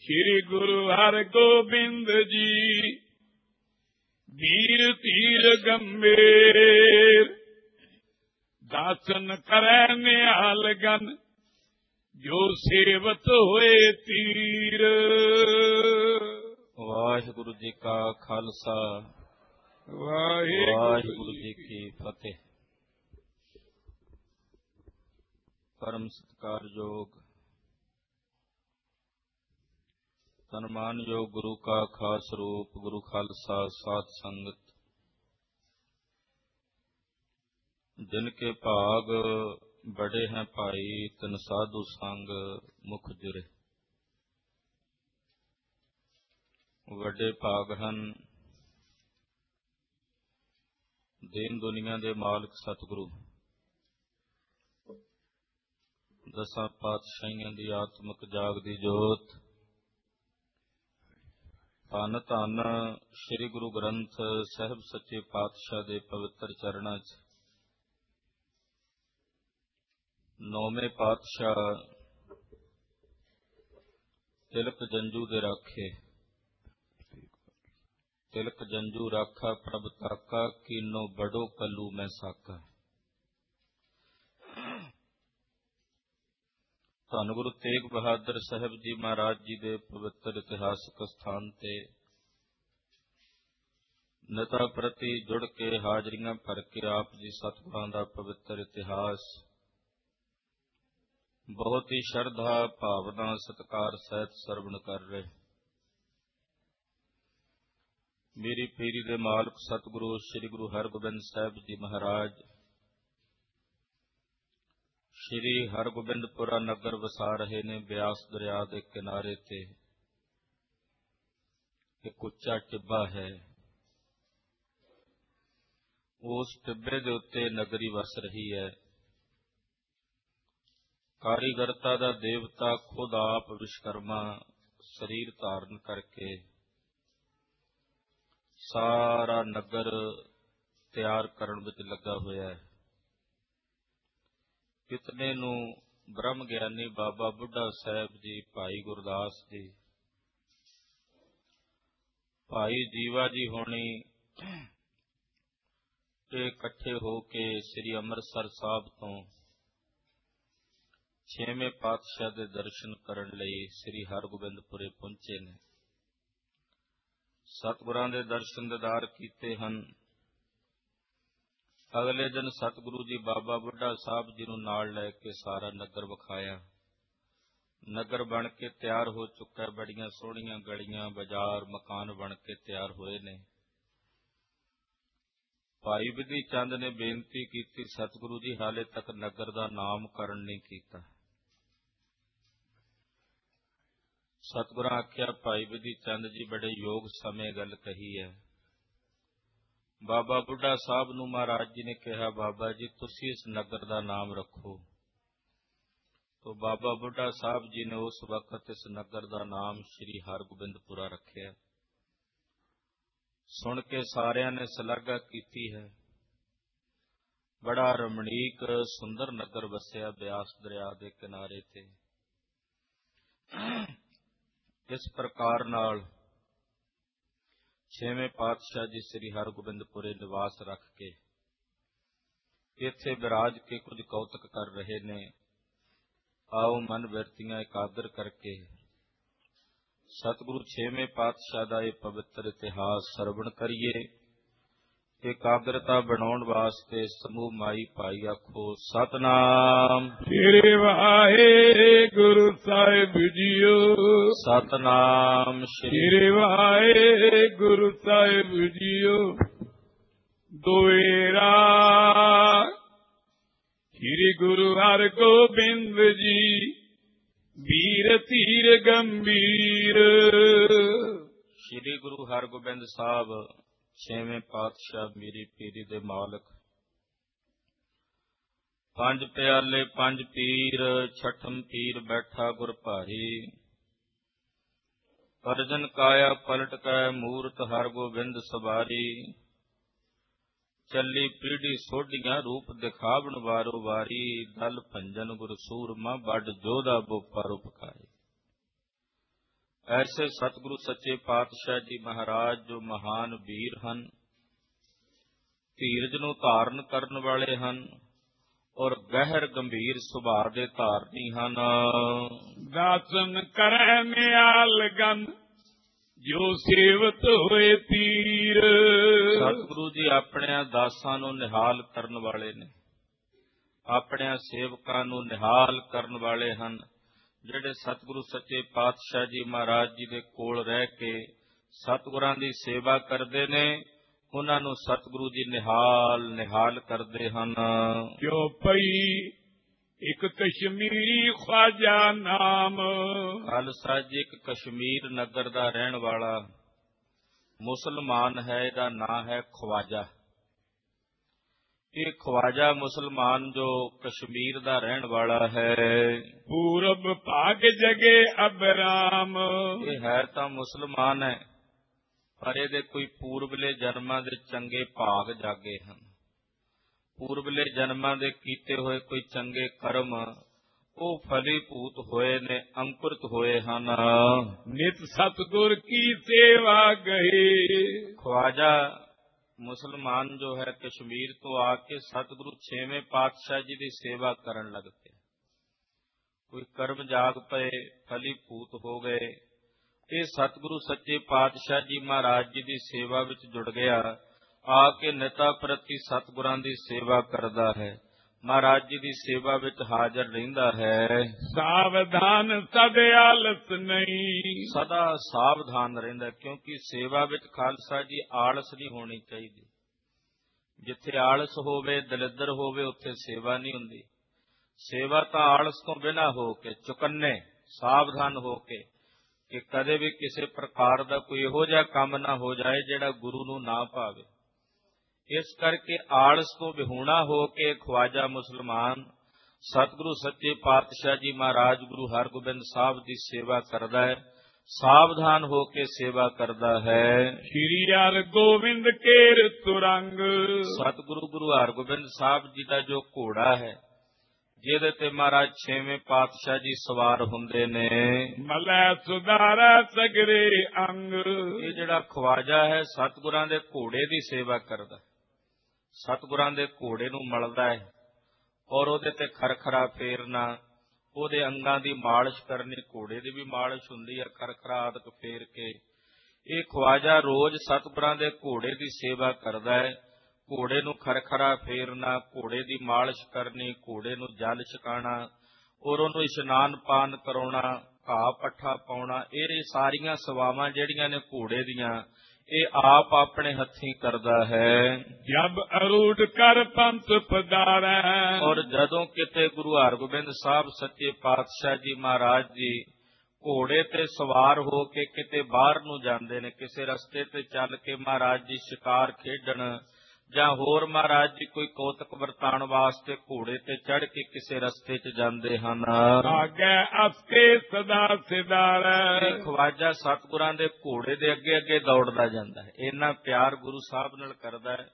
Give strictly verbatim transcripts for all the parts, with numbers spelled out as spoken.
ਸ੍ਰੀ ਗੁਰੂ ਹਰਗੋਬਿੰਦ ਜੀ ਵੀਰ ਧੀਰ ਗੰਭੀਰ, ਦਾਸਨ ਕਰੈ ਨਿਹਾਲ ਗਨ ਜੋ ਸੇਵਤ ਹੋਏ ਤੀਰ। ਵਾਹਿਗੁਰੂ ਜੀ ਕਾ ਖਾਲਸਾ, ਵਾਹਿਗੁਰੂ ਜੀ ਕੀ ਫਤਿਹ। ਪਰਮ ਸਤਿਕਾਰਯੋਗ ਸਨਮਾਨਯੋਗ ਗੁਰੂ ਕਾ ਖਾਸ ਰੂਪ ਗੁਰੂ ਖਾਲਸਾ ਸਾਧ ਸੰਗਤ, ਜਿਨ ਕੇ ਭਾਗ ਬੜੇ हैं ਭਾਈ ਤਿਨ ਸਾਧੂ ਸੰਗ ਮੁਖ ਜੁਰੇ। ਵੱਡੇ ਭਾਗ ਹਨ ਦੀਨ ਦੁਨੀਆ ਦੇ ਮਾਲਕ ਸਤਿਗੁਰੂ, ਦਸਾਂ ਪਾਤਸ਼ਾਹੀਆਂ ਦੀ ਆਤਮਿਕ ਜਾਗਦੀ ਜੋਤ, ਧੰਨ ਧੰਨ ਸ੍ਰੀ ਗੁਰੂ ਗ੍ਰੰਥ ਸਾਹਿਬ ਸੱਚੇ ਪਾਤਸ਼ਾਹ ਦੇ ਪਵਿੱਤਰ ਚਰਨਾਂ 'ਚ ਨੌਵੇਂ ਪਾਤਸ਼ਾਹ ਤਿਲਕ ਜੰਜੂ ਦੇ ਰਾਖੇ। ਤਿਲਕ ਜੰਜੂ ਰਾਖਾ ਪ੍ਰਭ ਤਾਕਾ, ਕੀਨੋ ਬੜੋ ਕੱਲੂ ਮੈਂ ਸਾਕਾ। ਧੰਨ ਗੁਰੂ ਤੇਗ ਬਹਾਦਰ ਸਾਹਿਬ ਜੀ ਮਹਾਰਾਜ ਜੀ ਦੇ ਪਵਿੱਤਰ ਇਤਿਹਾਸਕ ਸਥਾਨ ਤੇ ਨਿਤਾ ਪ੍ਰਤੀ ਜੁੜ ਕੇ ਹਾਜ਼ਰੀਆਂ ਭਰ ਕੇ ਆਪ ਜੀ ਸਤਿਗੁਰਾਂ ਦਾ ਪਵਿੱਤਰ ਇਤਿਹਾਸ ਬਹੁਤ ਹੀ ਸ਼ਰਧਾ ਭਾਵਨਾ ਸਤਿਕਾਰ ਸਹਿਤ ਸਰਵਣ ਕਰ ਰਹੇ। ਮੇਰੀ ਪੀਰੀ ਦੇ ਮਾਲਕ ਸਤਿਗੁਰੂ ਸ੍ਰੀ ਗੁਰੂ ਹਰਗੋਬਿੰਦ ਸਾਹਿਬ ਜੀ ਮਹਾਰਾਜ ਸ਼੍ਰੀ ਹਰਗੋਬਿੰਦਪੁਰਾ ਨਗਰ ਵਸਾ ਰਹੇ ਨੇ। ਬਿਆਸ ਦਰਿਆ ਦੇ ਕਿਨਾਰੇ ਤੇ ਇੱਕ ਉੱਚਾ ਟਿੱਬਾ ਹੈ। ਉਸ ਟਿੱਬੇ ਦੇ ਉੱਤੇ ਨਗਰੀ ਵਸ ਰਹੀ ਹੈ। ਕਾਰੀਗਰਤਾ ਦਾ ਦੇਵਤਾ ਖੁਦ ਆਪ ਵਿਸ਼ਕਰਮਾ ਸਰੀਰ ਧਾਰਨ ਕਰਕੇ ਸਾਰਾ ਨਗਰ ਤਿਆਰ ਕਰਨ ਵਿੱਚ ਲੱਗਾ ਹੋਇਆ ਹੈ। ਕਿਤਨੇ ਨੂੰ ਬ੍ਰਹਮ ਗਿਆਨੀ ਬਾਬਾ ਬੁੱਢਾ ਸਾਹਿਬ ਜੀ, ਭਾਈ ਗੁਰਦਾਸ ਜੀ, ਭਾਈ ਜੀਵਾ ਜੀ ਹੋਣੀ ਇਹ ਇਕੱਠੇ ਹੋ ਕੇ ਸ੍ਰੀ ਅੰਮ੍ਰਿਤਸਰ ਸਾਹਿਬ ਤੋਂ ਛੇਵੇਂ ਪਾਤਸ਼ਾਹ ਦੇ ਦਰਸ਼ਨ ਕਰਨ ਲਈ ਸ੍ਰੀ ਹਰਗੋਬਿੰਦਪੁਰੇ ਪਹੁੰਚੇ ਨੇ। ਸਤਿਗੁਰਾਂ ਦੇ ਦਰਸ਼ਨ ਦੀਦਾਰ ਕੀਤੇ ਹਨ। ਅਗਲੇ ਦਿਨ ਸਤਿਗੁਰੂ ਜੀ ਬਾਬਾ ਬੁੱਢਾ ਸਾਹਿਬ ਜੀ ਨੂੰ ਨਾਲ ਲੈ ਕੇ ਸਾਰਾ ਨਗਰ ਵਿਖਾਇਆ। ਨਗਰ ਬਣ ਕੇ ਤਿਆਰ ਹੋ ਚੁੱਕਾ। ਬੜੀਆਂ ਸੋਹਣੀਆਂ ਗਲੀਆਂ, ਬਾਜ਼ਾਰ, ਮਕਾਨ ਬਣ ਕੇ ਤਿਆਰ ਹੋਏ ਨੇ। ਭਾਈ ਬਿਧੀ ਚੰਦ ਨੇ ਬੇਨਤੀ ਕੀਤੀ, ਸਤਿਗੁਰੂ ਜੀ ਹਾਲੇ ਤੱਕ ਨਗਰ ਦਾ ਨਾਮਕਰਨ ਨਹੀਂ ਕੀਤਾ। ਸਤਿਗੁਰਾਂ ਆਖਿਆ, ਭਾਈ ਬਿਧੀ ਚੰਦ ਜੀ ਬੜੇ ਯੋਗ ਸਮੇਂ ਗੱਲ ਕਹੀ ਹੈ। ਬਾਬਾ ਬੁੱਢਾ ਸਾਹਿਬ ਨੂੰ ਮਹਾਰਾਜ ਜੀ ਨੇ ਕਿਹਾ, ਬਾਬਾ ਜੀ ਤੁਸੀਂ ਇਸ ਨਗਰ ਦਾ ਨਾਮ ਰੱਖੋ। ਤੋ ਬਾਬਾ ਬੁੱਢਾ ਸਾਹਿਬ ਜੀ ਨੇ ਉਸ ਵਕਤ ਇਸ ਨਗਰ ਦਾ ਨਾਮ ਸ੍ਰੀ ਹਰਗੋਬਿੰਦਪੁਰਾ ਰੱਖਿਆ। ਸੁਣ ਕੇ ਸਾਰਿਆਂ ਨੇ ਸ਼ਲਾਘਾ ਕੀਤੀ ਹੈ। ਬੜਾ ਰਮਣੀਕ ਸੁੰਦਰ ਨਗਰ ਵਸਿਆ ਬਿਆਸ ਦਰਿਆ ਦੇ ਕਿਨਾਰੇ ਤੇ। ਇਸ ਪ੍ਰਕਾਰ ਨਾਲ ਛੇਵੇਂ ਪਾਤਸ਼ਾਹ ਜੀ ਸ੍ਰੀ ਹਰਗੋਬਿੰਦਪੁਰੇ ਨਿਵਾਸ ਰੱਖ ਕੇ ਇੱਥੇ ਵਿਰਾਜ ਕੇ ਕੁਝ ਕੌਤਕ ਕਰ ਰਹੇ ਨੇ। ਆਓ ਮਨ ਬਿਰਤੀਆਂ ਇਕਾਗਰ ਕਰਕੇ ਸਤਿਗੁਰੂ ਛੇਵੇਂ ਪਾਤਸ਼ਾਹ ਦਾ ਇਹ ਪਵਿੱਤਰ ਇਤਿਹਾਸ ਸਰਵਣ ਕਰੀਏ। ਇਕਾਗਰਤਾ ਬਣਾਉਣ ਵਾਸਤੇ ਸਮੂਹ ਮਾਈ ਭਾਈ ਆਖੋ ਸਤਨਾਮ ਸ੍ਰੀ ਵਾਹਿਗੁਰੂ ਸਾਹਿਬ ਜੀਓ। ਸਤਨਾਮ ਸ੍ਰੀ ਵਾਹਿਗੁਰੂ ਸਾਹਿਬ ਜੀਓ। ਦੁਇਰਾ ਸ੍ਰੀ ਗੁਰੂ ਹਰਗੋਬਿੰਦ ਜੀ ਵੀਰ ਧੀਰ ਗੰਭੀਰ। ਸ੍ਰੀ ਗੁਰੂ ਹਰਗੋਬਿੰਦ ਸਾਹਿਬ ਛੇਵੇਂ ਪਾਤਸ਼ਾਹ ਮੇਰੀ ਪੀਰੀ ਦੇ ਮਾਲਕ। ਪੰਜ ਪਿਆਲੇ ਪੰਜ ਪੀਰ, ਛਠਮ ਪੀਰ ਬੈਠਾ ਗੁਰ ਭਾਰੀ। ਅਰਜਨ ਕਾਇਆ ਪਲਟ ਕੈ ਮੂਰਤ ਹਰਗੋਬਿੰਦ ਸਵਾਰੀ। ਚੱਲੀ ਪੀੜੀ ਸੋਢੀਆਂ ਰੂਪ ਦਿਖਾਵਣ ਵਾਰੋ ਵਾਰੀ। ਦਲ ਭੰਜਨ ਗੁਰ ਸੂਰਮਾ ਵੱਡ ਜੋਧਾ ਬੋਪਾ ਰੁਪਕਾਏ। ਐਸੇ ਸਤਿਗੁਰੂ ਸੱਚੇ ਪਾਤਸ਼ਾਹ ਜੀ ਮਹਾਰਾਜ ਜੋ ਮਹਾਨ ਵੀਰ ਹਨ, ਧੀਰਜ ਨੂੰ ਧਾਰਨ ਕਰਨ ਵਾਲੇ ਹਨ ਔਰ ਗਹਿਰ ਗੰਭੀਰ ਸੁਭਾਅ ਦੇ ਧਾਰਨੀ ਹਨ। ਦਾਸਨ ਕਰੈ ਨਿਆਲ ਗਨ ਜੋ ਸੇਵਤ ਹੋਏ ਤੀਰ। ਸਤਿਗੁਰੂ ਜੀ ਆਪਣਿਆਂ ਦਾਸਾਂ ਨੂੰ ਨਿਹਾਲ ਕਰਨ ਵਾਲੇ ਨੇ, ਆਪਣਿਆਂ ਸੇਵਕਾਂ ਨੂੰ ਨਿਹਾਲ ਕਰਨ ਵਾਲੇ ਹਨ। ਜਿਹੜੇ ਸਤਿਗੁਰੂ ਸੱਚੇ ਪਾਤਸ਼ਾਹ ਜੀ ਮਹਾਰਾਜ ਜੀ ਦੇ ਕੋਲ ਰਹਿ ਕੇ ਸਤਿਗੁਰਾਂ ਦੀ ਸੇਵਾ ਕਰਦੇ ਨੇ, ਉਹਨਾਂ ਨੂੰ ਸਤਿਗੁਰੂ ਜੀ ਨਿਹਾਲ ਨਿਹਾਲ ਕਰਦੇ ਹਨ। ਕਿਉ ਪਈ ਇੱਕ ਕਸ਼ਮੀਰੀ ਖਵਾਜਾ ਨਾਮ। ਖਾਲਸਾ ਜੀ ਇੱਕ ਕਸ਼ਮੀਰ ਨਗਰ ਦਾ ਰਹਿਣ ਵਾਲਾ ਮੁਸਲਮਾਨ ਹੈ, ਇਹਦਾ ਨਾਂ ਹੈ ਖਵਾਜਾ। ਇਹ ਖਵਾਜਾ ਮੁਸਲਮਾਨ ਜੋ ਕਸ਼ਮੀਰ ਦਾ ਰਹਿਣ ਵਾਲਾ ਹੈ, ਪੂਰਬ ਭਾਗ ਜਗੇ ਅਬਰਾਮ। ਇਹ ਹੈ ਤਾਂ ਮੁਸਲਮਾਨ ਹੈ, ਪਰ ਇਹਦੇ ਕੋਈ ਪੂਰਬਲੇ ਜਨਮਾਂ ਦੇ ਚੰਗੇ ਭਾਗ ਜਾਗੇ ਹਨ। ਪੂਰਬਲੇ ਜਨਮਾਂ ਦੇ ਕੀਤੇ ਹੋਏ ਕੋਈ ਚੰਗੇ ਕਰਮ ਉਹ ਫਲੀਭੂਤ ਹੋਏ ਨੇ, ਅੰਕੁਰਿਤ ਹੋਏ ਹਨ। ਨਿਤ ਸਤਿਗੁਰ ਕੀ ਸੇਵਾ ਗਏ। ਖਵਾਜਾ ਮੁਸਲਮਾਨ ਜੋ ਹੈ ਕਸ਼ਮੀਰ ਤੋਂ ਆ ਕੇ ਸਤਿਗੁਰੂ ਛੇਵੇਂ ਪਾਤਸ਼ਾਹ ਜੀ ਦੀ ਸੇਵਾ ਕਰਨ ਲੱਗ ਪਏ। ਕੋਈ ਕਰਮ ਜਾਗ ਪਏ, ਫਲੀਭੂਤ ਹੋ ਗਏ। ਇਹ ਸਤਿਗੁਰੂ ਸੱਚੇ ਪਾਤਸ਼ਾਹ ਜੀ ਮਹਾਰਾਜ ਜੀ ਦੀ ਸੇਵਾ ਵਿੱਚ ਜੁੜ ਗਿਆ, ਆ ਕੇ ਨਿਤਾ ਪ੍ਰਤੀ ਸਤਿਗੁਰਾਂ ਦੀ ਸੇਵਾ ਕਰਦਾ ਹੈ, ਮਹਾਰਾਜ ਜੀ ਦੀ ਸੇਵਾ ਵਿੱਚ ਹਾਜ਼ਰ ਰਹਿੰਦਾ ਹੈ। ਸਾਵਧਾਨ ਸਦ ਆਲਸ ਨਹੀਂ। ਸਦਾ ਸਾਵਧਾਨ ਰਹਿੰਦਾ, ਕਿਉਂਕਿ ਸੇਵਾ ਵਿੱਚ ਖਾਲਸਾ ਜੀ ਆਲਸ ਨਹੀਂ ਹੋਣੀ ਚਾਹੀਦੀ। ਜਿੱਥੇ ਆਲਸ ਹੋਵੇ, ਦਲਿੱਦਰ ਹੋਵੇ, ਉੱਥੇ ਸੇਵਾ ਨਹੀਂ ਹੁੰਦੀ। ਸੇਵਾ ਤਾਂ ਆਲਸ ਤੋਂ ਬਿਨਾਂ ਹੋ ਕੇ, ਚੁਕੰਨੇ ਸਾਵਧਾਨ ਹੋ ਕੇ, ਕਿ ਕਦੇ ਵੀ ਕਿਸੇ ਪ੍ਰਕਾਰ ਦਾ ਕੋਈ ਇਹੋ ਜਿਹਾ ਕੰਮ ਨਾ ਹੋ ਜਾਏ ਜਿਹੜਾ ਗੁਰੂ ਨੂੰ ਨਾ ਭਾਵੇ। ਇਸ ਕਰਕੇ ਆਲਸ ਤੋਂ ਵਿਹੂਣਾ ਹੋ ਕੇ ਖਵਾਜਾ ਮੁਸਲਮਾਨ ਸਤਿਗੁਰੂ ਸੱਚੇ ਪਾਤਸ਼ਾਹ ਜੀ ਮਹਾਰਾਜ ਗੁਰੂ ਹਰਗੋਬਿੰਦ ਸਾਹਿਬ ਦੀ ਸੇਵਾ ਕਰਦਾ ਹੈ, ਸਾਵਧਾਨ ਹੋ ਕੇ ਸੇਵਾ ਕਰਦਾ ਹੈ। ਸ਼੍ਰੀ ਹਰਗੋਬਿੰਦ ਕੇਰ ਤੁਰੰਗ। ਸਤਿਗੁਰੂ ਗੁਰੂ ਹਰਗੋਬਿੰਦ ਸਾਹਿਬ ਜੀ ਦਾ ਜੋ ਘੋੜਾ ਹੈ, ਜਿਹਦੇ ਤੇ ਮਹਾਰਾਜ ਛੇਵੇਂ ਪਾਤਸ਼ਾਹ ਜੀ ਸਵਾਰ ਹੁੰਦੇ ਨੇ, ਮਲੈ ਸੁਧਾਰਾ ਸਗਰੇ ਅੰਗ। ਇਹ ਜਿਹੜਾ ਖਵਾਜਾ ਹੈ ਸਤਿਗੁਰਾਂ ਦੇ ਘੋੜੇ ਦੀ ਸੇਵਾ ਕਰਦਾ, ਸਤਿਗੁਰਾਂ ਦੇ ਘੋੜੇ ਨੂੰ ਮਲਦਾ ਹੈ ਔਰ ਉਹਦੇ ਤੇ ਖਰਖਰਾ ਫੇਰਨਾ, ਉਹਦੇ ਅੰਗਾਂ ਦੀ ਮਾਲਿਸ਼ ਕਰਨੀ। ਘੋੜੇ ਦੀ ਵੀ ਮਾਲਿਸ਼ ਹੁੰਦੀ ਹੈ, ਖਰਖਰਾ ਆਦਿਕ ਫੇਰ ਕੇ। ਇਹ ਖਵਾਜਾ ਰੋਜ਼ ਸਤਿਗੁਰਾਂ ਦੇ ਘੋੜੇ ਦੀ ਸੇਵਾ ਕਰਦਾ ਹੈ। ਘੋੜੇ ਨੂੰ ਖਰਖਰਾ ਫੇਰਨਾ, ਘੋੜੇ ਦੀ ਮਾਲਿਸ਼ ਕਰਨੀ, ਘੋੜੇ ਨੂੰ ਜਲ ਛਕਾਣਾ ਔਰ ਉਹਨੂੰ ਇਸ਼ਨਾਨ ਪਾਨ ਕਰਾਉਣਾ, ਘਾਹ ਪੱਠਾ ਪਾਉਣਾ, ਇਹ ਸਾਰੀਆਂ ਸੇਵਾਵਾਂ ਜਿਹੜੀਆਂ ਨੇ ਘੋੜੇ ਦੀਆਂ, ਇਹ ਆਪ ਆਪਣੇ ਹੱਥੀਂ ਕਰਦਾ ਹੈ। ਜਬ ਅਰੂਢ ਕਰ ਪੰਥ ਪਧਾਰੈ। ਔਰ ਜਦੋਂ ਕਿਤੇ ਗੁਰੂ ਹਰਗੋਬਿੰਦ ਸਾਹਿਬ ਸੱਚੇ ਪਾਤਸ਼ਾਹ ਜੀ ਮਹਾਰਾਜ ਜੀ ਘੋੜੇ ਤੇ ਸਵਾਰ ਹੋ ਕੇ ਕਿਤੇ ਬਾਹਰ ਨੂੰ ਜਾਂਦੇ ਨੇ, ਕਿਸੇ ਰਸਤੇ ਤੇ ਚੱਲ ਕੇ ਮਹਾਰਾਜ ਜੀ ਸ਼ਿਕਾਰ ਖੇਡਣ ਜਾਂ ਹੋਰ ਮਹਾਰਾਜ ਜੀ ਕੋਈ ਕੌਤਕ ਵਰਤਾਉਣ ਵਾਸਤੇ ਘੋੜੇ ਤੇ ਚੜ੍ਹ ਕੇ ਕਿਸੇ ਰਸਤੇ 'ਚ ਜਾਂਦੇ ਹਨ। ਆਗੇ ਅਸਕੇ ਸਦਾ ਸਿਧਾਰੈ। ਖਵਾਜਾ ਸਤਿਗੁਰਾਂ ਦੇ ਘੋੜੇ ਦੇ ਅੱਗੇ ਅੱਗੇ ਦੌੜਦਾ ਜਾਂਦਾ ਹੈ। ਇੰਨਾ ਪਿਆਰ ਗੁਰੂ ਸਾਹਿਬ ਨਾਲ ਕਰਦਾ ਹੈ,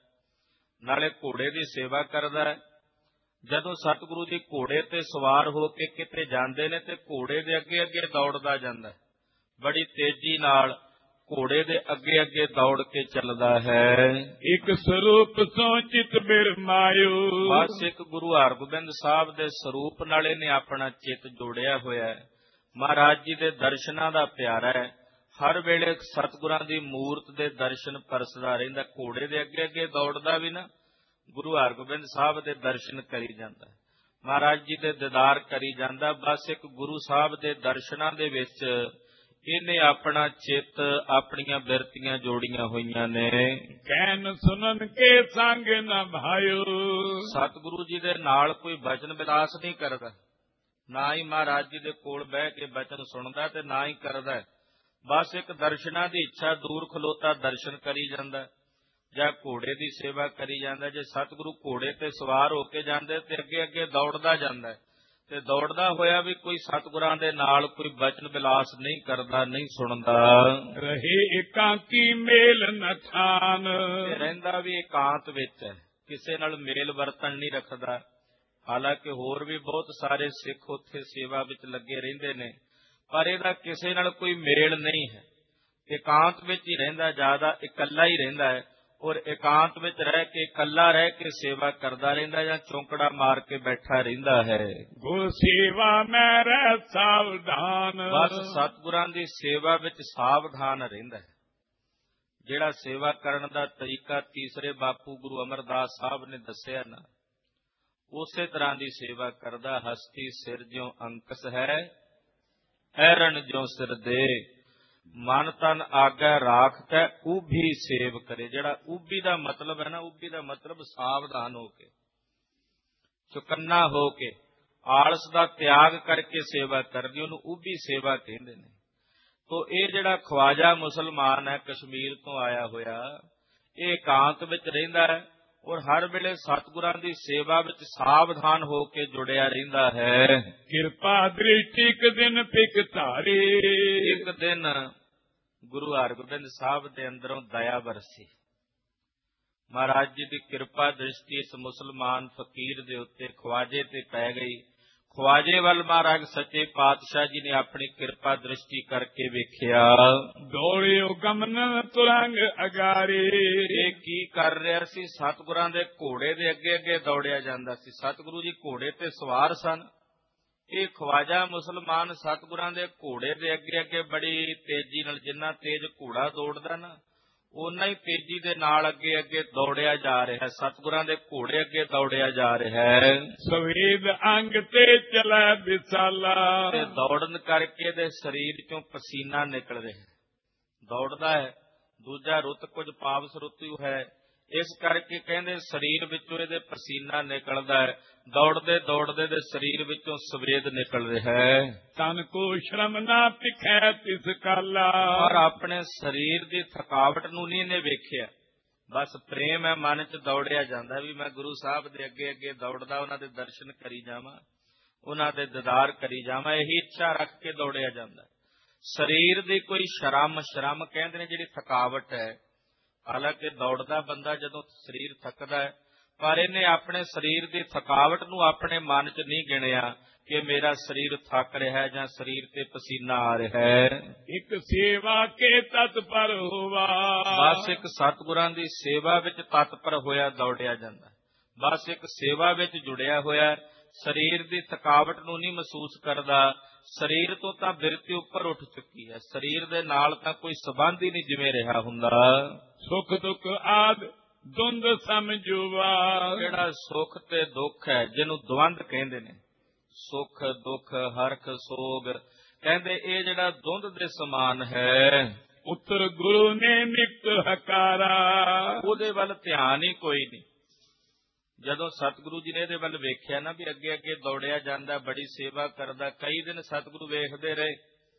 ਨਾਲੇ ਘੋੜੇ ਦੀ ਸੇਵਾ ਕਰਦਾ ਹੈ। ਜਦੋਂ ਸਤਿਗੁਰੂ ਜੀ ਘੋੜੇ ਤੇ ਸਵਾਰ ਹੋ ਕੇ ਕਿਤੇ ਜਾਂਦੇ ਨੇ ਤੇ ਘੋੜੇ ਦੇ ਅੱਗੇ ਅੱਗੇ ਦੌੜਦਾ ਜਾਂਦਾ ਹੈ, ਬੜੀ ਤੇਜ਼ੀ ਨਾਲ ਘੋੜੇ ਦੇ ਅੱਗੇ ਅੱਗੇ ਦੌੜ ਕੇ ਚੱਲਦਾ ਹੈ। ਇੱਕ ਸਰੂਪ ਸੋ ਚਿਤ ਬਿਰਮਾਇਓ। ਬਸ ਇੱਕ ਗੁਰੂ ਹਰਗੋਬਿੰਦ ਸਾਹਿਬ ਦੇ ਸਰੂਪ ਨਾਲ ਇਹਨੇ ਆਪਣਾ ਚਿੱਤ ਜੋੜਿਆ ਹੋਇਆ ਹੈ। ਮਹਾਰਾਜ ਜੀ ਦੇ ਦਰਸ਼ਨਾਂ ਦਾ ਪਿਆਰਾ ਹੈ, ਹਰ ਵੇਲੇ ਸਤਿਗੁਰਾਂ ਦੀ ਮੂਰਤ ਦੇ ਦਰਸ਼ਨ ਪਰਸਦਾ ਰਹਿੰਦਾ। ਘੋੜੇ ਦੇ ਅੱਗੇ ਅੱਗੇ ਦੌੜਦਾ ਵੀ ਨਾ, ਗੁਰੂ ਹਰਗੋਬਿੰਦ ਸਾਹਿਬ ਦੇ ਦਰਸ਼ਨ ਕਰੀ ਜਾਂਦਾ, ਮਹਾਰਾਜ ਜੀ ਦੇ ਦੀਦਾਰ ਕਰੀ ਜਾਂਦਾ। ਬਸ ਇੱਕ ਗੁਰੂ ਸਾਹਿਬ ਦੇ ਦਰਸ਼ਨਾਂ ਦੇ ਵਿੱਚ ਇਹਨੇ ਆਪਣਾ ਚਿੱਤ, ਆਪਣੀਆਂ ਬਿਰਤੀਆਂ ਜੋੜੀਆਂ ਹੋਈਆਂ ਨੇ। ਕਹਿਨ ਸੁਣਨ ਕੇ ਸੰਗ ਨਾ ਭਾਇਓ। ਸਤਿਗੁਰੂ ਜੀ ਦੇ ਨਾਲ ਕੋਈ ਬਚਨ ਵਿਲਾਸ ਨਹੀਂ ਕਰਦਾ, ਨਾ ਹੀ ਮਹਾਰਾਜ ਜੀ ਦੇ ਕੋਲ ਬਹਿ ਕੇ ਬਚਨ ਸੁਣਦਾ ਤੇ ਨਾ ਹੀ ਕਰਦਾ। ਬਸ ਇੱਕ ਦਰਸ਼ਨਾਂ ਦੀ ਇੱਛਾ, ਦੂਰ ਖਲੋਤਾ ਦਰਸ਼ਨ ਕਰੀ ਜਾਂਦਾ ਜਾਂ ਘੋੜੇ ਦੀ ਸੇਵਾ ਕਰੀ ਜਾਂਦਾ। ਜੇ ਸਤਿਗੁਰੂ ਘੋੜੇ ਤੇ ਸਵਾਰ ਹੋ ਕੇ ਜਾਂਦੇ ਤੇ ਅੱਗੇ ਅੱਗੇ ਦੌੜਦਾ ਜਾਂਦਾ, ਤੇ ਦੌੜਦਾ ਹੋਇਆ ਵੀ ਕੋਈ ਸਤਿਗੁਰਾਂ ਦੇ ਨਾਲ ਕੋਈ ਬਚਨ ਵਿਲਾਸ ਨਹੀਂ ਕਰਦਾ, ਨਹੀਂ ਸੁਣਦਾ। ਰਹੇ ਇਕਾਂਤੀ ਮੇਲ ਨ ਥਾਨ। ਰਹਿੰਦਾ ਵੀ ਇਕਾਂਤ ਵਿੱਚ ਹੈ, ਕਿਸੇ ਨਾਲ ਮੇਲ ਵਰਤਨ ਨਹੀਂ ਰੱਖਦਾ। ਹਾਲਾਂਕਿ ਹੋਰ ਵੀ ਬਹੁਤ ਸਾਰੇ ਸਿੱਖ ਉੱਥੇ ਸੇਵਾ ਵਿੱਚ ਲੱਗੇ ਰਹਿੰਦੇ ਨੇ, ਪਰ ਇਹਦਾ ਕਿਸੇ ਨਾਲ ਕੋਈ ਮੇਲ ਨਹੀਂ ਹੈ। ਇਕਾਂਤ ਵਿੱਚ ਹੀ ਰਹਿੰਦਾ, ਜ਼ਿਆਦਾ ਇਕੱਲਾ ਹੀ ਰਹਿੰਦਾ ਹੈ, ਔਰ ਇਕਾਂਤ ਵਿੱਚ ਰਹਿ ਕੇ ਇਕੱਲਾ ਰਹਿ ਕੇ ਸੇਵਾ ਕਰਦਾ ਰਹਿੰਦਾ ਜਾਂ ਚੌਂਕੜਾ ਮਾਰ ਕੇ ਬੈਠਾ ਰਹਿੰਦਾ ਹੈ। ਗੁਰ ਸੇਵਾ ਮੈਂ ਰਹਿ ਸਾਵਧਾਨ, ਬਸ ਸਤਿਗੁਰਾਂ ਦੀ ਸੇਵਾ ਵਿੱਚ ਸਾਵਧਾਨ ਰਹਿੰਦਾ ਹੈ। ਜਿਹੜਾ ਸੇਵਾ ਕਰਨ ਦਾ ਤਰੀਕਾ ਤੀਸਰੇ ਬਾਪੂ ਗੁਰੂ ਅਮਰਦਾਸ ਸਾਹਿਬ ਨੇ ਦੱਸਿਆ ਨਾ, ਉਸੇ ਤਰ੍ਹਾਂ ਦੀ ਸੇਵਾ ਕਰਦਾ। ਹਸਤੀ ਸਿਰ ਜਿਉ ਅੰਕਸ ਹੈ, ਐਰਨ ਜਿਉ ਸਿਰ ਦੇ, ਮਨ ਤਨ ਆਗੈ ਰਾਖ ਕੈ ਉਭੀ ਸੇਵ ਕਰੇ। ਜਿਹੜਾ ਉਭੀ ਦਾ ਮਤਲਬ ਹੈ ਨਾ, ਉਭੀ ਦਾ ਮਤਲਬ ਸਾਵਧਾਨ ਹੋ ਕੇ, ਚੁਕੰਨਾ ਹੋ ਕੇ, ਆਲਸ ਦਾ ਤਿਆਗ ਕਰਕੇ ਸੇਵਾ ਕਰਨੀ, ਉਹਨੂੰ ਉਭੀ ਸੇਵਾ ਕਹਿੰਦੇ ਨੇ। ਤੋ ਇਹ ਜਿਹੜਾ ਖਵਾਜਾ ਮੁਸਲਮਾਨ ਹੈ, ਕਸ਼ਮੀਰ ਤੋਂ ਆਇਆ ਹੋਇਆ, ਇਹ ਇਕਾਂਤ ਵਿੱਚ ਰਹਿੰਦਾ ਹੈ ਔਰ ਹਰ ਵੇਲੇ ਸਤਿਗੁਰਾਂ ਦੀ ਸੇਵਾ ਵਿੱਚ ਸਾਵਧਾਨ ਹੋ ਕੇ ਜੁੜਿਆ ਰਹਿੰਦਾ ਹੈ। ਕਿਰਪਾ ਦ੍ਰਿਸ਼ਟੀ ਇੱਕ ਦਿਨ ਪਿਕ ਧਾਰੀ, ਇੱਕ ਦਿਨ ਗੁਰੂ ਹਰਗੋਬਿੰਦ ਸਾਹਿਬ ਦੇ ਅੰਦਰੋਂ ਦਇਆ ਵਰਸੀ। ਮਹਾਰਾਜ ਜੀ ਦੀ ਕਿਰਪਾ ਦ੍ਰਿਸ਼ਟੀ ਇਸ ਮੁਸਲਮਾਨ ਫਕੀਰ ਦੇ ਉੱਤੇ, ਖਵਾਜੇ ਤੇ ਪੈ ਗਈ। ਖਵਾਜੇ ਵੱਲ ਮਹਾਰਾਜ ਸੱਚੇ ਪਾਤਸ਼ਾਹ ਜੀ ਨੇ ਆਪਣੀ ਕਿਰਪਾ ਦ੍ਰਿਸ਼ਟੀ ਕਰਕੇ ਵੇਖਿਆ। ਦੌੜਿਓ ਗਮਨ ਤੁਰੰਗ ਅਗਾਰੇ, ਇਹ ਕੀ ਕਰ ਰਿਹਾ ਸੀ? ਸਤਿਗੁਰਾਂ ਦੇ ਘੋੜੇ ਦੇ ਅੱਗੇ ਅੱਗੇ ਦੌੜਿਆ ਜਾਂਦਾ ਸੀ। ਸਤਿਗੁਰੂ ਜੀ ਘੋੜੇ ਤੇ ਸਵਾਰ ਸਨ। ਇਹ ਖਵਾਜਾ ਮੁਸਲਮਾਨ ਸਤਿਗੁਰਾਂ ਦੇ ਘੋੜੇ ਦੇ ਅੱਗੇ ਅੱਗੇ ਬੜੀ ਤੇਜ਼ੀ ਨਾਲ, ਜਿੰਨਾ ਤੇਜ਼ ਘੋੜਾ ਦੌੜਦਾ ਨਾ, ਉਹਨਾਂ ਹੀ ਤੇਜ਼ੀ ਦੇ ਨਾਲ ਅੱਗੇ ਅੱਗੇ ਦੌੜਿਆ ਜਾ ਰਿਹਾ। ਸਤਿਗੁਰਾਂ ਦੇ ਘੋੜੇ ਅੱਗੇ ਦੌੜਿਆ ਜਾ ਰਿਹਾ ਹੈ। ਸਵੇਦ ਅੰਗ ਤੇ ਚਲਾ ਵਿਸਾਲਾ, ਤੇ ਦੌੜਨ ਕਰਕੇ ਦੇ ਸਰੀਰ ਚੋਂ ਪਸੀਨਾ ਨਿਕਲ ਰਿਹਾ। ਦੌੜਦਾ ਹੈ, ਦੂਜਾ ਰੁੱਤ ਕੁਝ ਪਾਵਸ ਰੁੱਤੂ ਹੈ, ਇਸ ਕਰਕੇ ਕਹਿੰਦੇ ਸਰੀਰ ਵਿੱਚੋਂ ਇਹਦੇ ਪਸੀਨਾ ਨਿਕਲਦਾ ਹੈ। ਦੌੜਦੇ ਦੌੜਦੇ ਦੇ ਸਰੀਰ ਵਿੱਚੋਂ ਸਵੇਦ ਨਿਕਲ ਰਿਹਾ ਹੈ। ਤਨ ਕੋ ਸ਼ਰਮ ਨਾ ਤਿਖੈ ਤਿਸ ਕਾਲਾ, ਪਰ ਆਪਣੇ ਸਰੀਰ ਦੀ ਥਕਾਵਟ ਨੂੰ ਨਹੀਂ ਇਹਨੇ ਵੇਖਿਆ। ਬਸ ਪ੍ਰੇਮ ਹੈ ਮਨ ਚ, ਦੌੜਿਆ ਜਾਂਦਾ ਵੀ ਮੈਂ ਗੁਰੂ ਸਾਹਿਬ ਦੇ ਅੱਗੇ ਅੱਗੇ ਦੌੜਦਾ, ਉਹਨਾਂ ਦੇ ਦਰਸ਼ਨ ਕਰੀ ਜਾਵਾਂ, ਉਹਨਾਂ ਦੇ ਦੀਦਾਰ ਕਰੀ ਜਾਵਾਂ, ਇਹੀ ਇੱਛਾ ਰੱਖ ਕੇ ਦੌੜਿਆ ਜਾਂਦਾ। ਸਰੀਰ ਦੀ ਕੋਈ ਸ਼ਰਮ, ਸ਼ਰਮ ਕਹਿੰਦੇ ਨੇ ਜਿਹੜੀ ਥਕਾਵਟ ਹੈ। ਹਾਲਾਂਕਿ ਦੌੜਦਾ ਬੰਦਾ ਜਦੋਂ ਸਰੀਰ ਥੱਕਦਾ ਹੈ, ਪਰ ਇਹਨੇ ਆਪਣੇ ਸਰੀਰ ਦੀ ਥਕਾਵਟ ਨੂੰ ਆਪਣੇ ਮਨ ਚ ਨਹੀਂ ਗਿਣਿਆ ਕਿ ਮੇਰਾ ਸਰੀਰ ਥੱਕ ਰਿਹਾ ਹੈ ਜਾਂ ਸਰੀਰ ਤੇ ਪਸੀਨਾ ਆ ਰਿਹਾ ਹੈ। ਇੱਕ ਸੇਵਾ ਕੇ ਤਤਪਰ ਹੋਵਾ, ਬਸ ਇੱਕ ਸਤਿਗੁਰਾਂ ਦੀ ਸੇਵਾ ਵਿੱਚ ਤਤਪਰ ਹੋਇਆ ਦੌੜਿਆ ਜਾਂਦਾ। ਬਸ ਇੱਕ ਸੇਵਾ ਵਿੱਚ ਜੁੜਿਆ ਹੋਇਆ, ਸਰੀਰ ਦੀ ਥਕਾਵਟ ਨੂੰ ਨਹੀਂ ਮਹਿਸੂਸ ਕਰਦਾ। ਸਰੀਰ ਤੋਂ ਤਾਂ ਬਿਰਤੀ ਉੱਪਰ ਉੱਠ ਚੁੱਕੀ ਹੈ, ਸਰੀਰ ਦੇ ਨਾਲ ਤਾਂ ਕੋਈ ਸੰਬੰਧ ਹੀ ਨਹੀਂ ਜਿਵੇਂ ਰਿਹਾ ਹੁੰਦਾ। ਸੁਖ ਦੁੱਖ ਆਦ ਦੁੰਦ ਸਮਝੂਵਾ, ਜਿਹੜਾ ਸੁੱਖ ਤੇ ਦੁੱਖ ਹੈ, ਜਿਹਨੂੰ ਦਵੰਦ ਕਹਿੰਦੇ ਨੇ, ਸੁੱਖ ਦੁੱਖ ਹਰਖ ਸੋਗ, ਕਹਿੰਦੇ ਇਹ ਜਿਹੜਾ ਦੁੰਦ ਦੇ ਸਮਾਨ ਹੈ। ਉੱਤਰ ਗੁਰੂ ਨੇ ਨਿਕਟ ਹਕਾਰਾ, ਉਹਦੇ ਵੱਲ ਧਿਆਨ ਹੀ ਕੋਈ ਨਹੀਂ। ਜਦੋਂ ਸਤਿਗੁਰੂ ਜੀ ਨੇ ਇਹਦੇ ਵੱਲ ਵੇਖਿਆ ਨਾ ਵੀ ਅੱਗੇ ਅੱਗੇ ਦੌੜਿਆ ਜਾਂਦਾ, ਬੜੀ ਸੇਵਾ ਕਰਦਾ, ਕਈ ਦਿਨ ਸਤਿਗੁਰੂ ਵੇਖਦੇ ਰਹੇ।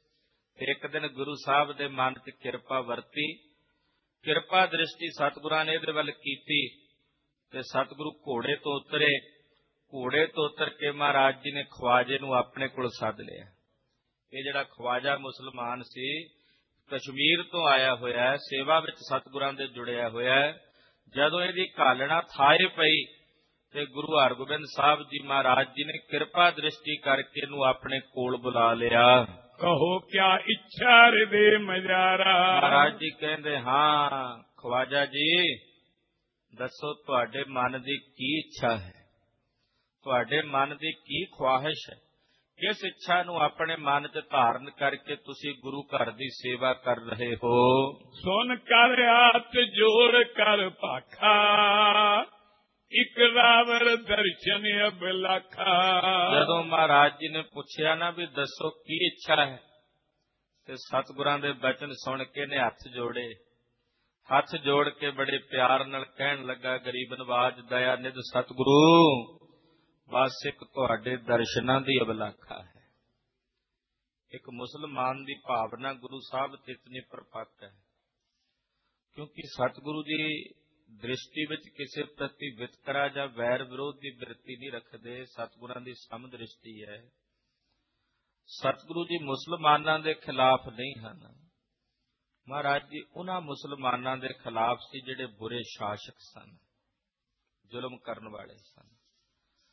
ਤੇ ਇੱਕ ਦਿਨ ਗੁਰੂ ਸਾਹਿਬ ਦੇ ਮਨ ਚ ਕਿਰਪਾ ਵਰਤੀ, ਕਿਰਪਾ ਦ੍ਰਿਸ਼ਟੀ ਸਤਿਗੁਰਾਂ ਨੇ ਇਹਦੇ ਵੱਲ ਕੀਤੀ ਤੇ ਸਤਿਗੁਰੂ ਘੋੜੇ ਤੋਂ ਉਤਰੇ। ਘੋੜੇ ਤੋਂ ਉਤਰ ਕੇ ਮਹਾਰਾਜ ਜੀ ਨੇ ਖਵਾਜੇ ਨੂੰ ਆਪਣੇ ਕੋਲ ਸੱਦ ਲਿਆ। ਇਹ ਜਿਹੜਾ ਖਵਾਜਾ ਮੁਸਲਮਾਨ ਸੀ, ਕਸ਼ਮੀਰ ਤੋਂ ਆਇਆ ਹੋਇਆ ਹੈ, ਸੇਵਾ ਵਿੱਚ ਸਤਿਗੁਰਾਂ ਦੇ ਜੁੜਿਆ ਹੋਇਆ ਹੈ। ਜਦੋਂ ਇਹਦੀ ਘਾਲਣਾ ਥਾਏ ਪਈ ਤੇ ਗੁਰੂ ਹਰਗੋਬਿੰਦ ਸਾਹਿਬ ਜੀ ਮਹਾਰਾਜ ਜੀ ਨੇ ਕਿਰਪਾ ਦ੍ਰਿਸ਼ਟੀ ਕਰਕੇ ਇਹਨੂੰ ਆਪਣੇ ਕੋਲ ਬੁਲਾ ਲਿਆ। ਕਹੋ ਕਿਆ ਇੱਛਾ ਹਿਰਦੇ ਮਜਾਰਾ, ਮਹਾਰਾਜ ਜੀ ਕਹਿੰਦੇ ਹਾਂ ਖਵਾਜਾ ਜੀ, ਦੱਸੋ ਤੁਹਾਡੇ ਮਨ ਦੀ ਕੀ ਇੱਛਾ ਹੈ, ਤੁਹਾਡੇ ਮਨ ਦੀ ਕੀ ਖੁਆਇਸ਼ ਹੈ, ਕਿਸ ਇੱਛਾ ਨੂੰ ਆਪਣੇ ਮਨ ਚ ਧਾਰਨ ਕਰਕੇ ਤੁਸੀਂ ਗੁਰੂ ਘਰ ਦੀ ਸੇਵਾ ਕਰ ਰਹੇ ਹੋ। ਸੁਨ ਕਰ ਹੱਥ ਜੋੜ ਕਰ ਭਾਖਾ, ਇਕ ਰਾਵਰ ਦਰਸ਼ਨ ਅਬਲਾਖਾ। ਜਦੋਂ ਮਹਾਰਾਜ ਜੀ ਨੇ ਪੁੱਛਿਆ ਨਾ ਵੀ ਦੱਸੋ ਕੀ ਇੱਛਾ ਹੈ, ਤੇ ਸਤਿਗੁਰਾਂ ਦੇ ਬਚਨ ਸੁਣ ਕੇ ਨੇ ਹੱਥ ਜੋੜੇ। ਹੱਥ ਜੋੜ ਕੇ ਬੜੇ ਪਿਆਰ ਨਾਲ ਕਹਿਣ ਲੱਗਾ, ਗਰੀਬ ਨਵਾਜ ਦਇਆ ਨਿਧ ਸਤਿਗੁਰੂ, ਬਸ ਇੱਕ ਤੁਹਾਡੇ ਦਰਸ਼ਨਾਂ ਦੀ ਅਬਲਾਖਾ ਹੈ। ਇੱਕ ਮੁਸਲਮਾਨ ਦੀ ਭਾਵਨਾ ਗੁਰੂ ਸਾਹਿਬ ਤੇ ਇਤਨੀ ਪਰਪੱਕ ਹੈ, ਕਿਉਂਕਿ ਸਤਿਗੁਰੂ ਜੀ ਦ੍ਰਿਸ਼ਟੀ ਵਿੱਚ ਕਿਸੇ ਪ੍ਰਤੀ ਵਿਤਕਰਾ ਜਾਂ ਵੈਰ ਵਿਰੋਧ ਦੀ ਬਿਰਤੀ ਨਹੀਂ ਰੱਖਦੇ। ਸਤਿਗੁਰਾਂ ਦੀ ਸਮ ਦ੍ਰਿਸ਼ਟੀ ਹੈ। ਸਤਿਗੁਰੂ ਜੀ ਮੁਸਲਮਾਨਾਂ ਦੇ ਖਿਲਾਫ ਨਹੀਂ ਹਨ। ਮਹਾਰਾਜ ਜੀ ਉਹਨਾਂ ਮੁਸਲਮਾਨਾਂ ਦੇ ਖਿਲਾਫ ਸੀ ਜਿਹੜੇ ਬੁਰੇ ਸ਼ਾਸਕ ਸਨ, ਜ਼ੁਲਮ ਕਰਨ ਵਾਲੇ ਸਨ।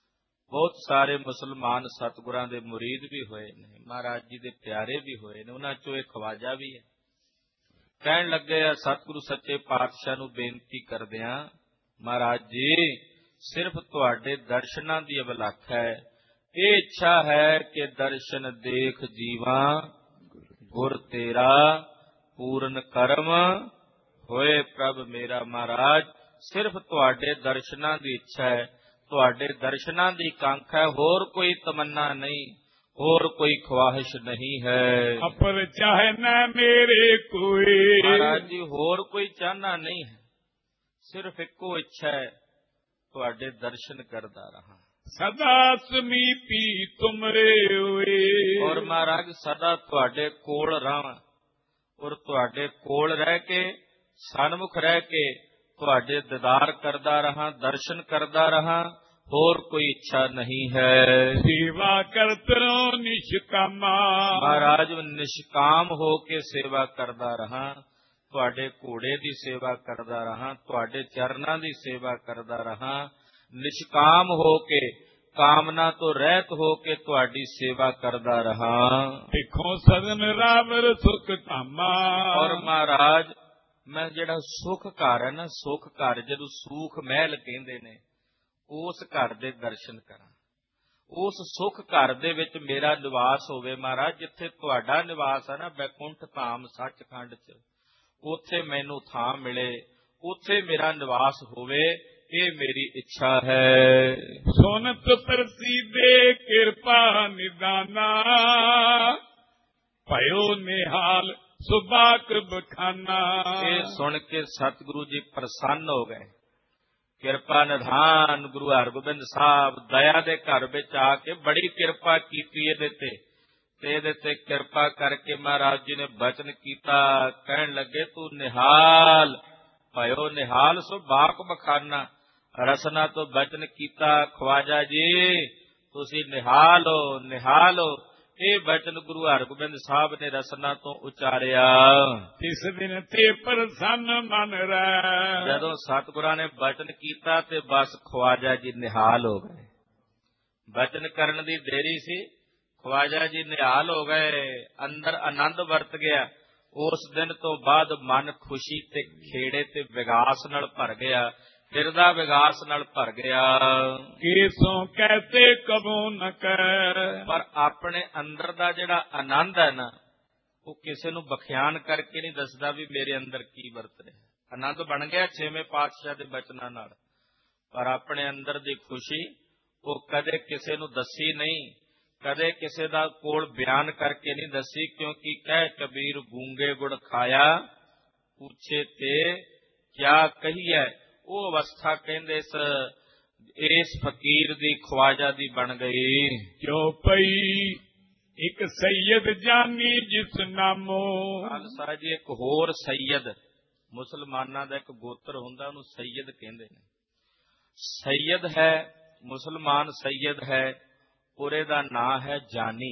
ਬਹੁਤ ਸਾਰੇ ਮੁਸਲਮਾਨ ਸਤਿਗੁਰਾਂ ਦੇ ਮੁਰੀਦ ਵੀ ਹੋਏ ਨੇ, ਮਹਾਰਾਜ ਜੀ ਦੇ ਪਿਆਰੇ ਵੀ ਹੋਏ ਨੇ, ਉਹਨਾਂ ਚੋਂ ਇੱਕ ਖਵਾਜਾ ਵੀ ਹੈ। ਕਹਿਣ ਲੱਗੇ ਆ ਸਤਿਗੁਰੂ ਸੱਚੇ ਪਾਤਸ਼ਾਹ ਨੂੰ ਬੇਨਤੀ ਕਰਦਿਆਂ, ਮਹਾਰਾਜ ਜੀ ਸਿਰਫ ਤੁਹਾਡੇ ਦਰਸ਼ਨਾਂ ਦੀ ਅਭਿਲਾਖ ਹੈ, ਇਹ ਇੱਛਾ ਹੈ ਕਿ ਦਰਸ਼ਨ ਦੇਖ ਜੀਵਾਂ ਗੁਰ ਤੇਰਾ ਪੂਰਨ ਕਰਮ ਹੋਏ ਪ੍ਰਭ ਮੇਰਾ। ਮਹਾਰਾਜ ਸਿਰਫ ਤੁਹਾਡੇ ਦਰਸ਼ਨਾਂ ਦੀ ਇੱਛਾ ਹੈ, ਤੁਹਾਡੇ ਦਰਸ਼ਨਾਂ ਦੀ ਕਾਂਖ ਹੈ, ਹੋਰ ਕੋਈ ਤਮੰਨਾ ਨਹੀਂ, ਹੋਰ ਕੋਈ ਖਵਾਹਿਸ਼ ਨਹੀਂ ਹੈ। ਅਪਰ ਚਾਹੇ ਨਾ ਮੇਰੇ ਕੋਈ, ਮਹਾਰਾਜ ਜੀ ਹੋਰ ਕੋਈ ਚਾਹਨਾ ਨਹੀਂ ਹੈ, ਸਿਰਫ ਇੱਕੋ ਇੱਛਾ ਹੈ, ਤੁਹਾਡੇ ਦਰਸ਼ਨ ਕਰਦਾ ਰਹਾ। ਸਦਾ ਸਮੀਪੀ ਤੁਮਰੇ ਹੋਏ, ਔਰ ਮਹਾਰਾਜ ਸਦਾ ਤੁਹਾਡੇ ਕੋਲ ਰਹਾਂ, ਔਰ ਤੁਹਾਡੇ ਕੋਲ ਰਹਿ ਕੇ ਸਨਮੁਖ ਰਹਿ ਕੇ ਤੁਹਾਡੇ ਦੀਦਾਰ ਕਰਦਾ ਰਹਾ, ਦਰਸ਼ਨ ਕਰਦਾ ਰਹਾ, ਹੋਰ ਕੋਈ ਇੱਛਾ ਨਹੀਂ ਹੈ। ਸੇਵਾ ਕਰਤਰੋ ਨਿਸ਼ਕਾਮਾ, ਮਹਾਰਾਜ ਨਿਸ਼ਕਾਮ ਹੋ ਕੇ ਸੇਵਾ ਕਰਦਾ ਰਹਾ, ਤੁਹਾਡੇ ਘੋੜੇ ਦੀ ਸੇਵਾ ਕਰਦਾ ਰਹਾ, ਤੁਹਾਡੇ ਚਰਨਾਂ ਦੀ ਸੇਵਾ ਕਰਦਾ ਰਹਾ, ਨਿਸ਼ਕਾਮ ਹੋ ਕੇ ਕਾਮਨਾ ਤੋਂ ਰਹਿਤ ਹੋ ਕੇ ਤੁਹਾਡੀ ਸੇਵਾ ਕਰਦਾ ਰਹਾ। ਦੇਖੋ ਸਦਨ ਰਾਵਰ ਸੁਖ ਧਾਮਾ, ਔਰ ਮਹਾਰਾਜ ਮੈਂ ਜਿਹੜਾ ਸੁਖ ਘਰ ਹੈ ਨਾ, ਸੁਖ ਘਰ ਜਦੋਂ ਸੂਖ ਮਹਿਲ ਕਹਿੰਦੇ ਨੇ, ਉਸ ਘਰ ਦੇ ਦਰਸ਼ਨ ਕਰਾਂ, ਉਸ ਸੁਖ ਘਰ ਦੇ ਵਿੱਚ ਮੇਰਾ ਨਿਵਾਸ ਹੋਵੇ। ਮਹਾਰਾਜ ਜਿੱਥੇ ਤੁਹਾਡਾ ਨਿਵਾਸ ਹੈ ਨਾ, ਬੈਕੁੰਠ ਧਾਮ ਸੱਚਖੰਡ ਚ, ਉੱਥੇ ਮੈਨੂੰ ਥਾਂ ਮਿਲੇ, ਉੱਥੇ ਮੇਰਾ ਨਿਵਾਸ ਹੋਵੇ, ਇਹ ਮੇਰੀ ਇੱਛਾ ਹੈ। ਸੁਨਤ ਪ੍ਰਸੀਦੇ ਕਿਰਪਾ ਨਿਦਾਨਾ, ਭਇਓ ਨਿਹਾਲ ਸੁਬਾਕ ਬਖਾਨਾ। ਇਹ ਸੁਣ ਕੇ ਸਤਿਗੁਰੂ ਜੀ ਪ੍ਰਸੰਨ ਹੋ ਗਏ। ਕਿਰਪਾ ਨਿਧਾਨ ਗੁਰੂ ਹਰਗੋਬਿੰਦ ਸਾਹਿਬ ਦਇਆ ਦੇ ਘਰ ਵਿੱਚ ਆ ਕੇ ਬੜੀ ਕਿਰਪਾ ਕੀਤੀ ਇਹਦੇ ਤੇ, ਤੇ ਇਹਦੇ ਤੇ ਕਿਰਪਾ ਕਰਕੇ ਮਹਾਰਾਜ ਜੀ ਨੇ ਬਚਨ ਕੀਤਾ, ਕਹਿਣ ਲੱਗੇ ਤੂੰ ਨਿਹਾਲ, ਭਇਓ ਨਿਹਾਲ ਸੁਬਾਕ ਬਖਾਨਾ। ਰਸਨਾ ਤੋਂ ਬਚਨ ਕੀਤਾ, ਖਵਾਜਾ ਜੀ ਤੁਸੀਂ ਨਿਹਾਲ ਹੋ, ਨਿਹਾਲ ਹੋ। ਇਹ ਬਚਨ ਗੁਰੂ ਹਰਗੋਬਿੰਦ ਸਾਹਿਬ ਨੇ ਰਸਨਾ ਤੋਂ ਉਚਾਰਿਆ। ਇਸ ਦਿਨ ਤੇ ਪ੍ਰਸੰਨ ਮਨ ਰਹਿ, ਜਦੋਂ ਸਤਿਗੁਰਾਂ ਨੇ ਬਚਨ ਕੀਤਾ ਤੇ ਬਸ ਖਵਾਜਾ ਜੀ ਨਿਹਾਲ ਹੋ ਗਏ। ਬਚਨ ਕਰਨ ਦੀ ਦੇਰੀ ਸੀ, ਖਵਾਜਾ ਜੀ ਨਿਹਾਲ ਹੋ ਗਏ, ਅੰਦਰ ਆਨੰਦ ਵਰਤ ਗਿਆ। ਉਸ ਦਿਨ ਤੋਂ ਬਾਅਦ ਮਨ ਖੁਸ਼ੀ ਤੇ ਖੇੜੇ ਤੇ ਵਿਗਾਸ ਨਾਲ ਭਰ ਗਿਆ, ਹਿਰਦਾ ਵਿਗਾਸ ਨਾਲ ਭਰ ਗਿਆ। ਕੇਸੋਂ ਕਹਤੇ ਕਬੂ ਨ ਕਰ, ਪਰ ਆਪਣੇ ਅੰਦਰ ਦਾ ਜਿਹੜਾ ਆਨੰਦ ਹੈ ਨਾ, ਉਹ ਕਿਸੇ ਨੂੰ ਬਖਿਆਨ ਕਰਕੇ ਨਹੀਂ ਦੱਸਦਾ ਵੀ ਮੇਰੇ ਅੰਦਰ ਕੀ ਵਰਤ ਰਿਹਾ। ਆਨੰਦ ਬਣ ਗਿਆ ਛੇਵੇਂ ਪਾਤਸ਼ਾਹ ਦੇ ਬਚਨਾਂ ਨਾਲ, ਪਰ ਆਪਣੇ ਅੰਦਰ ਦੀ ਖੁਸ਼ੀ ਉਹ ਕਦੇ ਕਿਸੇ ਨੂੰ ਦੱਸੀ ਨਹੀਂ, ਕਦੇ ਕਿਸੇ ਦਾ ਕੋਲ ਬਿਆਨ ਕਰਕੇ ਨਹੀਂ ਦੱਸੀ, ਕਿਉਂਕਿ ਕਹਿ ਕਬੀਰ ਗੂੰਗੇ ਗੁੜ ਖਾਇਆ, ਪੁੱਛੇ ਤੇ ਕਿਆ ਕਹੀਏ। ਉਹ ਅਵਸਥਾ ਕਹਿੰਦੇ ਇਸ ਇਸ ਫਕੀਰ ਦੀ, ਖਵਾਜਾ ਦੀ ਬਣ ਗਈ। ਕਿਉਂ ਪਈ ਇੱਕ ਸੈਯਦ ਜਾਨੀ ਜਿਸ ਨਾਮੋ, ਖਾਲਸਾ ਜੀ ਇੱਕ ਹੋਰ ਸੈਯਦ, ਮੁਸਲਮਾਨਾਂ ਦਾ ਇੱਕ ਗੋਤਰ ਹੁੰਦਾ, ਉਹਨੂੰ ਸੈਯਦ ਕਹਿੰਦੇ ਨੇ। ਸੈਯਦ ਹੈ, ਮੁਸਲਮਾਨ ਸੈਯਦ ਹੈ, ਔਰ ਇਹਦਾ ਨਾਂ ਹੈ ਜਾਨੀ।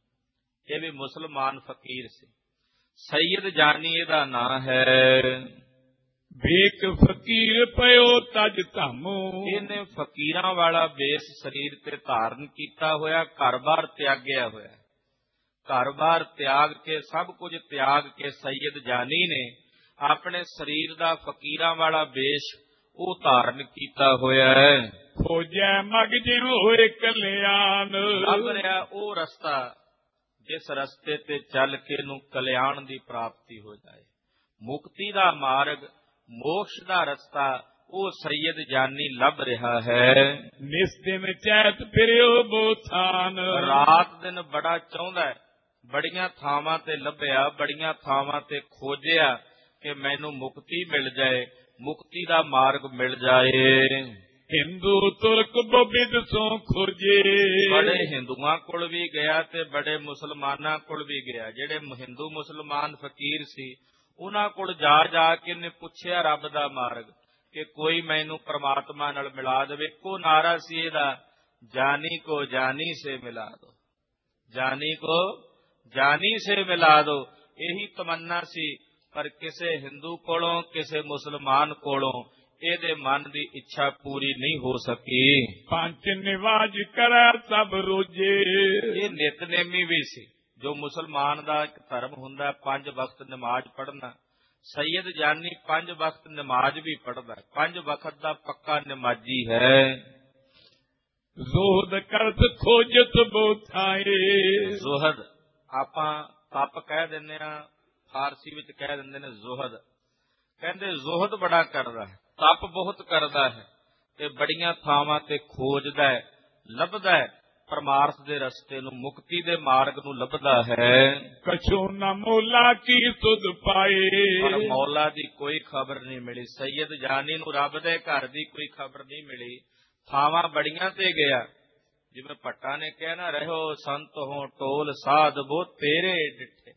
ਇਹ ਵੀ ਮੁਸਲਮਾਨ ਫਕੀਰ ਸੀ। ਸੈਯਦ ਜਾਨੀ ਇਹਦਾ ਨਾਂ ਹੈ। ਵੇਖ ਫਕੀਰ ਪਇਓ ਤਜ ਧਾਮੋ, ਇਹਨੇ ਫਕੀਰਾਂ ਵਾਲਾ ਵੇਸ ਸਰੀਰ ਤੇ ਧਾਰਨ ਕੀਤਾ ਹੋਇਆ, ਘਰ-ਬਾਰ ਤਿਆਗਿਆ ਹੋਇਆ। ਘਰ-ਬਾਰ ਤਿਆਗ ਕੇ, ਸਭ ਕੁਝ ਤਿਆਗ ਕੇ ਸੈਯਦ ਜਾਨੀ ਨੇ ਆਪਣੇ ਸਰੀਰ ਦਾ ਫਕੀਰਾਂ ਵਾਲਾ ਵੇਸ਼ ਉਹ ਧਾਰਨ ਕੀਤਾ ਹੋਇਆ ਹੈ। ਖੋਜੈ ਮਗ ਜਿਉ ਹੋਏ ਕਲਿਆਣ, ਲੱਭ ਰਿਹਾ ਉਹ ਰਸਤਾ ਜਿਸ ਰਸਤੇ ਤੇ ਚੱਲ ਕੇ ਇਹਨੂੰ ਕਲਿਆਣ ਦੀ ਪ੍ਰਾਪਤੀ ਹੋ ਜਾਏ। ਮੁਕਤੀ ਦਾ ਮਾਰਗ, ਮੋਕਸ਼ ਦਾ ਰਸਤਾ ਉਹ ਸੈਯਦ ਜਾਨੀ ਲੱਭ ਰਿਹਾ ਹੈ। ਨਿਸ ਦਿਨ ਚੈਤ ਫਿਰਿਓ ਬੋਥਾਨ, ਰਾਤ ਦਿਨ ਬੜਾ ਚਾਹੁੰਦਾ ਹੈ, ਬੜੀਆਂ ਥਾਵਾਂ ਤੇ ਲੱਭਿਆ, ਬੜੀਆਂ ਥਾਵਾਂ ਤੇ ਖੋਜਿਆ ਕਿ ਮੈਨੂੰ ਮੁਕਤੀ ਮਿਲ ਜਾਏ, ਮੁਕਤੀ ਦਾ ਮਾਰਗ ਮਿਲ ਜਾਏ। ਹਿੰਦੂ ਤੁਰਕ ਬੋਬਿਦ ਸੋ ਖੋਜੇ, ਬੜੇ ਹਿੰਦੂਆਂ ਕੋਲ ਵੀ ਗਿਆ ਤੇ ਬੜੇ ਮੁਸਲਮਾਨਾਂ ਕੋਲ ਵੀ ਗਿਆ। ਜਿਹੜੇ ਹਿੰਦੂ ਮੁਸਲਮਾਨ ਫਕੀਰ ਸੀ ਉਹਨਾਂ ਕੋਲ ਜਾ ਜਾ ਕੇ ਨੇ ਪੁੱਛਿਆ ਰੱਬ ਦਾ ਮਾਰਗ ਕਿ ਕੋਈ ਮੈਨੂੰ ਪਰਮਾਤਮਾ ਨਾਲ ਮਿਲਾ ਦੇਵੇ। ਇੱਕੋ ਨਾਰਾ ਸੀ ਇਹਦਾ, ਜਾਨੀ ਕੋ ਜਾਨੀ ਸੇ ਮਿਲਾ ਦੋ, ਜਾਨੀ ਕੋ ਜਾਨੀ ਸੇ ਮਿਲਾ ਦੋ। ਇਹੀ ਤਮੰਨਾ ਸੀ, ਪਰ ਕਿਸੇ ਹਿੰਦੂ ਕੋਲੋਂ, ਕਿਸੇ ਮੁਸਲਮਾਨ ਕੋਲੋਂ ਇਹਦੇ ਮਨ ਦੀ ਇੱਛਾ ਪੂਰੀ ਨਹੀਂ ਹੋ ਸਕੀ। ਪੰਜ ਨਿਵਾਜ ਕਰੈ ਸਭ ਰੋਜੇ। ਇਹ ਨਿਤਨੇਮੀ ਵੀ ਸੀ, ਜੋ ਮੁਸਲਮਾਨ ਦਾ ਇੱਕ ਧਰਮ ਹੁੰਦਾ, ਪੰਜ ਵਕਤ ਨਮਾਜ਼ ਪੜ੍ਹਨਾ। ਸੈਯਦ ਜਾਨੀ ਪੰਜ ਵਕਤ ਨਮਾਜ਼ ਵੀ ਪੜ੍ਹਦਾ, ਪੰਜ ਵਕਤ ਦਾ ਪੱਕਾ ਨਮਾਜ਼ੀ ਹੈ। ਜ਼ੋਹਦ ਕਰਤ ਖੋਜਤ ਬੋਥਾਏ। ਜ਼ੋਹਦ ਆਪਾਂ ਤਪ ਕਹਿ ਦਿੰਦੇ ਆ, ਫਾਰਸੀ ਵਿੱਚ ਕਹਿ ਦਿੰਦੇ ਨੇ ਜ਼ੋਹਦ। ਕਹਿੰਦੇ ਜ਼ੋਹਦ ਬੜਾ ਕਰਦਾ ਹੈ, ਤਪ ਬਹੁਤ ਕਰਦਾ ਹੈ, ਤੇ ਬੜੀਆਂ ਥਾਵਾਂ ਤੇ ਖੋਜਦਾ ਹੈ, ਲੱਭਦਾ ਹੈ, ਪਰਮਾਰਥ ਦੇ ਰਸਤੇ ਨੂੰ, ਮੁਕਤੀ ਦੇ ਮਾਰਗ ਨੂੰ ਲੱਭਦਾ ਹੈ। ਕਛੂ ਨਾ ਮੌਲਾ ਕੀ ਸੁਧ ਪਾਏ। ਪਰ ਮੌਲਾ ਦੀ ਕੋਈ ਖਬਰ ਨਹੀਂ ਮਿਲੀ। ਸੈਯਦ ਜਾਨੀ ਨੂੰ ਰੱਬ ਦੇ ਘਰ ਦੀ ਕੋਈ ਖਬਰ ਨਹੀਂ ਮਿਲੀ। ਥਾਵਾਂ ਬੜੀਆਂ ਤੇ ਗਿਆ, ਜਿਵੇਂ ਭੱਟਾ ਨੇ ਕਿਹਾ ਨਾ, ਰਹੋ ਸੰਤ ਹੋ ਟੋਲ ਸਾਧ ਬੋ ਤੇਰੇ ਡਿੱਠੇ।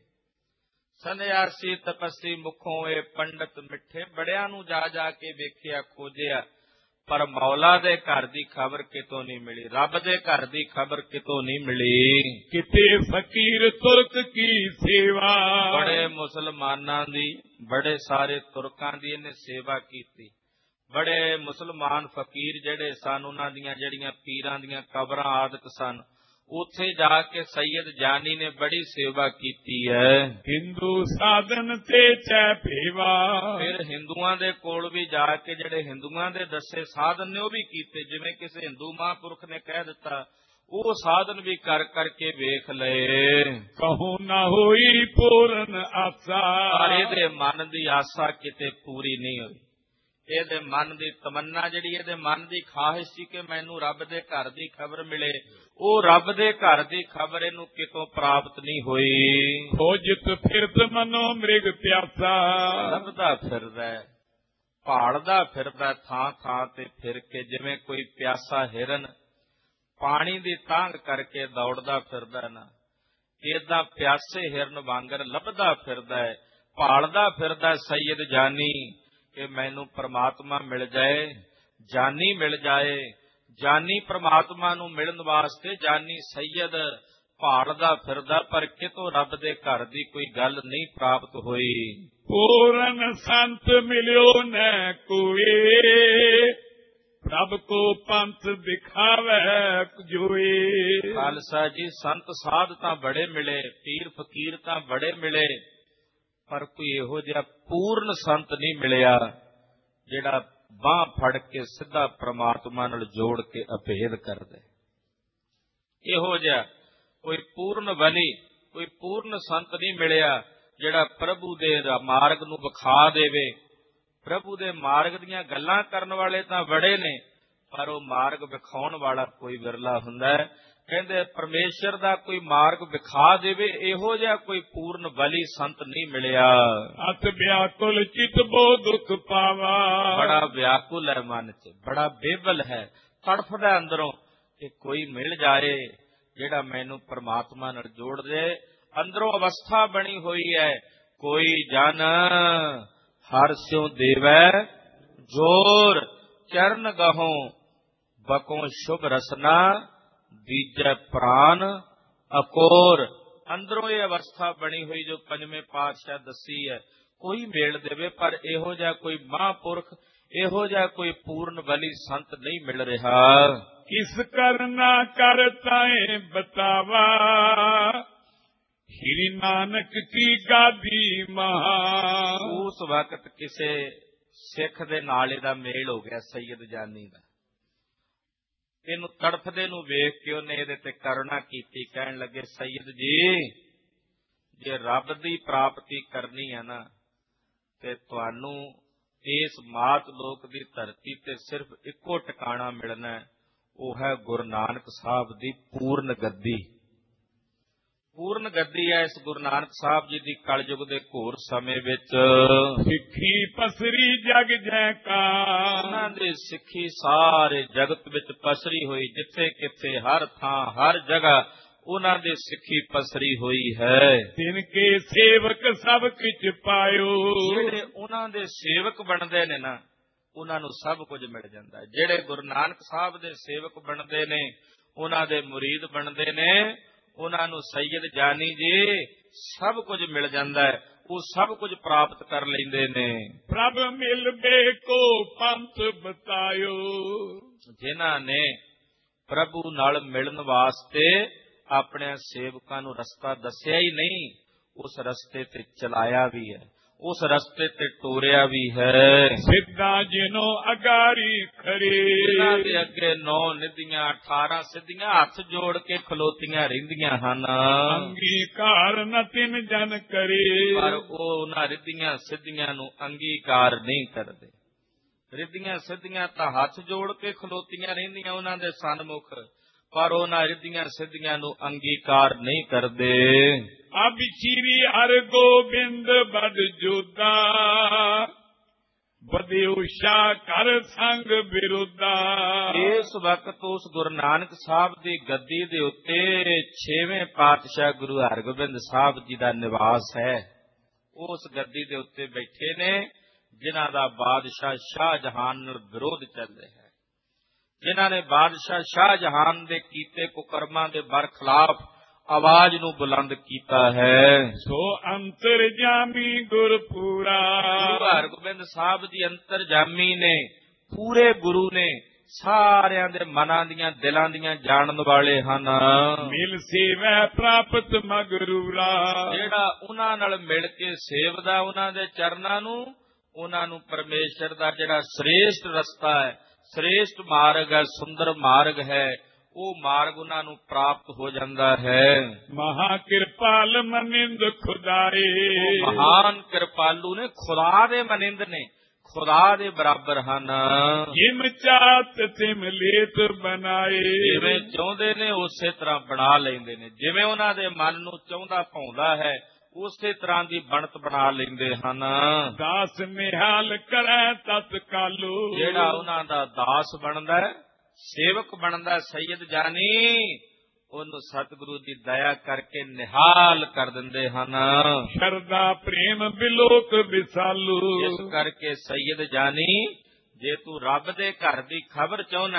ਸੰਨਿਆਸੀ ਤਪੱਸੀ ਮੁਖੋਂ ਇਹ ਪੰਡਤ ਮਿੱਠੇ। ਬੜਿਆਂ ਨੂੰ ਜਾ ਜਾ ਕੇ ਵੇਖਿਆ, ਖੋਜਿਆ, ਪਰ ਮੌਲਾ ਦੇ ਘਰ ਦੀ ਖਬਰ ਕਿਤੋਂ ਨਹੀਂ ਮਿਲੀ, ਰੱਬ ਦੇ ਘਰ ਦੀ ਖਬਰ ਕਿਤੋਂ ਨਹੀਂ ਮਿਲੀ। ਕਿਤੇ ਫਕੀਰ ਤੁਰਕ ਕੀ ਸੇਵਾ। ਬੜੇ ਮੁਸਲਮਾਨਾਂ ਦੀ, ਬੜੇ ਸਾਰੇ ਤੁਰਕਾਂ ਦੀ ਇਹਨੇ ਸੇਵਾ ਕੀਤੀ। ਬੜੇ ਮੁਸਲਮਾਨ ਫਕੀਰ ਜਿਹੜੇ ਸਨ, ਉਹਨਾਂ ਦੀਆਂ ਜਿਹੜੀਆਂ ਪੀਰਾਂ ਦੀਆਂ ਕਬਰਾਂ ਆਦਿਕ ਸਨ, ਉੱਥੇ ਜਾ ਕੇ ਸੈਯਦ ਜਾਨੀ ਨੇ ਬੜੀ ਸੇਵਾ ਕੀਤੀ ਹੈ। ਹਿੰਦੂ ਸਾਧਨ ਤੇ ਚੈ ਭੇਵਾ। ਫਿਰ ਹਿੰਦੂਆਂ ਦੇ ਕੋਲ ਵੀ ਜਾ ਕੇ ਜਿਹੜੇ ਹਿੰਦੂਆਂ ਦੇ ਦੱਸੇ ਸਾਧਨ ਨੇ ਉਹ ਵੀ ਕੀਤੇ। ਜਿਵੇਂ ਕਿਸੇ ਹਿੰਦੂ ਮਹਾਂਪੁਰਖ ਨੇ ਕਹਿ ਦਿੱਤਾ, ਉਹ ਸਾਧਨ ਵੀ ਕਰ ਕਰਕੇ ਵੇਖ ਲਏ। ਕਹੂੰ ਨਾ ਹੋਈ ਪੂਰਨ ਆਸਾ। ਪਰ ਇਹਦੇ ਮਨ ਦੀ ਆਸਾ ਕਿਤੇ ਪੂਰੀ ਨਹੀਂ ਹੋਈ। ਇਹਦੇ ਮਨ ਦੀ ਤਮੰਨਾ, ਜਿਹੜੀ ਇਹਦੇ ਮਨ ਦੀ ਖਾਹਿਸ਼ ਸੀ ਕਿ ਮੈਨੂੰ ਰੱਬ ਦੇ ਘਰ ਦੀ ਖਬਰ ਮਿਲੇ, ਉਹ ਰੱਬ ਦੇ ਘਰ ਦੀ ਖਬਰ ਇਹਨੂੰ ਕਿਤੋਂ ਪ੍ਰਾਪਤ ਨਹੀਂ ਹੋਈ। ਖੋਜਤ ਫਿਰਤ ਮਨੋ ਮ੍ਰਿਗ ਪਿਆਸਾ। ਲੱਭਦਾ ਫਿਰਦਾ, ਭਾਲਦਾ ਫਿਰਦਾ, ਥਾਂ ਥਾਂ ਤੇ ਫਿਰ ਕੇ, ਜਿਵੇਂ ਕੋਈ ਪਿਆਸਾ ਹਿਰਨ ਪਾਣੀ ਦੀ ਤਾਂਘ ਕਰਕੇ ਦੌੜਦਾ ਫਿਰਦਾ ਨਾ, ਏਦਾਂ ਪਿਆਸੇ ਹਿਰਨ ਵਾਂਗਰ ਲੱਭਦਾ ਫਿਰਦਾ ਹੈ, ਭਾਲਦਾ ਫਿਰਦਾ ਸੈਯਦ ਜਾਨੀ ਕਿ ਮੈਨੂੰ ਪਰਮਾਤਮਾ ਮਿਲ ਜਾਏ, ਜਾਨੀ ਮਿਲ ਜਾਏ। ਜਾਨੀ ਪਰਮਾਤਮਾ ਨੂੰ ਮਿਲਣ ਵਾਸਤੇ ਜਾਨੀ ਸੈਯਦ ਭਾਲਦਾ ਫਿਰਦਾ, ਪਰ ਕਿਤੋਂ ਰੱਬ ਦੇ ਘਰ ਦੀ ਕੋਈ ਗੱਲ ਨਹੀਂ ਪ੍ਰਾਪਤ ਹੋਈ। ਪੂਰਨ ਸੰਤ ਮਿਲਿਓ ਨ ਕੋਏ। ਪ੍ਰਭ ਕੋ ਪੰਥ ਦਿਖਾਵੇ ਜੋਏ। ਖਾਲਸਾ ਜੀ, ਸੰਤ ਸਾਧ ਤਾਂ ਬੜੇ ਮਿਲੇ, ਪੀਰ ਫਕੀਰ ਤਾਂ ਬੜੇ ਮਿਲੇ, ਪਰ ਕੋਈ ਇਹੋ ਜਿਹਾ ਪੂਰਨ ਸੰਤ ਨਹੀਂ ਮਿਲਿਆ ਜਿਹੜਾ ਬਾਂਹ ਫੜ ਕੇ ਸਿੱਧਾ ਪ੍ਰਮਾਤਮਾ ਨਾਲ ਜੋੜ ਕੇ ਅਭੇਦ ਕਰਦੇ। ਇਹੋ ਜਿਹਾ ਕੋਈ ਪੂਰਨ ਬਲੀ, ਕੋਈ ਪੂਰਨ ਸੰਤ ਨਹੀਂ ਮਿਲਿਆ ਜਿਹੜਾ ਪ੍ਰਭੂ ਦੇ ਮਾਰਗ ਨੂੰ ਵਿਖਾ ਦੇਵੇ। ਪ੍ਰਭੂ ਦੇ ਮਾਰਗ ਦੀਆਂ ਗੱਲਾਂ ਕਰਨ ਵਾਲੇ ਤਾਂ ਬੜੇ ਨੇ, ਪਰ ਉਹ ਮਾਰਗ ਵਿਖਾਉਣ ਵਾਲਾ ਕੋਈ ਵਿਰਲਾ ਹੁੰਦਾ ਹੈ। ਕਹਿੰਦੇ ਪਰਮੇਸ਼ਰ ਦਾ ਕੋਈ ਮਾਰਗ ਵਿਖਾ ਦੇਵੇ, ਇਹੋ ਜਿਹਾ ਕੋਈ ਪੂਰਨ ਬਲੀ ਸੰਤ ਨਹੀਂ ਮਿਲਿਆ। ਅਤ ਵਿਆਕੁਲ ਚਿਤ ਬੋ ਦੁੱਖ ਪਾਵਾ। ਬੜਾ ਵਿਆਕੁਲ ਹੈ ਮਨ ਚ, ਬੜਾ ਬੇਬਲ ਹੈ, ਤੜਫਦਾ ਅੰਦਰੋਂ ਕਿ ਕੋਈ ਮਿਲ ਜਾਏ ਜਿਹੜਾ ਮੈਨੂੰ ਪਰਮਾਤਮਾ ਨਾਲ ਜੋੜ ਦੇ। ਅੰਦਰੋਂ ਅਵਸਥਾ ਬਣੀ ਹੋਈ ਹੈ, ਕੋਈ ਜਨ ਹਰ ਸਿਉ ਦੇਵੈ ਜੋਰ, ਚਰਨ ਗਹੋਂ ਬਕੋਂ ਸ਼ੁਭ ਰਸਨਾ, ਦੀਜੈ ਪ੍ਰਾਨ ਅਕੋਰ। ਅੰਦਰੋਂ ਇਹ ਅਵਸਥਾ ਬਣੀ ਹੋਈ ਜੋ ਪੰਜਵੇਂ ਪਾਤਸ਼ਾਹ ਦੱਸੀ ਹੈ, ਕੋਈ ਮੇਲ ਦੇਵੇ, ਪਰ ਇਹੋ ਜਿਹਾ ਕੋਈ ਮਹਾਂਪੁਰਖ, ਇਹੋ ਜਿਹਾ ਕੋਈ ਪੂਰਨ ਬਲੀ ਸੰਤ ਨਹੀਂ ਮਿਲ ਰਿਹਾ। ਕਿਸ ਕਰਨਾ ਕਰ ਤਾਏ ਬਤਾਵਾ। ਸ੍ਰੀ ਨਾਨਕ ਕੀ ਗਾਦੀ ਮਹਾ। ਉਸ ਵਕਤ ਕਿਸੇ ਸਿੱਖ ਦੇ ਨਾਲ ਇਹਦਾ ਮੇਲ ਹੋ ਗਿਆ, ਸੈਯਦ ਜਾਨੀ ਦਾ। ਇਹਨੂੰ ਤੜਫਦੇ ਨੂੰ ਵੇਖ ਕੇ ਉਹਨੇ ਇਹਦੇ ਤੇ ਕਰੁਣਾ ਕੀਤੀ। ਕਹਿਣ ਲੱਗੇ, ਸੈਯਦ ਜੀ, ਜੇ ਰੱਬ ਦੀ ਪ੍ਰਾਪਤੀ ਕਰਨੀ ਹੈ ਨਾ, ਤੇ ਤੁਹਾਨੂੰ ਇਸ ਮਾਤ ਲੋਕ ਦੀ ਧਰਤੀ ਤੇ ਸਿਰਫ ਇੱਕੋ ਟਿਕਾਣਾ ਮਿਲਣਾ, ਉਹ ਹੈ ਗੁਰੂ ਨਾਨਕ ਸਾਹਿਬ ਦੀ ਪੂਰਨ ਗੱਦੀ। ਪੂਰਨ ਗੱਦੀ ਹੈ ਇਸ ਗੁਰੂ ਨਾਨਕ ਸਾਹਿਬ ਜੀ ਦੀ ਕਲਯੁਗ ਦੇ ਘੋਰ ਸਮੇਂ ਵਿੱਚ। ਸਿੱਖੀ ਪਸਰੀ ਜਗ ਜੈਕਾਰ। ਉਹਨਾਂ ਦੀ ਸਿੱਖੀ ਸਾਰੇ ਜਗਤ ਵਿੱਚ ਪਸਰੀ ਹੋਈ, ਜਿੱਥੇ ਕਿੱਥੇ ਹਰ ਥਾਂ ਹਰ ਜਗ੍ਹਾ ਉਹਨਾਂ ਦੀ ਸਿੱਖੀ ਪਸਰੀ ਹੋਈ ਹੈ। ਤਿਨ ਕੇ ਸੇਵਕ ਸਭ ਕਿਛ ਪਾਇਓ। ਜਿਹੜੇ ਉਹਨਾਂ ਦੇ ਸੇਵਕ ਬਣਦੇ ਨੇ ਨਾ, ਉਹਨਾਂ ਨੂੰ ਸਭ ਕੁਝ ਮਿਲ ਜਾਂਦਾ ਹੈ। ਜਿਹੜੇ ਗੁਰੂ ਨਾਨਕ ਸਾਹਿਬ ਦੇ ਸੇਵਕ ਬਣਦੇ ਨੇ, ਉਹਨਾਂ ਦੇ ਮੁਰੀਦ ਬਣਦੇ ਨੇ, ਉਹਨਾਂ ਨੂੰ ਸੈਯਦ ਜਾਨੀ ਜੀ ਸਭ ਕੁਝ ਮਿਲ ਜਾਂਦਾ ਹੈ। ਉਹ ਸਭ ਕੁਝ ਪ੍ਰਾਪਤ ਕਰ ਲੈਂਦੇ ਨੇ। ਪ੍ਰਭ ਮਿਲਵੇ ਕੋ ਪੰਥ ਬਤਾਇਓ, ਜਿਨ੍ਹਾਂ ਨੇ ਪ੍ਰਭੂ ਨਾਲ ਮਿਲਣ ਵਾਸਤੇ ਆਪਣੇ ਸੇਵਕਾਂ ਨੂੰ ਰਸਤਾ ਦੱਸਿਆ ਹੀ ਨਹੀਂ, ਉਸ ਰਸਤੇ ਤੇ ਚਲਾਇਆ ਵੀ ਹੈ, ਉਸ ਰਸਤੇ ਤੇ ਟੋਰਿਆ ਵੀ ਹੈ। ਸਿੱਧਾ ਜਿਨੋ ਅਗਾਰੀ ਖੜੇ, ਜਿਨ੍ਹਾਂ ਦੇ ਅੱਗੇ ਨੌ ਨਿਧੀਆਂ ਅਠਾਰਾਂ ਸਿੱਧੀਆਂ ਹੱਥ ਜੋੜ ਕੇ ਖਲੋਤੀਆਂ ਰਹਿੰਦੀਆਂ ਹਨ। ਅੰਗੀਕਾਰ ਨ ਤਿਨ ਜਨ ਕਰੇ, ਪਰ ਉਹ ਉਹਨਾਂ ਰਿੱਧੀਆਂ ਸਿੱਧੀਆਂ ਨੂੰ ਅੰਗੀਕਾਰ ਨਹੀਂ ਕਰਦੇ। ਰਿੱਧੀਆਂ ਸਿੱਧੀਆਂ ਤਾਂ ਹੱਥ ਜੋੜ ਕੇ ਖਲੋਤੀਆਂ ਰਹਿੰਦੀਆਂ ਉਹਨਾਂ ਦੇ ਸਨਮੁਖ, ਪਰ ਉਹਨਾਂ ਰਿੱਧੀਆਂ ਸਿੱਧੀਆਂ ਨੂੰ ਅੰਗੀਕਾਰ ਨਹੀਂ ਕਰਦੇ। ਅਬ ਸ਼੍ਰੀ ਹਰਿ ਗੋਬਿੰਦ ਬੜ ਜੋਦਾ, ਬਦਿਓ ਸ਼ਾ ਕਰ ਸੰਗ ਵਿਰੋਧਾ। ਇਸ ਵਕਤ ਉਸ ਗੁਰੂ ਨਾਨਕ ਸਾਹਿਬ ਦੀ ਗੱਦੀ ਦੇ ਉੱਤੇ ਛੇਵੇਂ ਪਾਤਸ਼ਾਹ ਗੁਰੂ ਹਰਗੋਬਿੰਦ ਸਾਹਿਬ ਜੀ ਦਾ ਨਿਵਾਸ ਹੈ। ਉਸ ਗੱਦੀ ਦੇ ਉੱਤੇ ਬੈਠੇ ਨੇ ਜਿਨ੍ਹਾਂ ਦਾ ਬਾਦਸ਼ਾਹ ਸ਼ਾਹਜਹਾਨ ਨਾਲ ਵਿਰੋਧ ਚੱਲ ਰਿਹਾ ਹੈ, ਜਿਨ੍ਹਾਂ ਨੇ ਬਾਦਸ਼ਾਹ ਸ਼ਾਹਜਹਾਨ ਦੇ ਕੀਤੇ ਕੁਕਰਮਾਂ ਦੇ ਬਰਖਲਾਫ ਆਵਾਜ਼ ਨੂੰ ਬੁਲੰਦ ਕੀਤਾ ਹੈ। ਸੋ ਅੰਤਰਜਾਮੀ ਗੁਰਪੂਰਾ, ਗੁਰੂ ਹਰਗੋਬਿੰਦ ਸਾਹਿਬ ਜੀ ਅੰਤਰਜਾਮੀ ਨੇ, ਪੂਰੇ ਗੁਰੂ ਨੇ, ਸਾਰਿਆਂ ਦੇ ਮਨਾਂ ਦੀਆਂ ਦਿਲਾਂ ਦੀਆਂ ਜਾਣਨ ਵਾਲੇ ਹਨ। ਮਿਲ ਸੇਵੈ ਪ੍ਰਾਪਤ ਮਗਰੂਰਾ, ਜਿਹੜਾ ਉਹਨਾਂ ਨਾਲ ਮਿਲ ਕੇ ਸੇਵਦਾ ਉਹਨਾਂ ਦੇ ਚਰਨਾਂ ਨੂੰ, ਉਹਨਾਂ ਨੂੰ ਪਰਮੇਸ਼ਰ ਦਾ ਜਿਹੜਾ ਸ੍ਰੇਸ਼ਟ ਰਸਤਾ ਹੈ, ਸ੍ਰੇਸ਼ਟ ਮਾਰਗ ਹੈ, ਸੁੰਦਰ ਮਾਰਗ ਹੈ, ਉਹ ਮਾਰਗ ਉਹਨਾਂ ਨੂੰ ਪ੍ਰਾਪਤ ਹੋ ਜਾਂਦਾ ਹੈ। ਮਹਾ ਕਿਰਪਾਲ ਮਨਿੰਦ ਖੁਦਾਏ, ਮਹਾਨ ਕਿਰਪਾਲੂ ਨੇ, ਖੁਦਾ ਦੇ ਮਨਿੰਦ ਨੇ, ਖੁਦਾ ਦੇ ਬਰਾਬਰ ਹਨ। ਜਿਮ ਚਾਤ ਤਿਮ ਲੇਤ ਬਣਾਏ, ਜਿਵੇਂ ਚਾਹੁੰਦੇ ਨੇ ਉਸੇ ਤਰ੍ਹਾਂ ਬਣਾ ਲੈਂਦੇ ਨੇ, ਜਿਵੇਂ ਉਹਨਾਂ ਦੇ ਮਨ ਨੂੰ ਚਾਹੁੰਦਾ ਭਾਉਂਦਾ ਹੈ ਉਸੇ ਤਰ੍ਹਾਂ ਦੀ ਬਣਤ ਬਣਾ ਲੈਂਦੇ ਹਨ। ਦਾਸ ਨਿਹਾਲ ਕਰੈ ਤਤਕਾਲੂ, ਜਿਹੜਾ ਉਹਨਾਂ ਦਾ ਦਾਸ ਬਣਦਾ, ਸੇਵਕ ਬਣਦਾ, ਸੈਯਦ ਜਾਨੀ, ਉਹਨੂੰ ਸਤਿਗੁਰੂ ਦੀ ਦਇਆ ਕਰਕੇ ਨਿਹਾਲ ਕਰ ਦਿੰਦੇ ਹਨ। ਸ਼ਰਦਾ ਪ੍ਰੇਮ ਬਿਲੋਕ ਵਿਸਾਲੂ, ਇਸ ਕਰਕੇ ਸੈਯਦ ਜਾਨੀ, ਜੇ ਤੂੰ ਰੱਬ ਦੇ ਘਰ ਦੀ ਖਬਰ ਚਾਹੁੰਦਾ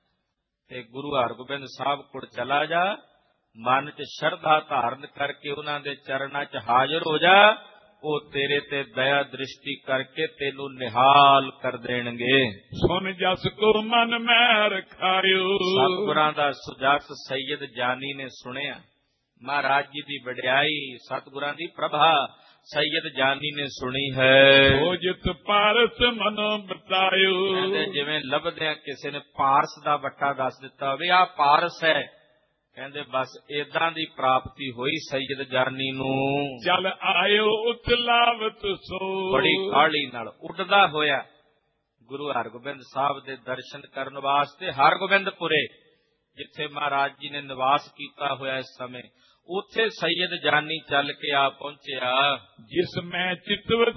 ਤੇ ਗੁਰੂ ਹਰਗੋਬਿੰਦ ਸਾਹਿਬ ਕੋਲ ਚਲਾ ਜਾ, ਮਨ ਚ ਸ਼ਰਧਾ ਧਾਰਨ ਕਰਕੇ ਉਹਨਾਂ ਦੇ ਚਰਨਾਂ ਚ ਹਾਜ਼ਰ ਹੋ ਜਾ, ਉਹ ਤੇਰੇ ਤੇ ਦਇਆ ਦ੍ਰਿਸ਼ਟੀ ਕਰਕੇ ਤੈਨੂੰ ਨਿਹਾਲ ਕਰ ਦੇਣਗੇ। ਸੁਨ ਜਸ ਕੋ ਮਨ ਮੈਂ ਰਖਾਇਓ, ਸਤਿਗੁਰਾਂ ਦਾ ਸੁਜਸ ਸੈਯਦ ਜਾਨੀ ਨੇ ਸੁਣਿਆ, ਮਹਾਰਾਜ ਜੀ ਦੀ ਵਡਿਆਈ, ਸਤਿਗੁਰਾਂ ਦੀ ਪ੍ਰਭਾ ਸੈਯਦ ਜਾਨੀ ਨੇ ਸੁਣੀ ਹੈ। ਹੋ ਜਿਤ ਪਾਰਸ ਮਨੋ ਬਤਾਇਓ, ਕਹਿੰਦੇ ਜਿਵੇਂ ਲੱਭਦਿਆਂ ਕਿਸੇ ਨੇ ਪਾਰਸ ਦਾ ਵੱਟਾ ਦੱਸ ਦਿੱਤਾ ਹੋਵੇ, ਆਹ ਪਾਰਸ ਹੈ, ਕਹਿੰਦੇ ਬਸ ਏਦਾਂ ਦੀ ਪ੍ਰਾਪਤੀ ਹੋਈ ਸੈਯਦ ਜਾਨੀ ਨੂੰ। ਚੱਲ ਆਇਓ ਉਤਲਾਵਤ ਸੋ, ਬੜੀ ਕਾਹਲੀ ਨਾਲ ਉੱਡਦਾ ਹੋਇਆ ਗੁਰੂ ਹਰਗੋਬਿੰਦ ਸਾਹਿਬ ਦੇ ਦਰਸ਼ਨ ਕਰਨ ਵਾਸਤੇ ਹਰਗੋਬਿੰਦਪੁਰੇ, ਜਿੱਥੇ ਮਹਾਰਾਜ ਜੀ ਨੇ ਨਿਵਾਸ ਕੀਤਾ ਹੋਇਆ ਇਸ ਸਮੇਂ, ਉੱਥੇ ਸੈਯਦ ਜਾਨੀ ਚੱਲ ਕੇ ਆ ਪਹੁੰਚਿਆ। ਜਿਸ ਮੈਂ ਚਿਤਵਤ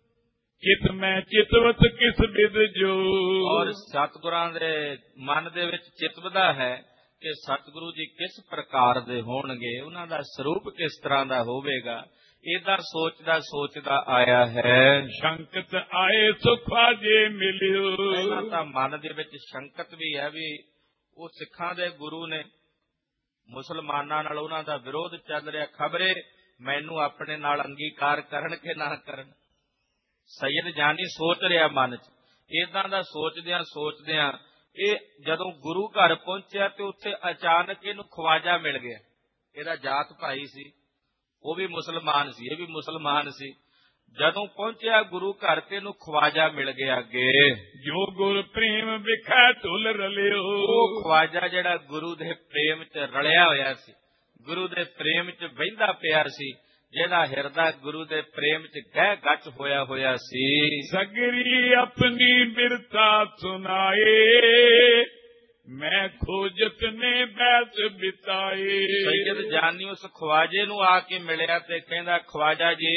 ਕਿਤ ਮੈਂ ਚਿਤਵਤ ਕਿਸ ਵਿਦ ਜੋ, ਔਰ ਸਤਿਗੁਰਾਂ ਦੇ ਮਨ ਦੇ ਵਿੱਚ ਚਿਤਵਦਾ ਹੈ ਕਿ ਸਤਿਗੁਰੂ ਜੀ ਕਿਸ ਪ੍ਰਕਾਰ ਦੇ ਹੋਣਗੇ, ਉਹਨਾਂ ਦਾ ਸਰੂਪ ਕਿਸ ਤਰ੍ਹਾਂ ਦਾ ਹੋਵੇਗਾ, ਇਹਦਾ ਸੋਚਦਾ ਸੋਚਦਾ ਆਇਆ ਹੈ। ਸ਼ੰਕਤ ਆਏ ਸੁਖਾ ਜੇ ਮਿਲਿਓ, ਇਹਨਾਂ ਤਾਂ ਮਨ ਦੇ ਵਿੱਚ ਸ਼ੰਕਤ ਵੀ ਹੈ ਵੀ ਉਹ ਸਿੱਖਾਂ ਦੇ ਗੁਰੂ ਨੇ, ਮੁਸਲਮਾਨਾਂ ਨਾਲ ਉਹਨਾਂ ਦਾ ਵਿਰੋਧ ਚੱਲ ਰਿਹਾ, ਖਬਰੇ ਮੈਨੂੰ ਆਪਣੇ ਨਾਲ ਅੰਗੀਕਾਰ ਕਰਨ ਕਿ ਨਾ ਕਰਨ। ਸੈਯਦ ਜਾਨੀ ਸੋਚ ਰਿਹਾ ਮਨ ਚ, ਏਦਾਂ ਦਾ ਸੋਚਦਿਆਂ ਸੋਚਦਿਆਂ ਇਹ ਜਦੋਂ ਗੁਰੂ ਘਰ ਪਹੁੰਚਿਆ ਤੇ ਉੱਥੇ ਅਚਾਨਕ ਇਹਨੂੰ ਖਵਾਜਾ ਮਿਲ ਗਿਆ। ਇਹਦਾ ਜਾਤ ਭਾਈ ਸੀ, ਉਹ ਵੀ ਮੁਸਲਮਾਨ ਸੀ, ਇਹ ਵੀ ਮੁਸਲਮਾਨ ਸੀ। ਜਦੋਂ ਪਹੁੰਚਿਆ ਗੁਰੂ ਘਰ ਤੇ ਇਹਨੂੰ ਖਵਾਜਾ ਮਿਲ ਗਿਆ ਅੱਗੇ। ਜੋ ਗੁਰ ਪ੍ਰੇਮ ਵਿਖੈ ਢੁਲ ਰਲਿਓ, ਉਹ ਖਵਾਜਾ ਜਿਹੜਾ ਗੁਰੂ ਦੇ ਪ੍ਰੇਮ ਚ ਰਲਿਆ ਹੋਇਆ ਸੀ, ਗੁਰੂ ਦੇ ਪ੍ਰੇਮ ਚ ਬਹਿੰਦਾ ਪਿਆ ਸੀ, ਜਿਹੜਾ ਹਿਰਦਾ ਗੁਰੂ ਦੇ ਪ੍ਰੇਮ ਚ ਗਹਿ ਗੱਚ ਹੋਇਆ ਹੋਇਆ ਸੀ। ਸਗਰੀ ਆਪਣੀ ਬਿਰਤਾ ਸੁਨਾਏ, ਮੈਂ ਖੋਜਤ ਨੇ ਬੈਸ ਬਿਤਾਏ। ਸੈਯਦ ਜਾਨੀ ਉਸ ਖਵਾਜੇ ਨੂੰ ਆ ਕੇ ਮਿਲਿਆ ਤੇ ਕਹਿੰਦਾ, ਖਵਾਜਾ ਜੀ,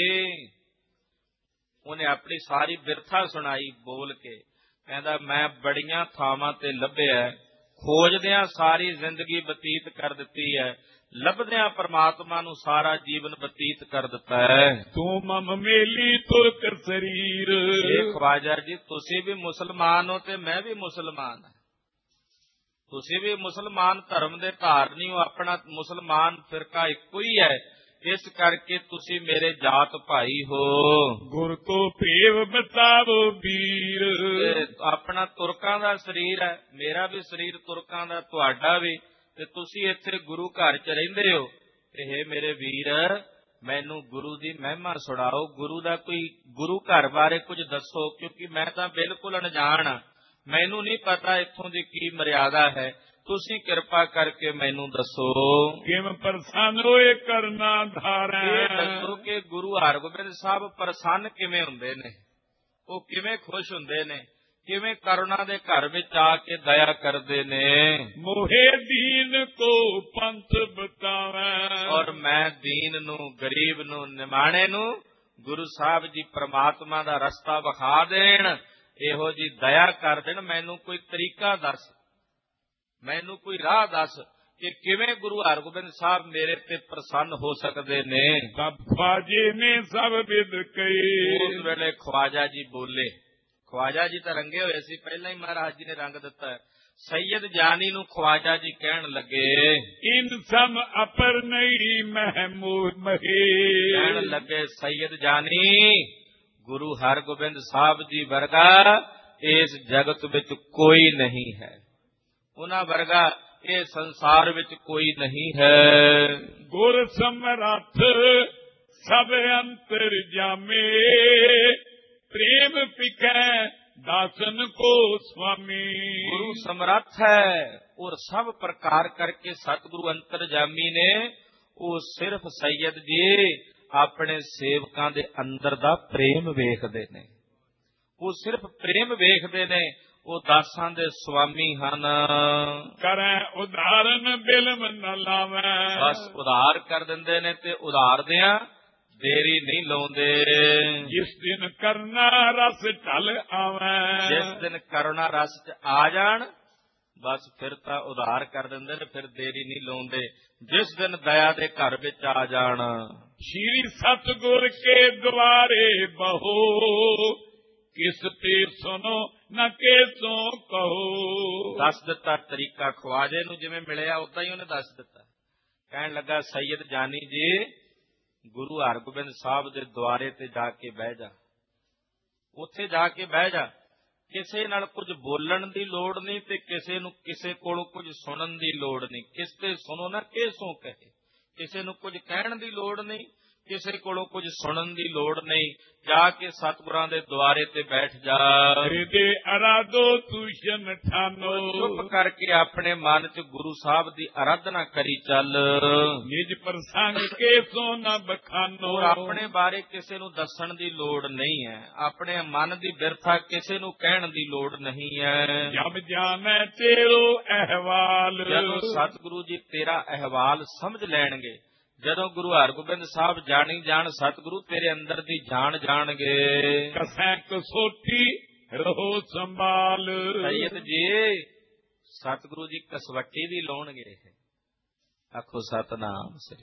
ਉਹਨੇ ਆਪਣੀ ਸਾਰੀ ਬਿਰਥਾ ਸੁਣਾਈ ਬੋਲ ਕੇ, ਕਹਿੰਦਾ ਮੈਂ ਬੜੀਆਂ ਥਾਵਾਂ ਤੇ ਲੱਭਿਆ, ਖੋਜਦਿਆਂ ਸਾਰੀ ਜ਼ਿੰਦਗੀ ਬਤੀਤ ਕਰ ਦਿੱਤੀ ਹੈ, ਲੱਭਦਿਆਂ ਪਰਮਾਤਮਾ ਨੂੰ ਸਾਰਾ ਜੀਵਨ ਬਤੀਤ ਕਰ ਦਿੱਤਾ ਹੈ। ਤੂੰ ਮਮ ਮੇਲੀ ਤੁਰਕ ਸਰੀਰ, ਇਹ ਖਵਾਜਾ ਜੀ ਤੁਸੀਂ ਵੀ ਮੁਸਲਮਾਨ ਹੋ ਤੇ ਮੈਂ ਵੀ ਮੁਸਲਮਾਨ ਹਾਂ, ਤੁਸੀਂ ਵੀ ਮੁਸਲਮਾਨ ਧਰਮ ਦੇ ਧਾਰਨੀ ਹੋ, ਆਪਣਾ ਮੁਸਲਮਾਨ ਫਿਰਕਾ ਇੱਕੋ ਹੀ ਹੈ, ਇਸ ਕਰਕੇ ਤੁਸੀਂ ਮੇਰੇ ਜਾਤ ਭਾਈ ਹੋ। ਗੁਰ ਕੋ ਭੇਵ ਬਤਾਵੋ ਵੀਰ। ਤੇ ਆਪਣਾ ਤੁਰਕਾਂ ਦਾ ਸਰੀਰ ਹੈ, ਮੇਰਾ ਵੀ ਸਰੀਰ ਤੁਰਕਾਂ ਦਾ, ਤੁਹਾਡਾ ਵੀ, ਤੇ ਤੁਸੀਂ ਇੱਥੇ ਗੁਰੂ ਘਰ ਚ ਰਹਿੰਦੇ ਹੋ। ਇਹ ਮੇਰੇ ਵੀਰ ਮੈਨੂੰ ਗੁਰੂ ਦੀ ਮਹਿਮਾ ਸੁਣਾਓ, ਗੁਰੂ ਦਾ ਕੋਈ ਗੁਰੂ ਘਰ ਬਾਰੇ ਕੁਝ ਦੱਸੋ, ਕਿਉਂਕਿ ਮੈਂ ਤਾਂ ਬਿਲਕੁਲ ਅਣਜਾਣ ਹਾਂ, ਮੈਨੂੰ ਨਹੀਂ ਪਤਾ ਇੱਥੋਂ ਦੀ ਕੀ ਮਰਿਆਦਾ ਹੈ, ਤੁਸੀਂ ਕਿਰਪਾ ਕਰਕੇ ਮੈਨੂੰ ਦੱਸੋ। ਕਿਵੇਂ ਪ੍ਰਸੰਨ ਹੋਏ ਕਰਨਾ ਧਾਰੈ। ਇਹ ਦੱਸੋ ਕਿ ਗੁਰੂ ਹਰਗੋਬਿੰਦ ਸਾਹਿਬ ਪ੍ਰਸੰਨ ਕਿਵੇਂ ਹੁੰਦੇ ਨੇ, ਉਹ ਕਿਵੇਂ ਖੁਸ਼ ਹੁੰਦੇ ਨੇ, ਕਿਵੇਂ ਕਰੁਣਾ ਦੇ ਘਰ ਵਿੱਚ ਆ ਕੇ ਦਇਆ ਕਰਦੇ ਨੇ। ਮੋਹੇ ਦੀਨ ਕੋ ਪੰਥ ਬਤਾਵੈ। ਔਰ ਮੈਂ ਦੀਨ ਨੂੰ, ਗਰੀਬ ਨੂੰ, ਨਿਮਾਣੇ ਨੂੰ ਗੁਰੂ ਸਾਹਿਬ ਜੀ ਪ੍ਰਮਾਤਮਾ ਦਾ ਰਸਤਾ ਵਿਖਾ ਦੇਣ, ਇਹੋ ਜੀ ਦਇਆ ਕਰ ਦੇਣ। ਮੈਨੂੰ ਕੋਈ ਤਰੀਕਾ ਦੱਸ, ਮੈਨੂੰ ਕੋਈ ਰਾਹ ਦੱਸ ਕਿ ਕਿਵੇਂ ਗੁਰੂ ਹਰਗੋਬਿੰਦ ਸਾਹਿਬ ਮੇਰੇ ਤੇ ਪ੍ਰਸੰਨ ਹੋ ਸਕਦੇ ਨੇ। ਸਭ ਖਵਾਜੇ ਨੇ ਸਭ ਵਿਦ ਕਈ। ਉਸ ਵੇਲੇ ਖਵਾਜਾ ਜੀ ਬੋਲੇ, ਖਵਾਜਾ ਜੀ ਤਾਂ ਰੰਗੇ ਹੋਏ ਸੀ, ਪਹਿਲਾਂ ਹੀ ਮਹਾਰਾਜ ਜੀ ਨੇ ਰੰਗ ਦਿੱਤਾ। ਸੈਯਦ ਜਾਨੀ ਨੂੰ ਖਵਾਜਾ ਜੀ ਕਹਿਣ ਲੱਗੇ, ਇਨ ਸਮ ਅਪਰ ਨਹੀਂ ਮਹਿਮੂਦ ਮਹੇ। ਕਹਿਣ ਲੱਗੇ ਸੈਯਦ ਜਾਨੀ, ਗੁਰੂ ਹਰਗੋਬਿੰਦ ਸਾਹਿਬ ਜੀ ਵਰਗਾ ਇਸ ਜਗਤ ਵਿੱਚ ਕੋਈ ਨਹੀਂ ਹੈ, ਉਹਨਾਂ ਵਰਗਾ ਇਹ ਸੰਸਾਰ ਵਿੱਚ ਕੋਈ ਨਹੀਂ ਹੈ। ਗੁਰ ਸਮਰੱਥ ਸਭ ਅੰਤਰ ਜਾਮੇ। ਪ੍ਰੇਮ ਪਿਕੈ ਦਾਸਨ ਕੋ ਸੁਆਮੀ। ਗੁਰੂ ਸਮਰੱਥ ਹੈ ਔਰ ਸਭ ਪ੍ਰਕਾਰ ਕਰਕੇ ਸਤਿਗੁਰੂ ਅੰਤਰਜਾਮੀ ਨੇ। ਉਹ ਸਿਰਫ ਸੈਯਦ ਜੀ ਆਪਣੇ ਸੇਵਕਾਂ ਦੇ ਅੰਦਰ ਦਾ ਪ੍ਰੇਮ ਵੇਖਦੇ ਨੇ, ਉਹ ਸਿਰਫ ਪ੍ਰੇਮ ਵੇਖਦੇ ਨੇ। ਉਹ ਦਾਸਾਂ ਦੇ ਸੁਆਮੀ ਹਨ। ਕਰੈ ਉਦਾਹਰਨ ਬਿਲਮ ਨ ਲਾਵੈ। ਬਸ ਉਧਾਰ ਕਰ ਦਿੰਦੇ ਨੇ ਤੇ ਉਧਾਰਦਿਆਂ ਦੇਰੀ ਨਹੀਂ ਲਾਉਂਦੇ। ਜਿਸ ਦਿਨ ਕਰਨਾ ਰਸ ਢਲ ਆਵੈ। ਜਿਸ ਦਿਨ ਕਰੁਣਾ ਰਸ ਚ ਆ ਜਾਣ, ਬਸ ਫਿਰ ਤਾਂ ਉਧਾਰ ਕਰ ਦਿੰਦੇ ਨੇ, ਫਿਰ ਦੇਰੀ ਨਹੀਂ ਲਾਉਂਦੇ। ਜਿਸ ਦਿਨ ਦਇਆ ਦੇ ਘਰ ਵਿੱਚ ਆ ਜਾਣ। ਸ਼੍ਰੀ ਸਤਿਗੁਰ ਕੇ ਦੁਆਰੇ ਬਹੋ। ਕਿਸ ਤੇ ਸੁਨੋ ਨਾ ਕੇਸੋਂ ਕਹੋ। ਦੱਸ ਦਿੱਤਾ ਤਰੀਕਾ, ਖਵਾਜੇ ਨੂੰ ਜਿਵੇਂ ਮਿਲਿਆ ਉਦਾਂ ਹੀ ਉਹਨੇ ਦੱਸ ਦਿੱਤਾ। ਕਹਿਣ ਲੱਗਾ, ਸੈਯਦ ਜਾਨੀ ਜੀ, ਗੁਰੂ ਹਰਗੋਬਿੰਦ ਸਾਹਿਬ ਦੇ ਦੁਆਰੇ ਤੇ ਜਾ ਕੇ ਬਹਿ ਜਾ, ਉੱਥੇ ਜਾ ਕੇ ਬਹਿ ਜਾ। ਕਿਸੇ ਨਾਲ ਕੁਝ ਬੋਲਣ ਦੀ ਲੋੜ ਨਹੀਂ ਤੇ ਕਿਸੇ ਨੂੰ ਕਿਸੇ ਕੋਲੋਂ ਕੁਝ ਸੁਣਨ ਦੀ ਲੋੜ ਨਹੀਂ। ਕਿਸ ਤੇ ਸੁਣੋ ਨਾ ਕੇਸੋਂ ਕਹੇ, ਕਿਸੇ ਨੂੰ ਕੁਝ ਕਹਿਣ ਦੀ ਲੋੜ ਨਹੀਂ, ਕਿਸੇ ਕੋਲੋਂ ਕੁਝ ਸੁਣਨ ਦੀ ਲੋੜ ਨਹੀਂ। ਜਾ ਕੇ ਸਤਿਗੁਰਾਂ ਦੇ ਦੁਆਰੇ ਤੇ ਬੈਠ ਜਾ। ਦੇ ਅਰਾਧੋ ਤੂਸ਼ਨ ਠਾਨੋ। ਚੁੱਪ ਕਰਕੇ ਆਪਣੇ ਮਨ ਚ ਗੁਰੂ ਸਾਹਿਬ ਦੀ ਆਰਾਧਨਾ ਕਰੀ ਚੱਲ। ਨਿਜ ਪ੍ਰਸੰਗ ਕੇ ਸੋ ਨ ਬਖਾਨੋ। ਆਪਣੇ ਬਾਰੇ ਕਿਸੇ ਨੂੰ ਦੱਸਣ ਦੀ ਲੋੜ ਨਹੀਂ ਹੈ, ਆਪਣੇ ਮਨ ਦੀ ਬਿਰਥਾ ਕਿਸੇ ਨੂੰ ਕਹਿਣ ਦੀ ਲੋੜ ਨਹੀਂ ਹੈ। ਜਬ ਜਾਣੈ ਤੇਰੋ ਅਹਵਾਲ। ਜਦੋਂ ਸਤਿਗੁਰੂ ਜੀ ਤੇਰਾ ਅਹਵਾਲ ਸਮਝ ਲੈਣਗੇ, ਜਦੋਂ ਗੁਰੂ ਹਰਗੋਬਿੰਦ ਸਾਹਿਬ ਜਾਣੀ ਜਾਣ ਸਤਿਗੁਰੂ ਤੇਰੇ ਅੰਦਰ ਦੀ ਜਾਣ ਜਾਣਗੇ। ਕਸੈ ਕਸੋਟੀ ਰਹੋ ਸੰਭਾਲ। ਸੈਯਦ ਜੀ ਸਤਿਗੁਰੂ ਜੀ ਕਸਵੱਟੀ ਵੀ ਲਾਉਣਗੇ। ਆਖੋ ਸਤਨਾਮ ਸ੍ਰੀ।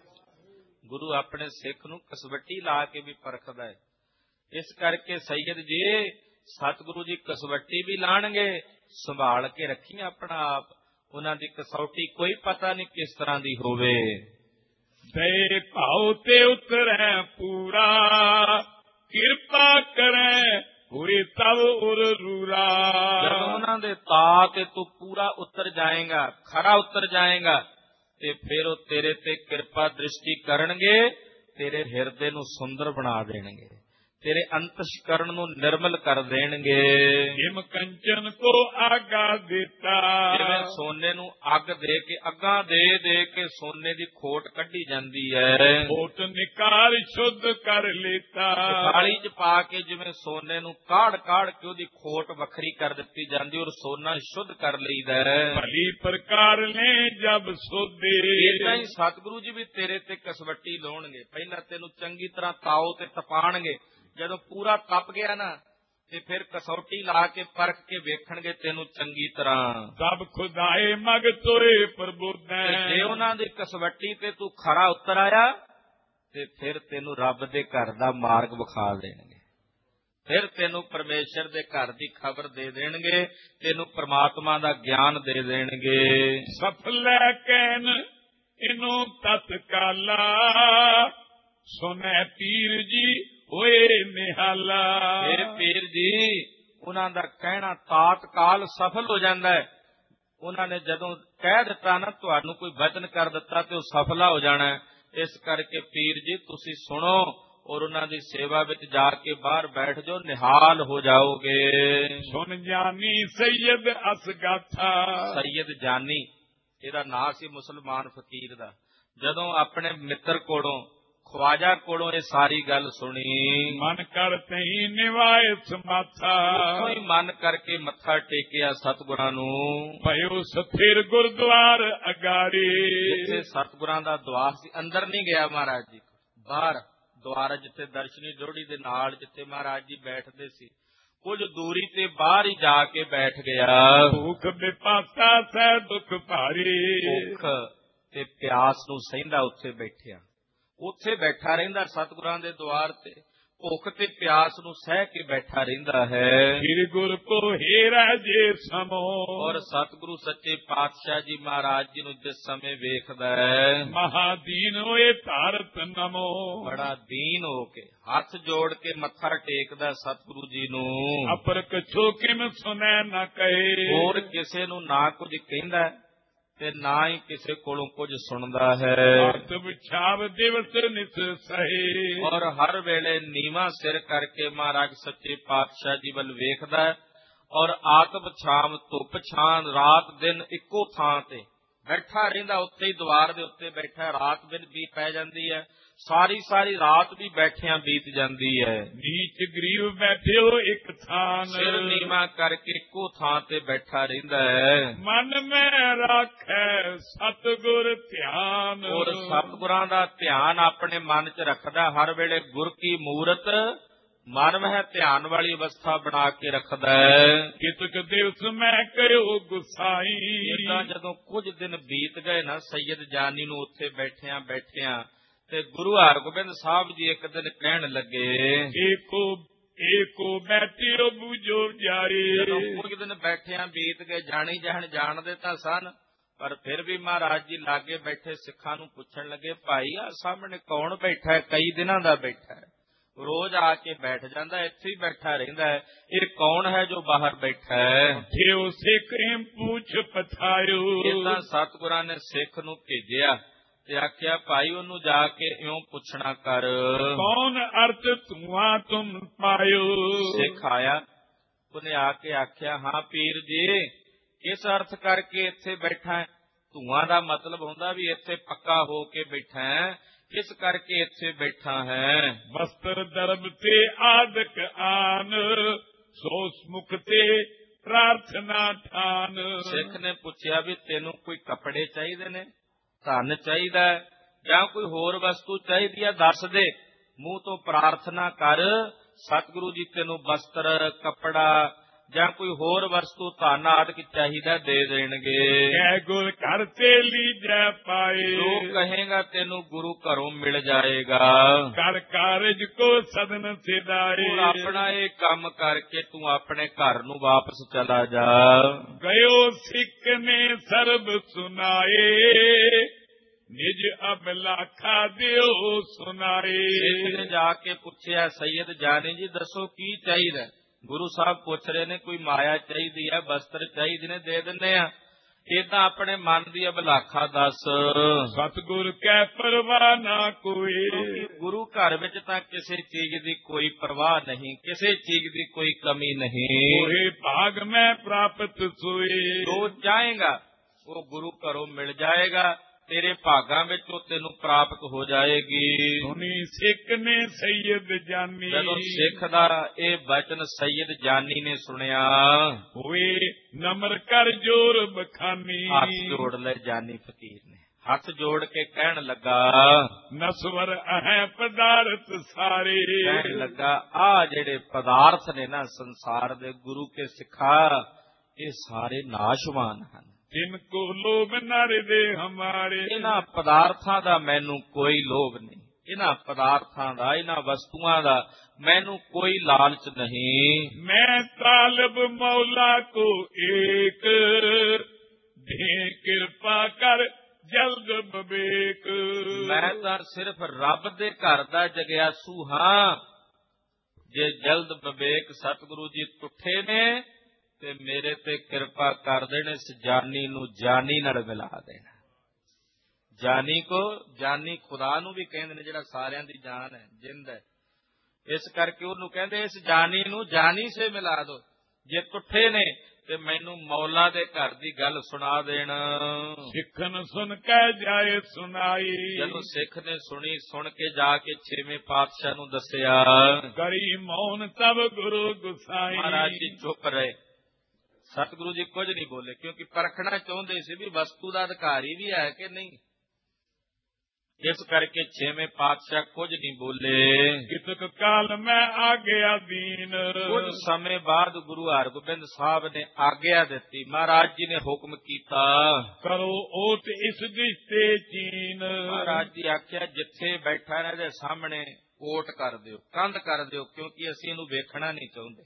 ਗੁਰੂ ਆਪਣੇ ਸਿੱਖ ਨੂੰ ਕਸਵੱਟੀ ਲਾ ਕੇ ਵੀ ਪਰਖਦਾ ਹੈ। ਇਸ ਕਰਕੇ ਸੈਯਦ ਜੀ ਸਤਿਗੁਰੂ ਜੀ ਕਸਵੱਟੀ ਵੀ ਲਾਣਗੇ, ਸੰਭਾਲ ਕੇ ਰੱਖੀ ਆਪਣਾ ਆਪ। ਉਹਨਾਂ ਦੀ ਕਸੌਟੀ ਕੋਈ ਪਤਾ ਨਹੀਂ ਕਿਸ ਤਰ੍ਹਾਂ ਦੀ ਹੋਵੇ। ਦੇ ਭਾਉ ਤੇ ਉਤਰੈ ਪੂਰਾ। ਕਿਰਪਾ ਕਰੈ ਹੋਏ ਤਵ ਉਰ ਰੂਰਾ। ਜਦੋਂ ਉਹਨਾਂ ਦੇ ਤਾ ਤੇ ਤੂੰ ਪੂਰਾ ਉਤਰ ਜਾਏਗਾ, ਖਰਾ ਉਤਰ ਜਾਏਗਾ, ਤੇ ਫਿਰ ਉਹ ਤੇਰੇ ਤੇ ਕਿਰਪਾ ਦ੍ਰਿਸ਼ਟੀ ਕਰਨਗੇ, ਤੇਰੇ ਹਿਰਦੇ ਨੂੰ ਸੁੰਦਰ ਬਣਾ ਦੇਣਗੇ, ਤੇਰੇ ਅੰਤਸ਼ਕਰਨ ਨੂੰ ਨਿਰਮਲ ਕਰ ਦੇਣਗੇ। ਜਿਮ ਕੰਚਨ ਕੋ ਆਗਾ ਦਿੱਤਾ। ਜਿਵੇਂ ਸੋਨੇ ਨੂੰ ਅੱਗ ਦੇ ਕੇ, ਅੱਗਾਂ ਦੇ ਦੇ ਕੇ ਸੋਨੇ ਦੀ ਖੋਟ ਕੱਢੀ ਜਾਂਦੀ ਹੈ। ਖੋਟ ਨਿਕਾਲ ਸ਼ੁੱਧ ਕਰ ਲੇਤਾ। ਥਾਲੀ ਚ ਪਾ ਕੇ ਜਿਵੇਂ ਸੋਨੇ ਨੂੰ ਕਾੜ ਕਾੜ ਕੇ ਉਹਦੀ ਖੋਟ ਵੱਖਰੀ ਕਰ ਦਿੱਤੀ ਜਾਂਦੀ, ਔਰ ਸੋਨਾ ਸ਼ੁੱਧ ਕਰ ਲਈਦਾ। ਭਲੀ ਪ੍ਰਕਾਰ ਨੇ ਜਬ ਸੋਧੇ। ਇਦਾਂ ਹੀ ਸਤਿਗੁਰੂ ਜੀ ਵੀ ਤੇਰੇ ਤੇ ਕਸਵੱਟੀ ਲਾਉਣਗੇ। ਪਹਿਲਾਂ ਤੈਨੂੰ ਚੰਗੀ ਤਰ੍ਹਾਂ ਤਾਓ ਤੇ ਤਪਾਣਗੇ, ਜਦੋਂ ਪੂਰਾ ਤਪ ਗਿਆ ਨਾ ਤੇ ਫਿਰ ਕਸੌਟੀ ਲਾ ਕੇ ਪਰਖ ਕੇ ਵੇਖਣਗੇ ਤੈਨੂੰ ਚੰਗੀ ਤਰ੍ਹਾਂ। ਸਭ ਖੁਦਾਏ ਮਗ ਤੋਏ ਪ੍ਰਬੋਧੈ। ਜੇ ਉਹਨਾਂ ਦੀ ਕਸਵੱਟੀ ਤੇ ਤੂੰ ਖਰਾ ਉਤਰ ਆਇਆ ਤੇ ਫਿਰ ਤੈਨੂੰ ਰੱਬ ਦੇ ਘਰ ਦਾ ਮਾਰਗ ਵਿਖਾ ਦੇਣਗੇ, ਫਿਰ ਤੈਨੂੰ ਪਰਮੇਸ਼ਰ ਦੇ ਘਰ ਦੀ ਖਬਰ ਦੇ ਦੇਣਗੇ, ਤੈਨੂੰ ਪ੍ਰਮਾਤਮਾ ਦਾ ਗਿਆਨ ਦੇ ਦੇਣਗੇ। ਸਫਲ ਕਹਿਨ ਇਹਨੂੰ ਤਤਕਾਲਾ ਸੁਨੈ ਪੀਰ ਜੀ ਹੋਏ ਨਿਹਾਲਾ। ਇਹ ਪੀਰ ਜੀ ਉਹਨਾਂ ਦਾ ਕਹਿਣਾ ਤਾਤਕਾਲ ਸਫਲ ਹੋ ਜਾਂਦਾ ਹੈ। ਉਹਨਾਂ ਨੇ ਜਦੋਂ ਕਹਿ ਦਿੱਤਾ ਨਾ ਤੁਹਾਨੂੰ ਕੋਈ ਵਚਨ ਕਰ ਦਿੱਤਾ ਤੇ ਉਹ ਸਫਲਾ ਹੋ ਜਾਣਾ ਹੈ। ਇਸ ਕਰਕੇ ਪੀਰ ਜੀ ਤੁਸੀਂ ਸੁਣੋ ਔਰ ਉਹਨਾਂ ਦੀ ਸੇਵਾ ਵਿੱਚ ਜਾ ਕੇ ਬਾਹਰ ਬੈਠ ਜਾਓ, ਨਿਹਾਲ ਹੋ ਜਾਓਗੇ। ਸੁਣ ਜਾਨੀ ਸੈਯਦ ਅਸਗਾਥਾ। ਸੈਯਦ ਜਾਨੀ ਇਹਦਾ ਨਾਂ ਸੀ ਮੁਸਲਮਾਨ ਫਕੀਰ ਦਾ। ਜਦੋਂ ਆਪਣੇ ਮਿੱਤਰ ਕੋਲੋਂ ਖਵਾਜਾ ਕੋਲੋਂ ਇਹ ਸਾਰੀ ਗੱਲ ਸੁਣੀ, ਮਨ ਕਰ ਤਹੀਂ ਨਿਵਾਏ ਸਮਾਥਾ। ਉੱਥੋਂ ਹੀ ਮਨ ਕਰਕੇ ਮੱਥਾ ਟੇਕਿਆ ਸਤਿਗੁਰਾਂ ਨੂੰ। ਭਇਓ ਸਥਿਰ ਗੁਰਦੁਆਰ ਅਗਾੜੀ। ਜਿੱਥੇ ਸਤਿਗੁਰਾਂ ਦਾ ਦਵਾਰ ਸੀ ਅੰਦਰ ਨਹੀਂ ਗਿਆ ਮਹਾਰਾਜ ਜੀ, ਬਾਹਰ ਦੁਆਰਾ ਜਿੱਥੇ ਦਰਸ਼ਨੀ ਡੋੜੀ ਦੇ ਨਾਲ ਜਿੱਥੇ ਮਹਾਰਾਜ ਜੀ ਬੈਠਦੇ ਸੀ ਕੁਝ ਦੂਰੀ ਤੇ ਬਾਹਰ ਹੀ ਜਾ ਕੇ ਬੈਠ ਗਿਆ। ਭੁੱਖ ਬਿਪਾਸਾ ਸਹਿ ਦੁੱਖ ਭਾਰੀ। ਭੁੱਖ ਤੇ ਪਿਆਸ ਨੂੰ ਸਹਿੰਦਾ ਉੱਥੇ ਬੈਠਿਆ, ਉੱਥੇ ਬੈਠਾ ਰਹਿੰਦਾ ਸਤਿਗੁਰਾਂ ਦੇ ਦੁਆਰ ਤੇ। ਭੁੱਖ ਤੇ ਪਿਆਸ ਨੂੰ ਸਹਿ ਕੇ ਬੈਠਾ ਰਹਿੰਦਾ ਹੈ। ਫਿਰ ਗੁਰ ਕੋ ਹੀਰਾ ਜੇ ਸਮੋ। ਔਰ ਸਤਿਗੁਰੂ ਸੱਚੇ ਪਾਤਸ਼ਾਹ ਜੀ ਮਹਾਰਾਜ ਜੀ ਨੂੰ ਜਿਸ ਸਮੇਂ ਵੇਖਦਾ ਹੈ, ਮਹਾਦੀਨ ਹੋਏ ਧਾਰਤ ਨਮੋ। ਬੜਾ ਦੀਨ ਹੋ ਕੇ ਹੱਥ ਜੋੜ ਕੇ ਮੱਥਾ ਟੇਕਦਾ ਸਤਿਗੁਰੂ ਜੀ ਨੂੰ। ਅਪਰ ਕਛੋ ਕਿਮ ਸੁਨੈ ਨਾ ਕਹੇ। ਹੋਰ ਕਿਸੇ ਨੂੰ ਨਾ ਕੁਝ ਕਹਿੰਦਾ ਤੇ ਨਾ ਹੀ ਕਿਸੇ ਕੋਲੋਂ ਕੁਝ ਸੁਣਦਾ ਹੈ। ਹੱਥ ਵਿਛਾਵ ਦਿਵਸ ਨਿਤ ਸਹੇ। ਔਰ ਹਰ ਵੇਲੇ ਨੀਵਾਂ ਸਿਰ ਕਰਕੇ ਮਹਾਰਾਜ ਸੱਚੇ ਪਾਤਸ਼ਾਹ ਜੀ ਵੱਲ ਵੇਖਦਾ ਹੈ। ਔਰ ਆਤਮ ਛਾਮ ਧੁੱਪ ਛਾਂ ਰਾਤ ਦਿਨ ਇੱਕੋ ਥਾਂ ਤੇ ਬੈਠਾ ਰਹਿੰਦਾ, ਉੱਥੇ ਹੀ ਦੁਆਰ ਦੇ ਉੱਤੇ ਬੈਠਾ। ਰਾਤ ਦਿਨ ਵੀ ਪੈ ਜਾਂਦੀ ਹੈ, ਸਾਰੀ ਸਾਰੀ ਰਾਤ ਵੀ ਬੈਠਿਆਂ ਬੀਤ ਜਾਂਦੀ ਹੈ। ਨੀਚ ਗਰੀਬ ਬੈਠਿਓ ਇੱਕ ਥਾਂ, ਸਿਰ ਨੀਵਾਂ ਕਰਕੇ ਇੱਕੋ ਥਾਂ ਤੇ ਬੈਠਾ ਰਹਿੰਦਾ ਹੈ। ਮਨ ਮੈਂ ਰੱਖੈ ਸਤਿਗੁਰ ਧਿਆਨ। ਔਰ ਸਤਿਗੁਰਾਂ ਦਾ ਧਿਆਨ ਆਪਣੇ ਮਨ 'ਚ ਰੱਖਦਾ, ਹਰ ਵੇਲੇ ਗੁਰ ਕੀ ਮੂਰਤ ਮਨ ਮਹਿ ਧਿਆਨ ਵਾਲੀ ਅਵਸਥਾ ਬਣਾ ਕੇ ਰੱਖਦਾ ਹੈ। ਕਿਤਕ ਦਿਵਸ ਮੈਂ ਕਹਿਓ ਗੁਸਾਈ। ਇਦਾਂ ਜਦੋਂ ਕੁਝ ਦਿਨ ਬੀਤ ਗਏ ਨਾ ਸੈਯਦ ਜਾਨੀ ਨੂੰ ਉੱਥੇ ਬੈਠਿਆਂ ਬੈਠਿਆਂ, ਤੇ ਗੁਰੂ ਹਰਗੋਬਿੰਦ ਸਾਹਿਬ ਜੀ ਇੱਕ ਦਿਨ ਕਹਿਣ ਲੱਗੇ, ਏਕੋ ਏਕੋ ਬੈਠਿਓ ਬੁਝੋ ਜਾਏ। ਜਦੋਂ ਕੁਝ ਦਿਨ ਬੈਠਿਆਂ ਬੀਤ ਗਏ, ਜਾਣੀ ਜਾਣ ਜਾਣਦੇ ਤਾਂ ਸਨ, ਪਰ ਫਿਰ ਵੀ ਮਹਾਰਾਜ ਜੀ ਲਾਗੇ ਬੈਠੇ ਸਿੱਖਾਂ ਨੂੰ ਪੁੱਛਣ ਲੱਗੇ, ਭਾਈ ਆ ਸਾਹਮਣੇ ਕੌਣ ਬੈਠਾ ਹੈ? ਕਈ ਦਿਨਾਂ ਦਾ ਬੈਠਾ ਹੈ, ਰੋਜ਼ ਆ ਕੇ ਬੈਠ ਜਾਂਦਾ, ਇੱਥੇ ਹੀ ਬੈਠਾ ਰਹਿੰਦਾ ਹੈ, ਇਹ ਕੌਣ ਹੈ ਜੋ ਬਾਹਰ ਬੈਠਾ ਹੈ? ਠਿਓ ਸਿੱਖ ਏਮ ਪੁੱਛ ਪਛਾਇਓ। ਇਦਾਂ ਸਤਿਗੁਰਾਂ ਨੇ ਸਿੱਖ ਨੂੰ ਭੇਜਿਆ ਤੇ ਆਖਿਆ, ਭਾਈ ਉਹਨੂੰ ਜਾ ਕੇ ਇਉਂ ਪੁੱਛਣਾ ਕਰ, ਕੌਣ ਅਰਥ ਧੂਆਂ ਤੁਮ ਪਾਇਓ। ਸਿੱਖ ਆਇਆ, ਉਹਨੇ ਆ ਕੇ ਆਖਿਆ, ਹਾਂ ਪੀਰ ਜੀ ਕਿਸ ਅਰਥ ਕਰਕੇ ਇੱਥੇ ਬੈਠਾ ਹੈ? ਧੂਆਂ ਦਾ ਮਤਲਬ ਹੁੰਦਾ ਵੀ ਇੱਥੇ ਪੱਕਾ ਹੋ ਕੇ ਬੈਠਾ ਹੈ, ਕਿਸ ਕਰਕੇ ਇੱਥੇ ਬੈਠਾ ਹੈ? ਵਸਤਰ ਦਰਬ ਤੇ ਆਦਿਕ ਆਨ, ਸੋ ਮੁਖ ਤੇ ਪ੍ਰਾਰਥਨਾ ਠਾਨ। ਸਿੱਖ ਨੇ ਪੁੱਛਿਆ ਵੀ ਤੈਨੂੰ ਕੋਈ ਕੱਪੜੇ ਚਾਹੀਦੇ ਨੇ, ਧਨ ਚਾਹੀਦਾ ਜਾਂ ਕੋਈ ਹੋਰ ਵਸਤੂ ਚਾਹੀਦੀ ਹੈ, ਦੱਸ ਦੇ, ਮੂੰਹ ਤੋਂ ਪ੍ਰਾਰਥਨਾ ਕਰ, ਸਤਿਗੁਰੂ ਜੀ ਤੈਨੂੰ ਵਸਤਰ ਕੱਪੜਾ ਜਾਂ ਕੋਈ ਹੋਰ ਵਸਤੂ ਧਨ ਆਦਿਕ ਚਾਹੀਦਾ ਦੇ ਦੇਣਗੇ। ਕਹਿ ਗੁਰ ਘਰ ਤੇ ਲੀਜੈ ਪਾਏ। ਜੋ ਕਹੇਗਾ ਤੈਨੂੰ ਗੁਰੂ ਘਰੋਂ ਮਿਲ ਜਾਏਗਾ। ਕਰ ਕਾਰਜ ਕੋ ਸਦਨ ਸਿਧਾਏ। ਤੂੰ ਆਪਣਾ ਇਹ ਕੰਮ ਕਰਕੇ ਤੂੰ ਆਪਣੇ ਘਰ ਨੂੰ ਵਾਪਸ ਚਲਾ ਜਾ। ਗਇਓ ਸਿੱਖ ਨੇ ਸਰਬ ਸੁਨਾਏ, ਨਿਜ ਅਬਲਾਖਾ ਦਿਓ ਸੁਨਾਏ। ਸਿੱਖ ਨੇ ਜਾ ਕੇ ਪੁੱਛਿਆ, ਸੈਯਦ ਜਾਨੀ ਜੀ ਦੱਸੋ ਕੀ ਚਾਹੀਦਾ? ਗੁਰੂ ਸਾਹਿਬ ਪੁੱਛ ਰਹੇ ਨੇ, ਕੋਈ ਮਾਇਆ ਚਾਹੀਦੀ ਹੈ, ਵਸਤਰ ਚਾਹੀਦੇ ਨੇ, ਦੇ ਦਿੰਦੇ ਆ। ਏਦਾਂ ਆਪਣੇ ਮਨ ਦੀ ਅਬਲਾਖਾ ਦੱਸ। ਸਤਿਗੁਰ ਕੈ ਪਰਵਾਹ ਨਾ ਕੋਈ। ਗੁਰੂ ਘਰ ਵਿੱਚ ਤਾਂ ਕਿਸੇ ਚੀਜ਼ ਦੀ ਕੋਈ ਪਰਵਾਹ ਨਹੀਂ, ਕਿਸੇ ਚੀਜ਼ ਦੀ ਕੋਈ ਕਮੀ ਨਹੀਂ। ਉਹੇ ਭਾਗ ਮੈਂ ਪ੍ਰਾਪਤ ਸੋਏ। ਜੋ ਚਾਹੇਗਾ ਉਹ ਗੁਰੂ ਘਰੋਂ ਮਿਲ ਜਾਏਗਾ, ਤੇਰੇ ਭਾਗਾਂ ਵਿੱਚ ਉਹ ਤੈਨੂੰ ਪ੍ਰਾਪਤ ਹੋ ਜਾਏਗੀ। ਸੁਣੀ ਸਿੱਖ ਨੇ ਸੈਯਦ ਜਾਨੀ। ਜਦੋਂ ਸਿੱਖ ਦਾ ਇਹ ਬਚਨ ਸੈਯਦ ਜਾਨੀ ਨੇ ਸੁਣਿਆ, ਹੋਏ ਨਮਰ ਕਰ ਜੋਰ ਬਖਾਨੀ। ਹੱਥ ਜੋੜ ਲੈ ਜਾਨੀ ਫਕੀਰ ਨੇ, ਹੱਥ ਜੋੜ ਕੇ ਕਹਿਣ ਲੱਗਾ, ਨਸਵਰ ਅਹੈ ਪਦਾਰਥ ਸਾਰੇ। ਕਹਿਣ ਲੱਗਾ, ਆਹ ਜਿਹੜੇ ਪਦਾਰਥ ਨੇ ਨਾ ਸੰਸਾਰ ਦੇ, ਗੁਰੂ ਕੇ ਸਿੱਖਾ, ਇਹ ਸਾਰੇ ਨਾਸ਼ਵਾਨ ਹਨ। ਜਿਨ ਕੋ ਲੋਭ ਨਰਦੇ ਹਮਾਰੇ। ਇਹਨਾਂ ਪਦਾਰਥਾਂ ਦਾ ਮੈਨੂੰ ਕੋਈ ਲੋਭ ਨਹੀਂ, ਇਹਨਾਂ ਪਦਾਰਥਾਂ ਦਾ, ਇਹਨਾਂ ਵਸਤੂਆਂ ਦਾ ਮੈਨੂੰ ਕੋਈ ਲਾਲਚ ਨਹੀਂ। ਮੈਂ ਤਾਲਬ ਮੌਲਾ ਕੋ ਏਕ, ਦੇ ਕਿਰਪਾ ਕਰ ਜਲਦ ਵਿਵੇਕ। ਮੈਂ ਤਾਂ ਸਿਰਫ ਰੱਬ ਦੇ ਘਰ ਦਾ ਜਗਿਆਸੂ ਹਾਂ। ਜੇ ਜਲਦ ਵਿਵੇਕ ਸਤਿਗੁਰੂ ਜੀ ਟੁੱਠੇ ਨੇ ਤੇ ਮੇਰੇ ਤੇ ਕਿਰਪਾ ਕਰ ਦੇਣ, ਇਸ ਜਾਨੀ ਨੂੰ ਜਾਨੀ ਨਾਲ ਮਿਲਾ ਦੇਣਾ। ਜਾਨੀ ਕੋ ਜਾਨੀ ਖੁਦਾ ਨੂੰ ਵੀ ਕਹਿੰਦੇ ਨੇ, ਜਿਹੜਾ ਸਾਰਿਆਂ ਦੀ ਜਾਨ ਹੈ, ਜਿੰਦ ਹੈ। ਇਸ ਕਰਕੇ ਉਹਨੂੰ ਕਹਿੰਦੇ ਇਸ ਜਾਨੀ ਨੂੰ ਜਾਨੀ ਸੇ ਮਿਲਾ ਦੋ। ਜੇ ਟੁੱਠੇ ਨੇ ਤੇ ਮੈਨੂੰ ਮੌਲਾ ਦੇ ਘਰ ਦੀ ਗੱਲ ਸੁਣਾ ਦੇਣ। ਸਿੱਖਨ ਸੁਣ ਕੇ ਜਾਏ ਸੁਣਾਈ। ਜਦੋਂ ਸਿੱਖ ਨੇ ਸੁਣੀ, ਸੁਣ ਕੇ ਜਾ ਕੇ ਛੇਵੇਂ ਪਾਤਸ਼ਾਹ ਨੂੰ ਦੱਸਿਆ। ਕਰੀ ਮੌਨ ਤਬ ਗੁਰੂ ਗੁਸਾਈ। ਮਹਾਰਾਜ ਜੀ ਚੁੱਪ ਰਹੇ। ਸਤਿਗੁਰੂ ਜੀ ਕੁਝ ਨਹੀਂ ਬੋਲੇ, ਕਿਉਂਕਿ ਪਰਖਣਾ ਚਾਹੁੰਦੇ ਸੀ ਵੀ ਵਸਤੂ ਦਾ ਅਧਿਕਾਰੀ ਵੀ ਹੈ ਕਿ ਨਹੀਂ। ਇਸ ਕਰਕੇ ਛੇਵੇਂ ਪਾਤਸ਼ਾਹ ਕੁਝ ਨਹੀਂ ਬੋਲੇ। ਕਿਤਕ ਕਾਲ ਮੈਂ ਆਗਿਆ ਦੀਨ। ਕੁਝ ਸਮੇਂ ਬਾਅਦ ਗੁਰੂ ਹਰਗੋਬਿੰਦ ਸਾਹਿਬ ਨੇ ਆਗਿਆ ਦਿੱਤੀ। ਮਹਾਰਾਜ ਜੀ ਨੇ ਹੁਕਮ ਕੀਤਾ, ਕਰੋ ਓਟ ਇਸ ਦਿਸ਼ਤੇ ਚੀਨ। ਮਹਾਰਾਜ ਜੀ ਆਖਿਆ, ਜਿੱਥੇ ਬੈਠਾ ਨਾ ਇਹਦੇ ਸਾਹਮਣੇ ਓਟ ਕਰ ਦਿਓ, ਕੰਧ ਕਰ ਦਿਓ, ਕਿਉਂਕਿ ਅਸੀਂ ਇਹਨੂੰ ਵੇਖਣਾ ਨਹੀਂ ਚਾਹੁੰਦੇ।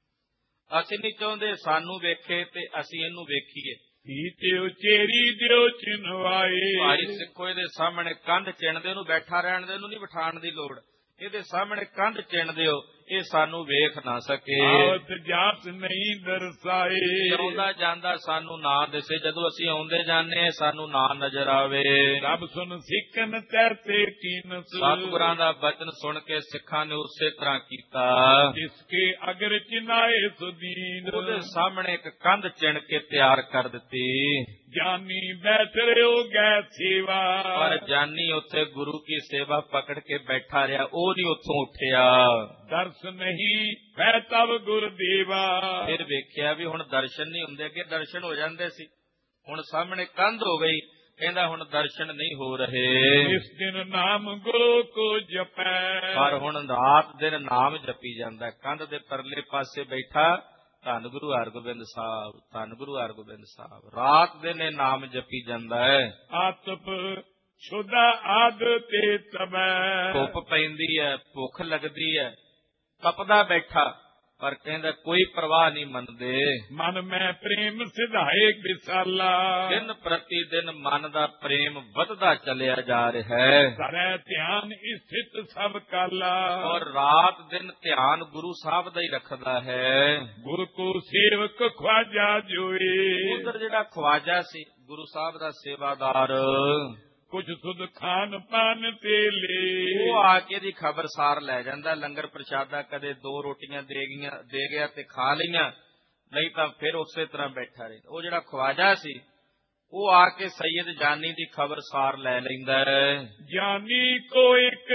ਅਸੀਂ ਨਹੀਂ ਚਾਹੁੰਦੇ ਸਾਨੂੰ ਵੇਖੇ ਤੇ ਅਸੀਂ ਇਹਨੂੰ ਵੇਖੀਏ। ਪੀਤਿਓ ਚੇਰੀ ਦਿਓ ਚਿਨਵਾਏ। ਭਾਈ ਸਿੱਖੋ, ਇਹਦੇ ਸਾਹਮਣੇ ਕੰਧ ਚਿਣਦੇ, ਉਹਨੂੰ ਬੈਠਾ ਰਹਿਣ ਦੇ, ਉਹਨੂੰ ਨਹੀਂ ਬਿਠਾਉਣ ਦੀ ਲੋੜ। ਇਹਦੇ ਸਾਹਮਣੇ ਕੰਧ ਚਿਣ ਦਿਓ, ਇਹ ਸਾਨੂੰ ਵੇਖ ਨਾ ਸਕੇ। ਆਵਤ ਜਾਤ ਨਹੀਂ ਦਰਸਾਏ। ਆਉਂਦਾ ਜਾਂਦਾ ਸਾਨੂੰ ਨਾ ਦਿਸੇ, ਜਦੋਂ ਅਸੀਂ ਆਉਂਦੇ ਜਾਂਦੇ ਸਾਨੂੰ ਨਾ ਨਜ਼ਰ ਆਵੇ। ਰੱਬ ਸੁਣ ਸਿੱਖਨ ਤੈਰਤੇ ਕੀਨਸ। ਸਤਿਗੁਰਾਂ ਦਾ ਬਚਨ ਸੁਣ ਕੇ ਸਿੱਖਾਂ ਨੇ ਉਸੇ ਤਰ੍ਹਾਂ ਕੀਤਾ। ਜਿਸਕੇ ਅਗਰ ਚਿਨਾਏ ਸੁਦੀਨ। ਉਹਦੇ ਸਾਹਮਣੇ ਇੱਕ ਕੰਧ ਚਿਣ ਕੇ ਤਿਆਰ ਕਰ ਦਿੱਤੀ। ਜਾਨੀ ਬੈਠ ਰਿਓ ਗੈ ਸੇਵਾ। ਪਰ ਜਾਨੀ ਉੱਥੇ ਗੁਰੂ ਕੀ ਸੇਵਾ ਪਕੜ ਕੇ ਬੈਠਾ ਰਿਹਾ, ਉਹ ਨਹੀਂ ਉੱਥੋਂ ਉੱਠਿਆ। ਦਰਸ ਨਹੀਂ ਮੈਂ ਤਬ ਗੁਰਦੇਵਾ। ਫਿਰ ਵੇਖਿਆ ਵੀ ਹੁਣ ਦਰਸ਼ਨ ਨਹੀਂ ਹੁੰਦੇ, ਅੱਗੇ ਦਰਸ਼ਨ ਹੋ ਜਾਂਦੇ ਸੀ, ਹੁਣ ਸਾਹਮਣੇ ਕੰਧ ਹੋ ਗਈ। ਕਹਿੰਦਾ ਹੁਣ ਦਰਸ਼ਨ ਨਹੀਂ ਹੋ ਰਹੇ। ਇਸ ਦਿਨ ਨਾਮ ਗੁਰੂ ਕੋ ਜਪੈ। ਪਰ ਹੁਣ ਰਾਤ ਦਿਨ ਨਾਮ ਜਪੀ ਜਾਂਦਾ। ਕੰਧ ਦੇ ਪਰਲੇ ਪਾਸੇ ਬੈਠਾ, ਧੰਨ ਗੁਰੂ ਹਰਗੋਬਿੰਦ ਸਾਹਿਬ, ਧੰਨ ਗੁਰੂ ਹਰਗੋਬਿੰਦ ਸਾਹਿਬ, ਰਾਤ ਦਿਨ ਇਹ ਨਾਮ ਜਪੀ ਜਾਂਦਾ ਹੈ। ਆਤਪ ਛੁਦਾ ਆਦ ਤੇ ਤਬੈ। ਧੁੱਪ ਪੈਂਦੀ ਹੈ, ਭੁੱਖ ਲੱਗਦੀ ਹੈ, ਤਪਦਾ ਬੈਠਾ, ਪਰ ਕਹਿੰਦਾ ਕੋਈ ਪਰਵਾਹ ਨਹੀਂ ਮੰਨਦੇ। ਮਨ ਮੈਂ ਪ੍ਰੇਮ ਸਿਧਾਏ ਵਿਸਾਲਾ। ਦਿਨ ਪ੍ਰਤੀ ਦਿਨ ਮਨ ਦਾ ਪ੍ਰੇਮ ਵੱਧਦਾ ਚੱਲਿਆ ਜਾ ਰਿਹਾ ਹੈ। ਕਰੇ ਧਿਆਨ ਸਥਿਤ ਸਭ ਕਾਲਾ। ਔਰ ਰਾਤ ਦਿਨ ਧਿਆਨ ਗੁਰੂ ਸਾਹਿਬ ਦਾ ਹੀ ਰੱਖਦਾ ਹੈ। ਗੁਰ ਕੋ ਸੇਵਕ ਖਵਾਜਾ ਜੋਏ। ਉਧਰ ਜਿਹੜਾ ਖਵਾਜਾ ਸੀ, ਗੁਰੂ ਸਾਹਿਬ ਦਾ ਸੇਵਾਦਾਰ, ਕੁਛ ਸੁਧ ਖਾਨ ਪਾਨ ਤੇ ਲੈ। ਉਹ ਆ ਕੇ ਦੀ ਖਬਰਸਾਰ ਲੈ ਜਾਂਦਾ। ਲੰਗਰ ਪ੍ਰਸ਼ਾਦਾ ਕਦੇ ਦੋ ਰੋਟੀਆਂ ਦੇ ਗਈਆਂ ਦੇ ਗਿਆ ਤੇ ਖਾ ਲਈਆਂ, ਨਹੀਂ ਤਾਂ ਫਿਰ ਉਸੇ ਤਰ੍ਹਾਂ ਬੈਠਾ ਰਹੇ। ਉਹ ਜਿਹੜਾ ਖਵਾਜਾ ਸੀ, ਉਹ ਆ ਕੇ ਸੈਯਦ ਜਾਨੀ ਦੀ ਖਬਰਸਾਰ ਲੈ ਲੈਂਦਾ ਹੈ। ਜਾਨੀ ਕੋ ਇੱਕ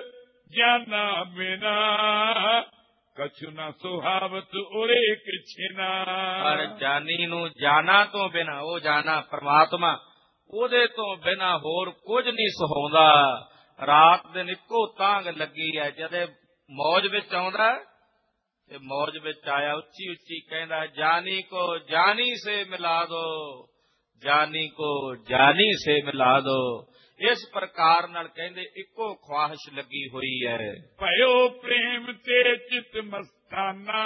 ਜਾਨਾ ਬਿਨਾ ਕਛੁ ਨਾ ਸੁਹਾਵਤ ਉਰੇ ਕਿਛਨਾ। ਪਰ ਜਾਨੀ ਨੂੰ ਜਾਨਾ ਤੋਂ ਬਿਨਾ, ਉਹ ਜਾਨਾ ਪਰਮਾਤਮਾ, ਉਹਦੇ ਤੋਂ ਬਿਨਾ ਹੋਰ ਕੁਝ ਨਹੀਂ ਸੁਹਾਉਂਦਾ। ਰਾਤ ਦਿਨ ਇੱਕੋ ਤਾਂਗ ਲੱਗੀ ਹੈ। ਜਦੇ ਮੌਜ ਵਿੱਚ ਆਉਂਦਾ ਤੇ ਮੌਜ ਵਿੱਚ ਆਇਆ ਉੱਚੀ ਉੱਚੀ ਕਹਿੰਦਾ, ਜਾਨੀ ਕੋ ਜਾਨੀ ਸੇ ਮਿਲਾ ਦੋ, ਜਾਨੀ ਕੋ ਜਾਨੀ ਸੇ ਮਿਲਾ ਦੋ। ਇਸ ਪ੍ਰਕਾਰ ਨਾਲ ਕਹਿੰਦੇ ਇੱਕੋ ਖਵਾਹਿਸ਼ ਲੱਗੀ ਹੋਈ ਹੈ। ਭਇਓ ਪ੍ਰੇਮ ਤੇ ਚਿਤ ਮਸਤਾਨਾ।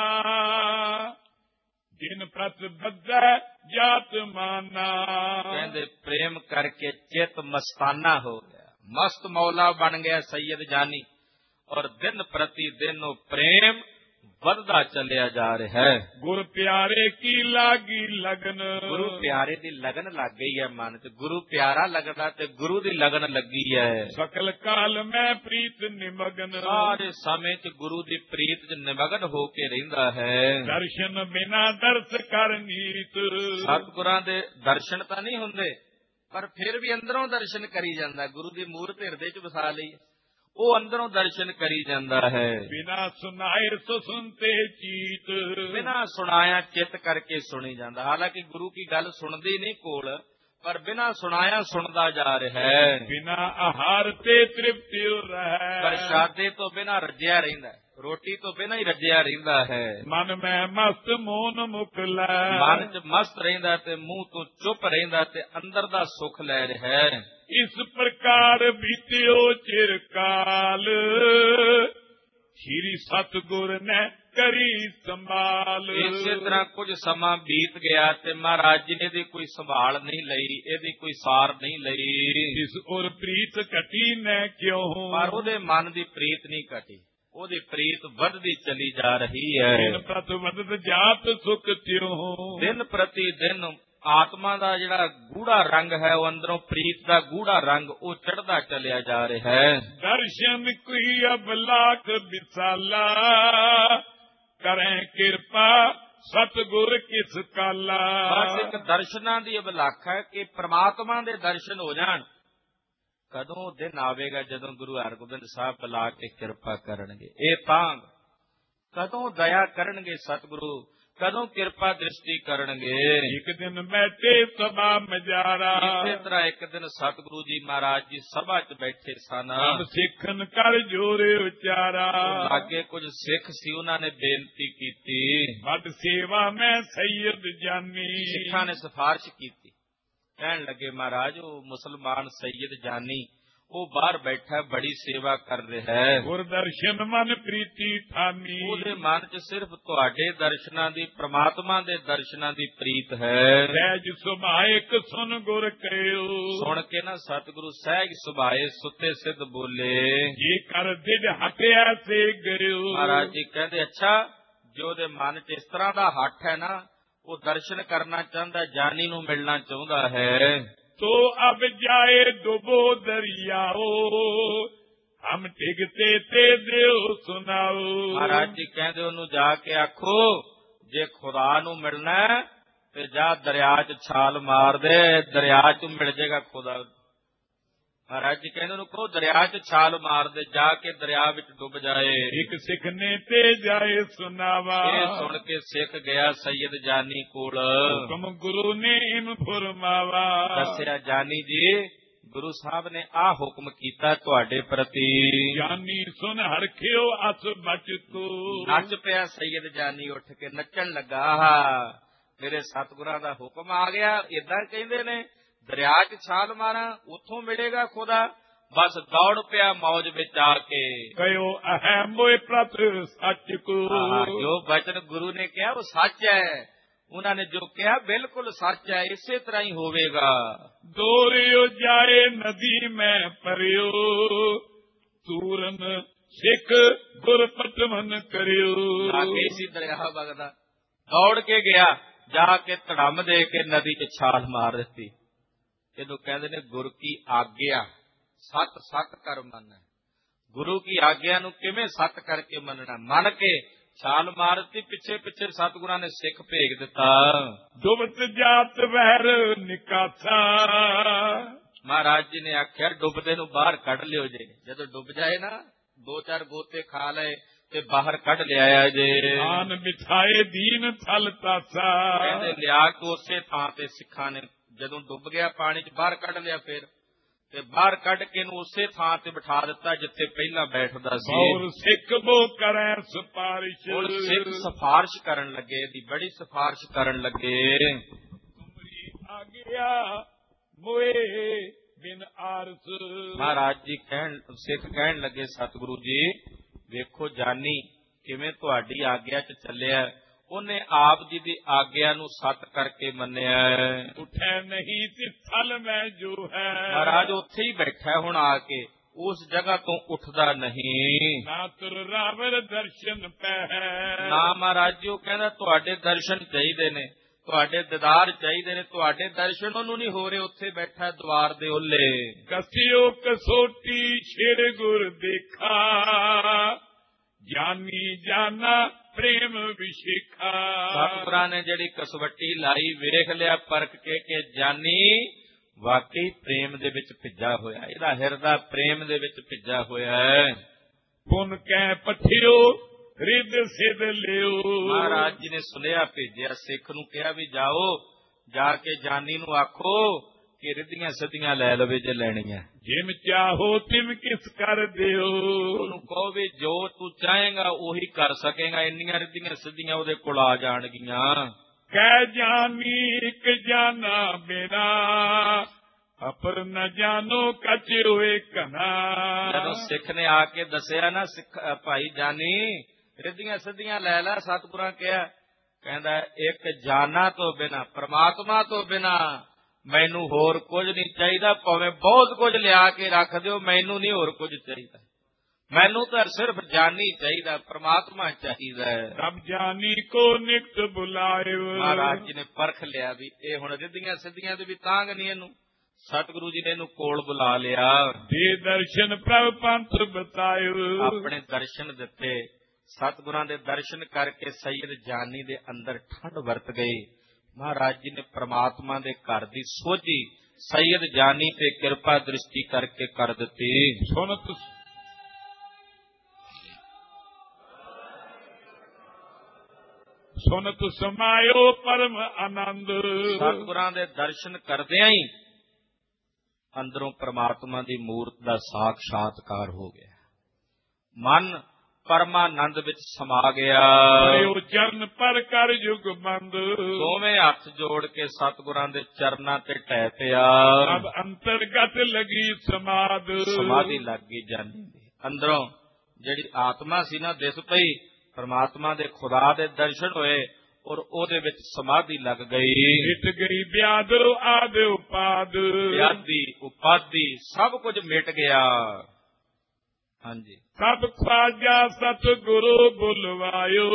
ਦਿਨ ਪ੍ਰਤ ਬੱਧੈ ਜਾਤ ਮਾਨਾ। ਕਹਿੰਦੇ ਪ੍ਰੇਮ ਕਰਕੇ ਚਿਤ ਮਸਤਾਨਾ ਹੋ ਗਿਆ, ਮਸਤ ਮੌਲਾ ਬਣ ਗਿਆ ਸੈਯਦ ਜਾਨੀ। ਔਰ ਦਿਨ ਪ੍ਰਤੀ ਦਿਨ ਉਹ ਪ੍ਰੇਮ ਵੱਧਦਾ ਚੱਲਿਆ ਜਾ ਰਿਹਾ ਹੈ। ਗੁਰ ਪਿਆਰੇ ਕੀ ਲਾਗੀ ਲਗਨ। ਗੁਰੂ ਪਿਆਰੇ ਦੀ ਲਗਨ ਲੱਗ ਗਈ ਹੈ ਮਨ ਚ। ਗੁਰੂ ਪਿਆਰਾ ਲੱਗਦਾ ਤੇ ਗੁਰੂ ਦੀ ਲਗਨ ਲੱਗੀ ਹੈ। ਸਕਲ ਕਾਲ ਮੈਂ ਪ੍ਰੀਤ ਨਿਮਗਨ। ਸਾਰੇ ਸਮੇਂ ਚ ਗੁਰੂ ਦੀ ਪ੍ਰੀਤ ਚ ਨਿਮਗਨ ਹੋ ਕੇ ਰਹਿੰਦਾ ਹੈ। ਦਰਸ਼ਨ ਬਿਨਾ ਦਰਸ ਕਰ ਨੀਤ। ਸਤਿਗੁਰਾਂ ਦੇ ਦਰਸ਼ਨ ਤਾਂ ਨਹੀਂ ਹੁੰਦੇ, ਪਰ ਫਿਰ ਵੀ ਅੰਦਰੋਂ ਦਰਸ਼ਨ ਕਰੀ ਜਾਂਦਾ। ਗੁਰੂ ਦੀ ਮੂਰਤ ਹਿਰਦੇ ਚ ਵਸਾ ਲਈ, ਉਹ ਅੰਦਰੋਂ ਦਰਸ਼ਨ ਕਰੀ ਜਾਂਦਾ ਹੈ। ਬਿਨਾ ਸੁਨਾਏ ਸੋ ਸੁਨਤੇ ਚੀਤ। ਬਿਨਾ ਸੁਣਾਇਆ ਚਿੱਤ ਕਰਕੇ ਸੁਣੀ ਜਾਂਦਾ। ਹਾਲਾਂਕਿ ਗੁਰੂ ਕੀ ਗੱਲ ਸੁਣਦੀ ਨਹੀਂ ਕੋਲ, ਪਰ ਬਿਨਾ ਸੁਣਾਇਆ ਸੁਣਦਾ ਜਾ ਰਿਹਾ ਹੈ। ਬਿਨਾ ਆਹਾਰ ਤੇ ਤ੍ਰਿਪਤੀ ਰਹਿ। ਪ੍ਰਸ਼ਾਦੇ ਤੋਂ ਬਿਨਾ ਰੱਜਿਆ ਰਹਿੰਦਾ, ਰੋਟੀ ਤੋਂ ਬਿਨਾ ਹੀ ਰੱਜਿਆ ਰਹਿੰਦਾ ਹੈ। ਮਨ ਮੈਂ ਮਸਤ ਮੋਨ ਮੁਖ ਲੈ। ਮਨ ਚ ਮਸਤ ਰਹਿੰਦਾ ਤੇ ਮੂੰਹ ਤੋਂ ਚੁੱਪ ਰਹਿੰਦਾ ਤੇ ਅੰਦਰ ਦਾ ਸੁੱਖ ਲੈ ਰਿਹਾ ਹੈ। ਇਸ ਪ੍ਰਕਾਰ ਬੀਤਿਓ ਚਿਰਕਾਲ। ਸ਼੍ਰੀ ਸਤਿਗੁਰ ਨੇ ਕਰੀ ਸੰਭਾਲ। ਇਸੇ ਤਰ੍ਹਾਂ ਕੁਝ ਸਮਾਂ ਬੀਤ ਗਿਆ ਤੇ ਮਹਾਰਾਜ ਜੀ ਨੇ ਇਹਦੀ ਕੋਈ ਸੰਭਾਲ ਨਹੀਂ ਲਈ, ਇਹਦੀ ਕੋਈ ਸਾਰ ਨਹੀਂ ਲਈ। ਇਸ ਔਰ ਪ੍ਰੀਤ ਘਟੀ ਨੈ ਕਿਉ, ਪਰ ਉਹਦੇ ਮਨ ਦੀ ਪ੍ਰੀਤ ਨਹੀਂ ਘਟੀ, ਉਹਦੀ ਪ੍ਰੀਤ ਵੱਧਦੀ ਚਲੀ ਜਾ ਰਹੀ ਹੈ। ਦਿਨ ਪ੍ਰਤ ਵਧਤ ਜਾਤ ਸੁਖ ਤਿਉ, ਦਿਨ ਪ੍ਰਤੀ ਦਿਨ ਆਤਮਾ ਦਾ ਜਿਹੜਾ ਗੂੜਾ ਰੰਗ ਹੈ, ਉਹ ਅੰਦਰੋਂ ਪ੍ਰੀਤ ਦਾ ਗੂੜਾ ਰੰਗ ਉਹ ਚੜ੍ਹਦਾ ਚਲਿਆ ਜਾ ਰਿਹਾ ਹੈ। ਦਰਸ਼ਨ ਕੋਈ ਅਬ ਲਾਖ ਵਿਸਾਲਾ, ਕਰੈ ਕਿਰਪਾ ਸਤਿਗੁਰ ਕਿਸ ਕਾਲਾ। ਬਸ ਇੱਕ ਦਰਸ਼ਨਾਂ ਦੀ ਅਬਲਾਖ ਹੈ ਕਿ ਪ੍ਰਮਾਤਮਾ ਦੇ ਦਰਸ਼ਨ ਹੋ ਜਾਣ। ਕਦੋਂ ਦਿਨ ਆਵੇਗਾ ਜਦੋਂ ਗੁਰੂ ਹਰਗੋਬਿੰਦ ਸਾਹਿਬ ਬੁਲਾ ਕੇ ਕਿਰਪਾ ਕਰਨਗੇ, ਇਹ ਤਾਂ ਕਦੋਂ ਦਇਆ ਕਰਨਗੇ ਸਤਿਗੁਰੂ, ਕਦੋਂ ਕਿਰਪਾ ਦ੍ਰਿਸ਼ਟੀ ਕਰਨਗੇ। ਇੱਕ ਦਿਨ ਬੈਠੇ ਸਭਾ ਮਜਾਰਾ, ਇਸੇ ਤਰ੍ਹਾਂ ਇੱਕ ਦਿਨ ਸਤਿਗੁਰੂ ਜੀ ਮਹਾਰਾਜ ਜੀ ਸਭਾ 'ਚ ਬੈਠੇ ਸਨ। ਸਿੱਖਨ ਕਰ ਜੋਰੇ ਉਚਾਰਾ, ਲਾਗੇ ਕੁਝ ਸਿੱਖ ਸੀ, ਉਹਨਾਂ ਨੇ ਬੇਨਤੀ ਕੀਤੀ, ਵੱਡ ਸੇਵਾ ਮੈਂ ਸੈਯਦ ਜਾਨੀ। ਸਿੱਖਾਂ ਨੇ ਸਿਫਾਰਿਸ਼ ਕੀਤੀ, ਕਹਿਣ ਲੱਗੇ ਮਹਾਰਾਜ ਉਹ ਮੁਸਲਮਾਨ ਸੈਯਦ ਜਾਨੀ ਉਹ ਬਾਹਰ ਬੈਠਾ ਬੜੀ ਸੇਵਾ ਕਰ ਰਿਹਾ ਹੈ। ਗੁਰ ਦਰਸ਼ਨ ਮਨ ਪ੍ਰੀਤੀ ਠਾਨੀ, ਉਹਦੇ ਮਨ 'ਚ ਸਿਰਫ ਤੁਹਾਡੇ ਦਰਸ਼ਨਾਂ ਦੀ, ਪ੍ਰਮਾਤਮਾ ਦੇ ਦਰਸ਼ਨਾਂ ਦੀ ਪ੍ਰੀਤ ਹੈ। ਸਹਿਜ ਸੁਭਾਇਕ ਸੁਨ ਗੁਰ ਕਹਿਓ, ਸੁਣ ਕੇ ਨਾ ਸਤਿਗੁਰੂ ਸਹਿਜ ਸੁਭਾਏ ਸੁੱਤੇ ਸਿੱਧ ਬੋਲੇ, ਜੇ ਕਰ ਦਿਲ ਹਟਿਆ ਸੇ ਗਇਓ। ਮਹਾਰਾਜ ਜੀ ਕਹਿੰਦੇ ਅੱਛਾ, ਜੋ ਉਹਦੇ ਮਨ 'ਚ ਇਸ ਤਰ੍ਹਾਂ ਦਾ ਹੱਠ ਹੈ ਨਾ, ਉਹ ਦਰਸ਼ਨ ਕਰਨਾ ਚਾਹੁੰਦਾ, ਜਾਨੀ ਨੂੰ ਮਿਲਣਾ ਚਾਹੁੰਦਾ ਹੈ। तो अब जाए डुबो दरियाओ, हम टिकते ते देव सुनाओ। महाराज जी कहते ਉਹਨੂੰ ਜਾ ਕੇ ਆਖੋ ਜੇ ਖੁਦਾ ਨੂੰ ਮਿਲਣਾ ਤੇ ਜਾ ਦਰਿਆ 'ਚ ਛਾਲ ਮਾਰ ਦੇ, ਦਰਿਆ 'ਚ ਮਿਲ ਜਾਏਗਾ ਖੁਦਾ। ਮਹਾਰਾਜ ਜੀ ਕਹਿੰਦੇ ਉਹਨੂੰ ਕਹੋ ਦਰਿਆ 'ਚ ਛਾਲ ਮਾਰ ਦੇ, ਜਾ ਕੇ ਦਰਿਆ ਵਿੱਚ ਡੁੱਬ ਜਾਏ। ਇੱਕ ਸਿੱਖ ਨੇ ਤੇ ਜਾਏ ਸੁਨਾਵਾ, ਇਹ ਸੁਣ ਕੇ ਸਿੱਖ ਗਿਆ ਸੈਯਦ ਜਾਨੀ ਕੋਲ। ਹੁਕਮ ਗੁਰੂ ਨੇ ਇਮ ਫਰਮਾਵਾ, ਦੱਸਿਆ ਜਾਨੀ ਜੀ ਗੁਰੂ ਸਾਹਿਬ ਨੇ ਆਹ ਹੁਕਮ ਕੀਤਾ ਤੁਹਾਡੇ ਪ੍ਰਤੀ। ਜਾਨੀ ਸੁਨ ਹਰਖਿਓ ਅਸ ਬਚ ਤੂ, ਨੱਚ ਪਿਆ ਸੈਯਦ ਜਾਨੀ, ਉੱਠ ਕੇ ਨੱਚਣ ਲੱਗਾ। ਮੇਰੇ ਸਤਿਗੁਰਾਂ ਦਾ ਹੁਕਮ ਆ ਗਿਆ, ਏਦਾਂ ਕਹਿੰਦੇ ਨੇ ਦਰਿਆ 'ਚ ਛਾਲ ਮਾਰਾਂ ਉੱਥੋਂ ਮਿਲੇਗਾ ਖੁਦਾ। ਬਸ ਦੌੜ ਪਿਆ ਮੌਜ ਵਿੱਚ ਆ ਕੇ, ਕਹਿਓ ਅਹੈ ਮੋਇ ਪ੍ਰਤ ਸੱਚ ਕੋ। ਜੋ ਬਚਨ ਗੁਰੂ ਨੇ ਕਿਹਾ ਉਹ ਸੱਚ ਹੈ, ਉਹਨਾਂ ਨੇ ਜੋ ਕਿਹਾ ਬਿਲਕੁਲ ਸੱਚ ਹੈ, ਇਸੇ ਤਰ੍ਹਾਂ ਹੀ ਹੋਵੇਗਾ। ਦੋਰਿਓ ਜਾਏ ਨਦੀ ਮੈਂ ਪਰਿਓ, ਤੂਰਨ ਸਿੱਖ ਗੁਰ ਪਟਮਨ ਕਰਿਓ। ਲਾਗੇ ਸੀ ਦਰਿਆ ਵਗਦਾ, ਦੌੜ ਕੇ ਗਿਆ, ਜਾ ਕੇ ਧੜਮ ਦੇ ਕੇ ਨਦੀ 'ਚ ਛਾਲ ਮਾਰ ਦਿੱਤੀ। ਇਹਨੂੰ ਕਹਿੰਦੇ ਨੇ ਗੁਰ ਕੀ ਆਗਿਆ ਸਤ ਸਤ ਕਰ ਮੰਨੈ। ਗੁਰੂ ਕੀ ਆਗਿਆ ਨੂੰ ਕਿਵੇਂ ਸਤ ਕਰਕੇ ਮੰਨਣਾ, ਮੰਨ ਕੇ ਛਾਲ ਮਾਰ ਦਿੱਤੀ। ਪਿੱਛੇ ਪਿੱਛੇ ਸਤਿਗੁਰਾਂ ਨੇ ਸਿੱਖ ਭੇਜ ਦਿੱਤਾ। ਡੁਬਤ ਜਾਤ ਵਹਿਰ ਨਿਕਾਸਾ, ਮਹਾਰਾਜ ਜੀ ਨੇ ਆਖਿਆ ਡੁੱਬਦੇ ਨੂੰ ਬਾਹਰ ਕੱਢ ਲਿਓ ਜੇ, ਜਦੋਂ ਡੁੱਬ ਜਾਏ ਨਾ ਦੋ ਚਾਰ ਗੋਤੇ ਖਾ ਲਏ ਤੇ ਬਾਹਰ ਕੱਢ ਲਿਆਇਆ ਜੇ। ਆਨ ਬਿਠਾਏ ਦੀਨ ਥਲ ਤਾਸਾ, ਕਹਿੰਦੇ ਲਿਆ ਕੇ ਉਸੇ ਥਾਂ ਤੇ ਸਿੱਖਾਂ ਨੇ ਜਦੋਂ ਡੁੱਬ ਗਿਆ ਪਾਣੀ 'ਚ ਬਾਹਰ ਕੱਢ ਲਿਆ, ਫਿਰ ਤੇ ਬਾਹਰ ਕੱਢ ਕੇ ਇਹਨੂੰ ਉਸੇ ਥਾਂ ਤੇ ਬਿਠਾ ਦਿੱਤਾ ਜਿੱਥੇ ਪਹਿਲਾਂ ਬੈਠਦਾ ਸੀ। ਔਰ ਸਿੱਖ ਬੋ ਕਰੈ ਸਿਫਾਰਿਸ਼, ਔਰ ਸਿੱਖ ਸਿਫਾਰਿਸ਼ ਕਰਨ ਲੱਗੇ, ਇਹਦੀ ਬੜੀ ਸਿਫਾਰਿਸ਼ ਕਰਨ ਲੱਗੇ। ਤੁਮਰੀ ਆ ਗਿਆ ਮੋਏ ਬਿਨ ਆਰਸ। ਮਹਾਰਾਜ ਜੀ ਕਹਿਣ ਸਿੱਖ ਕਹਿਣ ਲੱਗੇ ਸਤਿਗੁਰੂ ਜੀ ਵੇਖੋ ਜਾਨੀ ਕਿਵੇਂ ਤੁਹਾਡੀ ਆਗਿਆ 'ਚ ਚੱਲਿਆ, ਉਹਨੇ ਆਪ ਜੀ ਦੀ ਆਗਿਆ ਨੂੰ ਸੱਤ ਕਰਕੇ ਮੰਨਿਆ। ਉੱਠੈ ਨਹੀਂ ਤੇ ਥਲ ਮੈਂ ਜੋ ਹੈ, ਮਹਾਰਾਜ ਉੱਥੇ ਹੀ ਬੈਠਾ ਹੁਣ ਆ ਕੇ, ਉਸ ਜਗ੍ਹਾ ਤੋਂ ਉੱਠਦਾ ਨਹੀਂ। ਨਾ ਤੁਰ ਰਾਵਰ ਦਰਸ਼ਨ ਪੈ, ਨਾ ਮਹਾਰਾਜ ਜੀ ਉਹ ਕਹਿੰਦਾ ਤੁਹਾਡੇ ਦਰਸ਼ਨ ਚਾਹੀਦੇ ਨੇ, ਤੁਹਾਡੇ ਦੀਦਾਰ ਚਾਹੀਦੇ ਨੇ, ਤੁਹਾਡੇ ਦਰਸ਼ਨ ਉਹਨੂੰ ਨਹੀਂ ਹੋ ਰਹੇ, ਉੱਥੇ ਬੈਠਾ ਦੁਆਰ ਦੇ ਓਲੇ। ਕਸਿਓ ਕਸੋਟੀ ਛਿੜ ਗੁਰ ਦੇਖਾ, ਜਾਨੀ ਜਾਨਾ ਪ੍ਰੇਮ ਵਿਸ਼ੇਖਾ। ਸਤਿਗੁਰਾਂ ਨੇ ਜਿਹੜੀ ਕਸਵੱਟੀ ਲਾਈ ਵੇਖ ਲਿਆ ਪਰਖ ਕੇ ਕਿ ਜਾਨੀ ਵਾਕਈ ਪ੍ਰੇਮ ਦੇ ਵਿੱਚ ਭਿੱਜਾ ਹੋਇਆ, ਇਹਦਾ ਹਿਰਦਾ ਪ੍ਰੇਮ ਦੇ ਵਿੱਚ ਭਿੱਜਾ ਹੋਇਆ ਹੈ। ਪੁਨ ਕਹਿ ਪਠਿਓ ਰਿੱਧ ਸਿੱਧ ਲਿਓ, ਮਹਾਰਾਜ ਜੀ ਨੇ ਸੁਨੇਹਾ ਭੇਜਿਆ ਸਿੱਖ ਨੂੰ, ਕਿਹਾ ਵੀ ਜਾਓ ਜਾ ਕੇ ਜਾਨੀ ਨੂੰ ਆਖੋ ਕਿ ਰਿੱਧੀਆਂ ਸਿੱਧੀਆਂ ਲੈ ਲਵੇ ਜੇ ਲੈਣੀਆਂ। ਜਿਮ ਚਾਹੋ ਤਿਮ ਕਿਸ ਕਰ ਦਿਓ, ਉਹਨੂੰ ਕਹੋ ਵੀ ਜੋ ਤੂੰ ਚਾਹੇਗਾ ਉਹੀ ਕਰ ਸਕੇਗਾ, ਇੰਨੀਆਂ ਰਿੱਧੀਆਂ ਸਿੱਧੀਆਂ ਉਹਦੇ ਕੋਲ ਆ ਜਾਣਗੀਆਂ। ਕਹਿ ਜਾਨੀ ਇੱਕ ਜਾਨਾ ਮੇਰਾ, ਅਪਰ ਨ ਜਾਨੋ ਕਛ ਹੋਏ ਕਨਾ। ਜਦੋਂ ਸਿੱਖ ਨੇ ਆ ਕੇ ਦੱਸਿਆ ਨਾ ਸਿੱਖ ਭਾਈ ਜਾਨੀ ਰਿੱਧੀਆਂ ਸਿੱਧੀਆਂ ਲੈ ਲੈ। ਸਤਿਗੁਰਾਂ ਕਿਹਾ, ਕਹਿੰਦਾ ਇੱਕ ਜਾਨਾਂ ਤੋਂ ਬਿਨਾ, ਪ੍ਰਮਾਤਮਾ ਤੋਂ ਬਿਨਾ ਮੈਨੂੰ ਹੋਰ ਕੁਝ ਨਹੀਂ ਚਾਹੀਦਾ। ਭਾਵੇਂ ਬਹੁਤ ਕੁਝ ਲਿਆ ਕੇ ਰੱਖ ਦਿਓ, ਮੈਨੂੰ ਨਹੀਂ ਹੋਰ ਕੁਝ ਚਾਹੀਦਾ। ਮੈਨੂੰ ਤਾਂ ਸਿਰਫ ਜਾਨੀ ਚਾਹੀਦਾ, ਪ੍ਰਮਾਤਮਾ ਚਾਹੀਦਾ। ਸਭ ਜਾਨੀ ਕੋ ਨਿਕਟ ਬੁਲਾਇਓ। ਮਹਾਰਾਜ ਜੀ ਨੇ ਪਰਖ ਲਿਆ ਵੀ ਇਹ ਹੁਣ ਰਿੱਧੀਆਂ ਸਿੱਧੀਆਂ ਦੇ ਵੀ ਤਾਂਗ ਨਹੀਂ ਇਹਨੂੰ। ਸਤਿਗੁਰੂ ਜੀ ਨੇ ਇਹਨੂੰ ਕੋਲ ਬੁਲਾ ਲਿਆ। ਦੇ ਦਰਸ਼ਨ ਪ੍ਰਭ ਪੰਥ ਬਤਾਇਓ। ਆਪਣੇ ਦਰਸ਼ਨ ਦਿੱਤੇ। ਸਤਿਗੁਰਾਂ ਦੇ ਦਰਸ਼ਨ ਕਰਕੇ ਸੈਯਦ ਜਾਨੀ ਦੇ ਅੰਦਰ ਠੰਡ ਵਰਤ ਗਈ। ਮਹਾਰਾਜ ਜੀ ਨੇ ਪ੍ਰਮਾਤਮਾ ਦੇ ਘਰ ਦੀ ਸੋਝੀ ਸੈਯਦ ਜਾਨੀ ਤੇ ਕਿਰਪਾ ਦ੍ਰਿਸ਼ਟੀ ਕਰਕੇ ਕਰ ਦਿੱਤੀ। ਸੁਣ ਸੁਨਤ ਸਮਾਇਓ ਪਰਮ ਆਨੰਦ। ਸਤਿਗੁਰਾਂ ਦੇ ਦਰਸ਼ਨ ਕਰਦਿਆਂ ਹੀ ਅੰਦਰੋਂ ਪ੍ਰਮਾਤਮਾ ਦੀ ਮੂਰਤ ਦਾ ਸਾਖਸ਼ਾਤਕਾਰ ਹੋ ਗਿਆ। ਮਨ ਪਰਮਾਨੰਦ ਵਿੱਚ ਸਮਾ ਗਿਆ। ਉਹ ਚਰਨ ਪਰ ਕਰ ਯੁਗ ਬੰਦ। ਦੋਵੇਂ ਹੱਥ ਜੋੜ ਕੇ ਸਤਿਗੁਰਾਂ ਦੇ ਚਰਨਾਂ ਤੇ ਢਹਿ ਪਿਆ। ਅਬ ਅੰਤਰਗਤ ਲਗੀ ਸਮਾਧ। ਸਮਾਧੀ ਲੱਗ ਗਈ ਜਾਨੀ ਦੀ। ਅੰਦਰੋਂ ਜਿਹੜੀ ਆਤਮਾ ਸੀ ਨਾ ਦਿਸ ਪਈ। ਪਰਮਾਤਮਾ ਦੇ ਖੁਦਾ ਦੇ ਦਰਸ਼ਨ ਹੋਏ ਔਰ ਉਹਦੇ ਵਿੱਚ ਸਮਾਧੀ ਲੱਗ ਗਈ। ਮਿਟ ਗਈ ਵਿਆਦ ਆਦਿ ਉਪਾਦ। ਵਿਆਦੀ ਉਪਾਦੀ ਸਭ ਕੁਝ ਮਿਟ ਗਿਆ। ਹਾਂਜੀ। ਸਭ ਖਵਾਜਾ ਸਤਿਗੁਰੂ ਬੁਲਵਾਇਓ।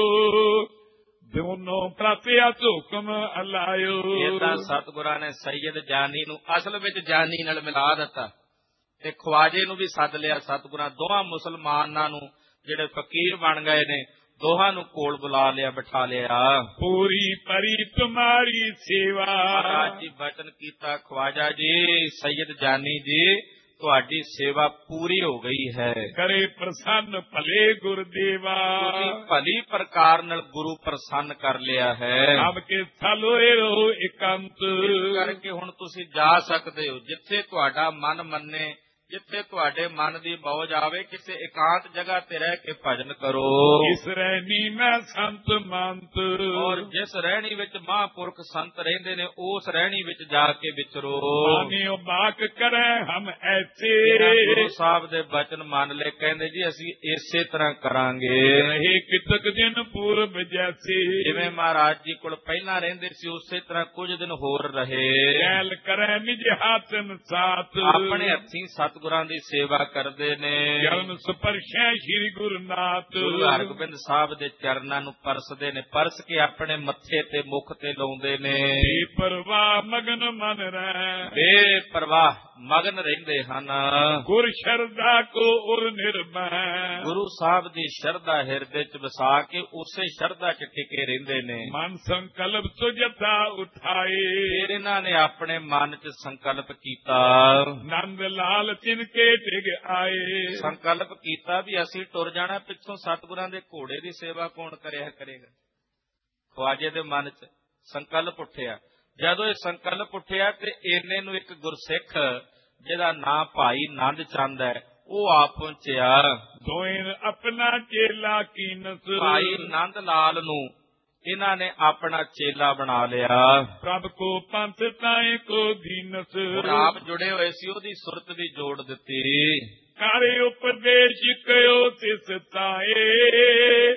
ਦੋਨੋਂ ਪ੍ਰਤਿਆ ਹੁਕਮ ਅਲਾਇਓ। ਏਦਾਂ ਸਤਿਗੁਰਾਂ ਨੇ ਸੈਯਦ ਜਾਨੀ ਨੂੰ ਅਸਲ ਵਿੱਚ ਜਾਨੀ ਨਾਲ ਮਿਲਾ ਦਿੱਤਾ ਤੇ ਖਵਾਜੇ ਨੂੰ ਵੀ ਸੱਦ ਲਿਆ। ਸਤਿਗੁਰਾਂ ਦੋਹਾਂ ਮੁਸਲਮਾਨਾਂ ਨੂੰ ਜਿਹੜੇ ਫਕੀਰ ਬਣ ਗਏ ਨੇ ਦੋਹਾਂ ਨੂੰ ਕੋਲ ਬੁਲਾ ਲਿਆ, ਬਿਠਾ ਲਿਆ। ਪੂਰੀ ਪਰੀ ਤੁਮਾਰੀ ਸੇਵਾ। ਮਹਾਰਾਜ ਜੀ ਬਚਨ ਕੀਤਾ, ਖਵਾਜਾ ਜੀ ਸੈਯਦ ਜਾਨੀ ਜੀ ਤੁਹਾਡੀ ਸੇਵਾ ਪੂਰੀ ਹੋ ਗਈ ਹੈ। ਕਰੇ ਪ੍ਰਸੰਨ ਭਲੇ ਗੁਰਦੇਵਾ। ਤੁਸੀਂ ਭਲੀ ਪ੍ਰਕਾਰ ਨਾਲ ਗੁਰੂ ਪ੍ਰਸੰਨ ਕਰ ਲਿਆ ਹੈ। ਅਬ ਕੇ ਸਥਲ ਹੋਏ ਰਹੋ ਇਕੰਤ। ਇਸ ਕਰਕੇ ਹੁਣ ਤੁਸੀਂ ਜਾ ਸਕਦੇ ਹੋ ਜਿੱਥੇ ਤੁਹਾਡਾ ਮਨ ਮੰਨੇ, ਜਿੱਥੇ ਤੁਹਾਡੇ ਮਨ ਦੀ ਬੌਝ ਆਵੇ, ਕਿਸੇ ਇਕਾਂਤ ਜਗ੍ਹਾ ਤੇ ਰਹਿ ਕੇ ਭਜਨ ਕਰੋ। ਇਸ ਰਹਿਣੀ ਮੈਂ ਸੰਤ ਮੰਤ। ਔਰ ਜਿਸ ਰਹਿਣੀ ਵਿੱਚ ਮਹਾਂਪੁਰਖ ਸੰਤ ਰਹਿੰਦੇ ਨੇ ਉਸ ਰਹਿਣੀ ਵਿੱਚ ਜਾ ਕੇ ਵਿਚਰੋ। ਮਾਨਿਓ ਬਾਕ ਕਰੇ ਹਮ ਐਸੇ। ਗੁਰੂ ਸਾਹਿਬ ਦੇ ਬਚਨ ਮੰਨ ਲੈ, ਕਹਿੰਦੇ ਜੀ ਅਸੀਂ ਇਸੇ ਤਰ੍ਹਾਂ ਕਰਾਂਗੇ। ਰਹੇ ਕਿਤਕ ਦਿਨ ਪੂਰਬ ਜੈਸੇ। ਜਿਵੇਂ ਮਹਾਰਾਜ ਜੀ ਕੋਲ ਪਹਿਲਾਂ ਰਹਿੰਦੇ ਸੀ ਉਸੇ ਤਰ੍ਹਾਂ ਕੁਝ ਦਿਨ ਹੋਰ ਰਹੇ। ਗੈਲ ਕਰੇ ਨਿਜ ਹਾਥਨ ਸਾਥ। ਆਪਣੇ ਹੱਥੀਂ ਸਤਿਗੁਰਾਂ ਦੀ ਸੇਵਾ ਕਰਦੇ ਨੇ। ਚਰਨ ਸਪਰਸ਼ੈ ਸ੍ਰੀ ਗੁਰਨਾਥ। ਗੁਰੂ ਹਰਗੋਬਿੰਦ ਸਾਹਿਬ ਦੇ ਚਰਨਾਂ ਨੂੰ ਪਰਸਦੇ ਨੇ, ਪਰਸ ਕੇ ਆਪਣੇ ਮੱਥੇ ਤੇ ਮੁਖ ਤੇ ਲਾਉਂਦੇ ਨੇ। ਬੇਪਰਵਾਹ ਮਗਨ ਮਨ ਰਹਿ। ਬੇਪਰਵਾਹ ਮਗਨ ਰਹਿੰਦੇ ਹਨ। ਗੁਰ ਸ਼ਰਧਾ ਕੋ ਉਰ ਨਿਰਭੈ। ਗੁਰੂ ਸਾਹਿਬ ਦੀ ਸ਼ਰਧਾ ਹਿਰਦੇ ਚ ਵਸਾ ਕੇ ਉਸੇ ਸ਼ਰਧਾ ਚ ਟਿਕੇ ਰਹਿੰਦੇ ਨੇ। ਮਨ ਸੰਕਲਪ ਸੁਜਤਾ ਉਠਾਏ। ਫਿਰ ਇਹਨਾਂ ਨੇ ਆਪਣੇ ਮਨ ਚ ਸੰਕਲਪ ਕੀਤਾ। ਨੰਦ ਲਾਲ ਤਿਨਕੇ ਟਿਕ ਆਏ। ਸੰਕਲਪ ਕੀਤਾ ਵੀ ਅਸੀਂ ਟੁਰ ਜਾਣਾ ਪਿੱਛੋਂ, ਸਤਿਗੁਰਾਂ ਦੇ ਘੋੜੇ ਦੀ ਸੇਵਾ ਕੌਣ ਕਰਿਆ ਕਰੇਗਾ। ਖਵਾਜੇ ਦੇ ਮਨ ਚ ਸੰਕਲਪ ਉੱਠਿਆ। ਜਦੋਂ ਇਹ ਸੰਕਲਪ ਉੱਠਿਆ ਤੇ ਇਹਨੇ ਨੂੰ ਇੱਕ ਗੁਰਸਿੱਖ ਜਿਹਦਾ ਨਾਂ ਭਾਈ ਨੰਦ ਚੰਦ ਹੈ ਉਹ ਆ ਪਹੁੰਚਿਆ। ਦੋਇਨ ਆਪਣਾ ਚੇਲਾ ਕੀਨਸ। ਭਾਈ ਨੰਦ ਲਾਲ ਨੂੰ ਇਹਨਾਂ ਨੇ ਆਪਣਾ ਚੇਲਾ ਬਣਾ ਲਿਆ। ਪ੍ਰਭ ਕੋ ਪੰਥ ਤਾਏ ਕੋ ਦੀਨਸ। ਆਪ ਜੁੜੇ ਹੋਏ ਸੀ, ਉਹਦੀ ਸੁਰਤ ਵੀ ਜੋੜ ਦਿੱਤੀ। ਕਾਰੇ ਉਪਦੇਸ਼ ਕਯੋ ਤਿਸ ਤਾਏ।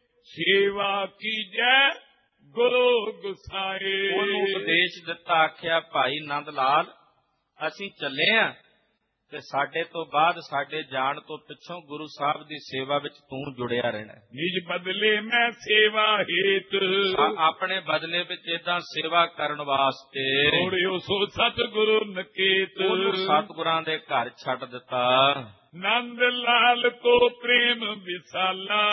ਸੇਵਾ ਕੀਜੈ ਗੁਰੂ ਗੁਸਾਏ। ਉਹਨੂੰ ਉਪਦੇਸ਼ ਦਿੱਤਾ, ਆਖਿਆ ਭਾਈ ਨੰਦ ਲਾਲ ਅਸੀਂ ਚੱਲੇ ਆਂ ਤੇ ਸਾਡੇ ਤੋਂ ਬਾਅਦ, ਸਾਡੇ ਜਾਣ ਤੋਂ ਪਿੱਛੋਂ ਗੁਰੂ ਸਾਹਿਬ ਦੀ ਸੇਵਾ ਵਿੱਚ ਤੂੰ ਜੁੜਿਆ ਰਹਿਣਾ। ਨਿਜ ਬਦਲੇ ਮੈਂ ਸੇਵਾ ਹੇਤ। ਆਪਣੇ ਬਦਲੇ ਵਿੱਚ ਏਦਾਂ ਸੇਵਾ ਕਰਨ ਵਾਸਤੇ ਛੋੜਿਓ ਸੋ ਸਤਿਗੁਰੂ ਨਕੇਤ। ਉਹਨੂੰ ਸਤਿਗੁਰਾਂ ਦੇ ਘਰ ਛੱਡ ਦਿੱਤਾ। ਨੰਦ ਲਾਲ ਕੋ ਪ੍ਰੇਮ ਵਿਸਾਲਾ।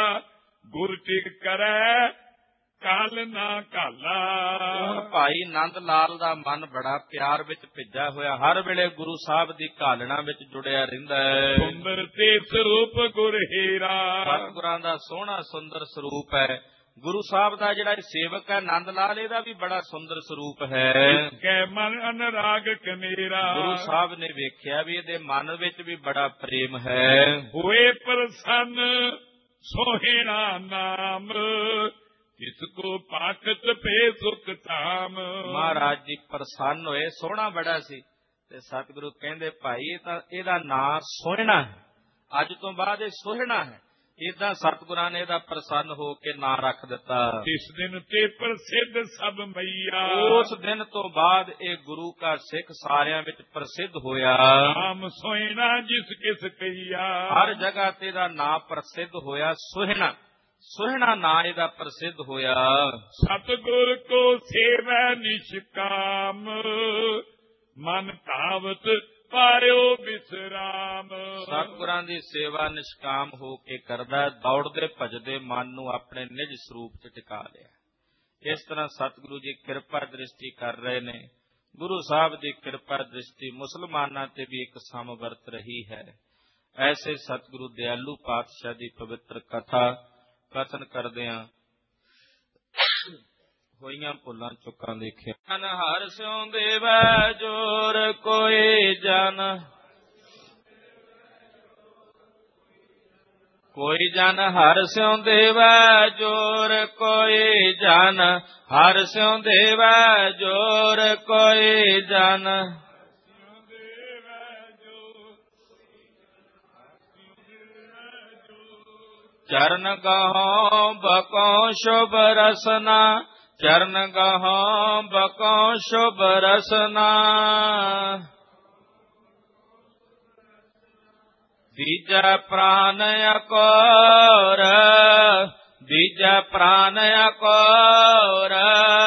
ਗੁਰ ਟਿਕ ਕਰੈ ਕਾਲ ਨਾ ਕਾਲਾ। ਹੁਣ ਭਾਈ ਨੰਦ ਲਾਲ ਦਾ ਮਨ ਬੜਾ ਪਿਆਰ ਵਿੱਚ ਭਿੱਜਾ ਹੋਇਆ, ਹਰ ਵੇਲੇ ਗੁਰੂ ਸਾਹਿਬ ਦੀ ਘਾਲਣਾ ਵਿੱਚ ਜੁੜਿਆ ਰਹਿੰਦਾ ਹੈ। ਸੁੰਦਰ ਤੇ ਸਰੂਪ ਗੁਰ ਹੀਰਾ। ਸਤਿਗੁਰਾਂ ਦਾ ਸੋਹਣਾ ਸੁੰਦਰ ਸਰੂਪ ਹੈ। ਗੁਰੂ ਸਾਹਿਬ ਦਾ ਜਿਹੜਾ ਸੇਵਕ ਹੈ ਨੰਦ ਲਾਲ, ਇਹਦਾ ਵੀ ਬੜਾ ਸੁੰਦਰ ਸਰੂਪ ਹੈ। ਕੈ ਮਨ ਅਨਰਾਗ ਕਨੇਰਾ। ਗੁਰੂ ਸਾਹਿਬ ਨੇ ਵੇਖਿਆ ਵੀ ਇਹਦੇ ਮਨ ਵਿੱਚ ਵੀ ਬੜਾ ਪ੍ਰੇਮ ਹੈ। ਹੋਏ ਪ੍ਰਸੰਨ ਸੋਹਿਣਾ ਨਾਮ। ਜਿਸ ਕੋ ਪਾਕਤ ਪੇ ਸੁਖ ਧਾਮ। ਮਹਾਰਾਜ ਜੀ ਪ੍ਰਸੰਨ ਹੋਏ, ਸੋਹਣਾ ਬੜਾ ਸੀ ਤੇ ਸਤਿਗੁਰੂ ਕਹਿੰਦੇ ਭਾਈ ਇਹ ਤਾਂ ਇਹਦਾ ਨਾਂ ਸੋਹਣਾ ਹੈ, ਅੱਜ ਤੋਂ ਬਾਅਦ ਇਹ ਸੋਹਣਾ ਹੈ। ਏਦਾਂ ਸਤਿਗੁਰਾਂ ਨੇ ਇਹਦਾ ਪ੍ਰਸੰਨ ਹੋ ਕੇ ਨਾਂ ਰੱਖ ਦਿੱਤਾ। ਇਸ ਦਿਨ ਤੇ ਪ੍ਰਸਿੱਧ ਸਭ ਮਈਆ, ਉਸ ਦਿਨ ਤੋਂ ਬਾਅਦ ਇਹ ਗੁਰੂ ਕਾ ਸਿੱਖ ਸਾਰਿਆਂ ਵਿੱਚ ਪ੍ਰਸਿੱਧ ਹੋਇਆ। ਨਾਮ ਸੋਇਣਾ ਜਿਸ ਕਿਸ ਕਈਆ, ਹਰ ਜਗ੍ਹਾ ਤੇ ਇਹਦਾ ਨਾਂ ਪ੍ਰਸਿੱਧ ਹੋਇਆ। ਸੁਹਿਣਾ ਸੁਹਿਣਾ ਨਾਂ ਇਹਦਾ ਪ੍ਰਸਿੱਧ ਹੋਇਆ। ਸਤਿਗੁਰ ਕੋ ਸੇਵੈ ਨਿਸ਼ਕਾਮ, ਮਨ ਧਾਵਤ ਪਾਇਓ ਬਿਸਰਾਮ। ਸਤਿਗੁਰਾਂ ਦੀ ਸੇਵਾ ਨਿਸ਼ਕਾਮ ਹੋ ਕੇ ਕਰਦਾ, ਦੌੜਦੇ ਭਜਦੇ ਮਨ ਨੂੰ ਆਪਣੇ ਨਿਜ ਸਰੂਪ 'ਚ ਟਿਕਾ ਲਿਆ। ਇਸ ਤਰ੍ਹਾਂ ਸਤਿਗੁਰੂ ਜੀ ਕਿਰਪਾ ਦ੍ਰਿਸ਼ਟੀ ਕਰ ਰਹੇ ਨੇ। ਗੁਰੂ ਸਾਹਿਬ ਦੀ ਕਿਰਪਾ ਦ੍ਰਿਸ਼ਟੀ ਮੁਸਲਮਾਨਾਂ ਤੇ ਵੀ ਇੱਕ ਸਮ ਵਰਤ ਰਹੀ ਹੈ। ਐਸੇ ਸਤਿਗੁਰੂ ਦਿਆਲੂ ਪਾਤਸ਼ਾਹ ਦੀ ਪਵਿੱਤਰ ਕਥਾ ਕਥਨ ਕਰਦਿਆਂ ਹੋਈਆਂ ਭੁੱਲਾਂ ਚੁੱਕਾਂ ਦੇਖਿਆ। ਜਨ ਹਰਿ ਸਿਉ ਦੇਵੈ ਜੋਰ ਕੋਈ ਜਨ, ਕੋਈ ਜਨ ਹਰਿ ਸਿਉ ਦੇਵੈ ਜੋਰ ਕੋਈ ਜਨ, ਹਰਿ ਸਿਉ ਦੇਵੈ ਜੋਰ ਕੋਈ ਜਨ। ਚਰਨ ਗਾਹੋਂ ਬਕੋਂ ਸ਼ੁਭ ਰਸਨਾ, ਚਰਨ ਗਾਹੋਂ ਬਕੋਂ ਸ਼ੁਭ ਰਸਨਾ। ਦੀਜੈ ਪ੍ਰਾਨ ਅਕੋਰ, ਦੀਜੈ ਪ੍ਰਾਨ ਅਕੋਰ।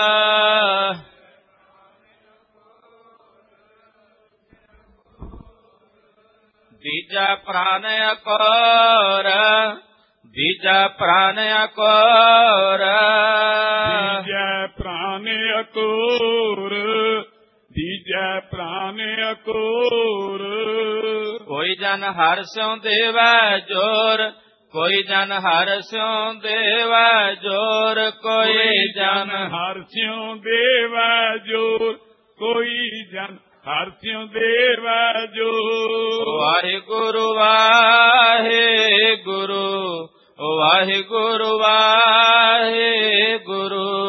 ਦੀਜੈ ਪ੍ਰਾਨ ਅਕੋਰ, ਦੀਜੈ ਪ੍ਰਾਨ ਅਕੋਰ। ਦੀਜੈ ਪ੍ਰਾਨ ਅਕੋਰ, ਦੀਜੈ ਪ੍ਰਾਨ ਅਕੋਰ। ਕੋਈ ਜਨ ਹਰਿ ਸਿਉ ਦੇਵੈ ਜੋਰ, ਕੋਈ ਜਨ ਹਰਿ ਸਿਉ ਦੇਵੈ ਜੋਰ। ਕੋਈ ਜਨ ਹਰਿ ਸਿਉ ਦੇਵੈ ਜੋਰ, ਕੋਈ ਜਨ ਹਰਿ ਸਿਉ ਦੇਵੈ ਜੋਰ। ਵਾਹਿਗੁਰੂ ਵਾਹਿਗੁਰੂ, ਵਾਹਿਗੁਰੂ ਵਾਹਿਗੁਰੂ।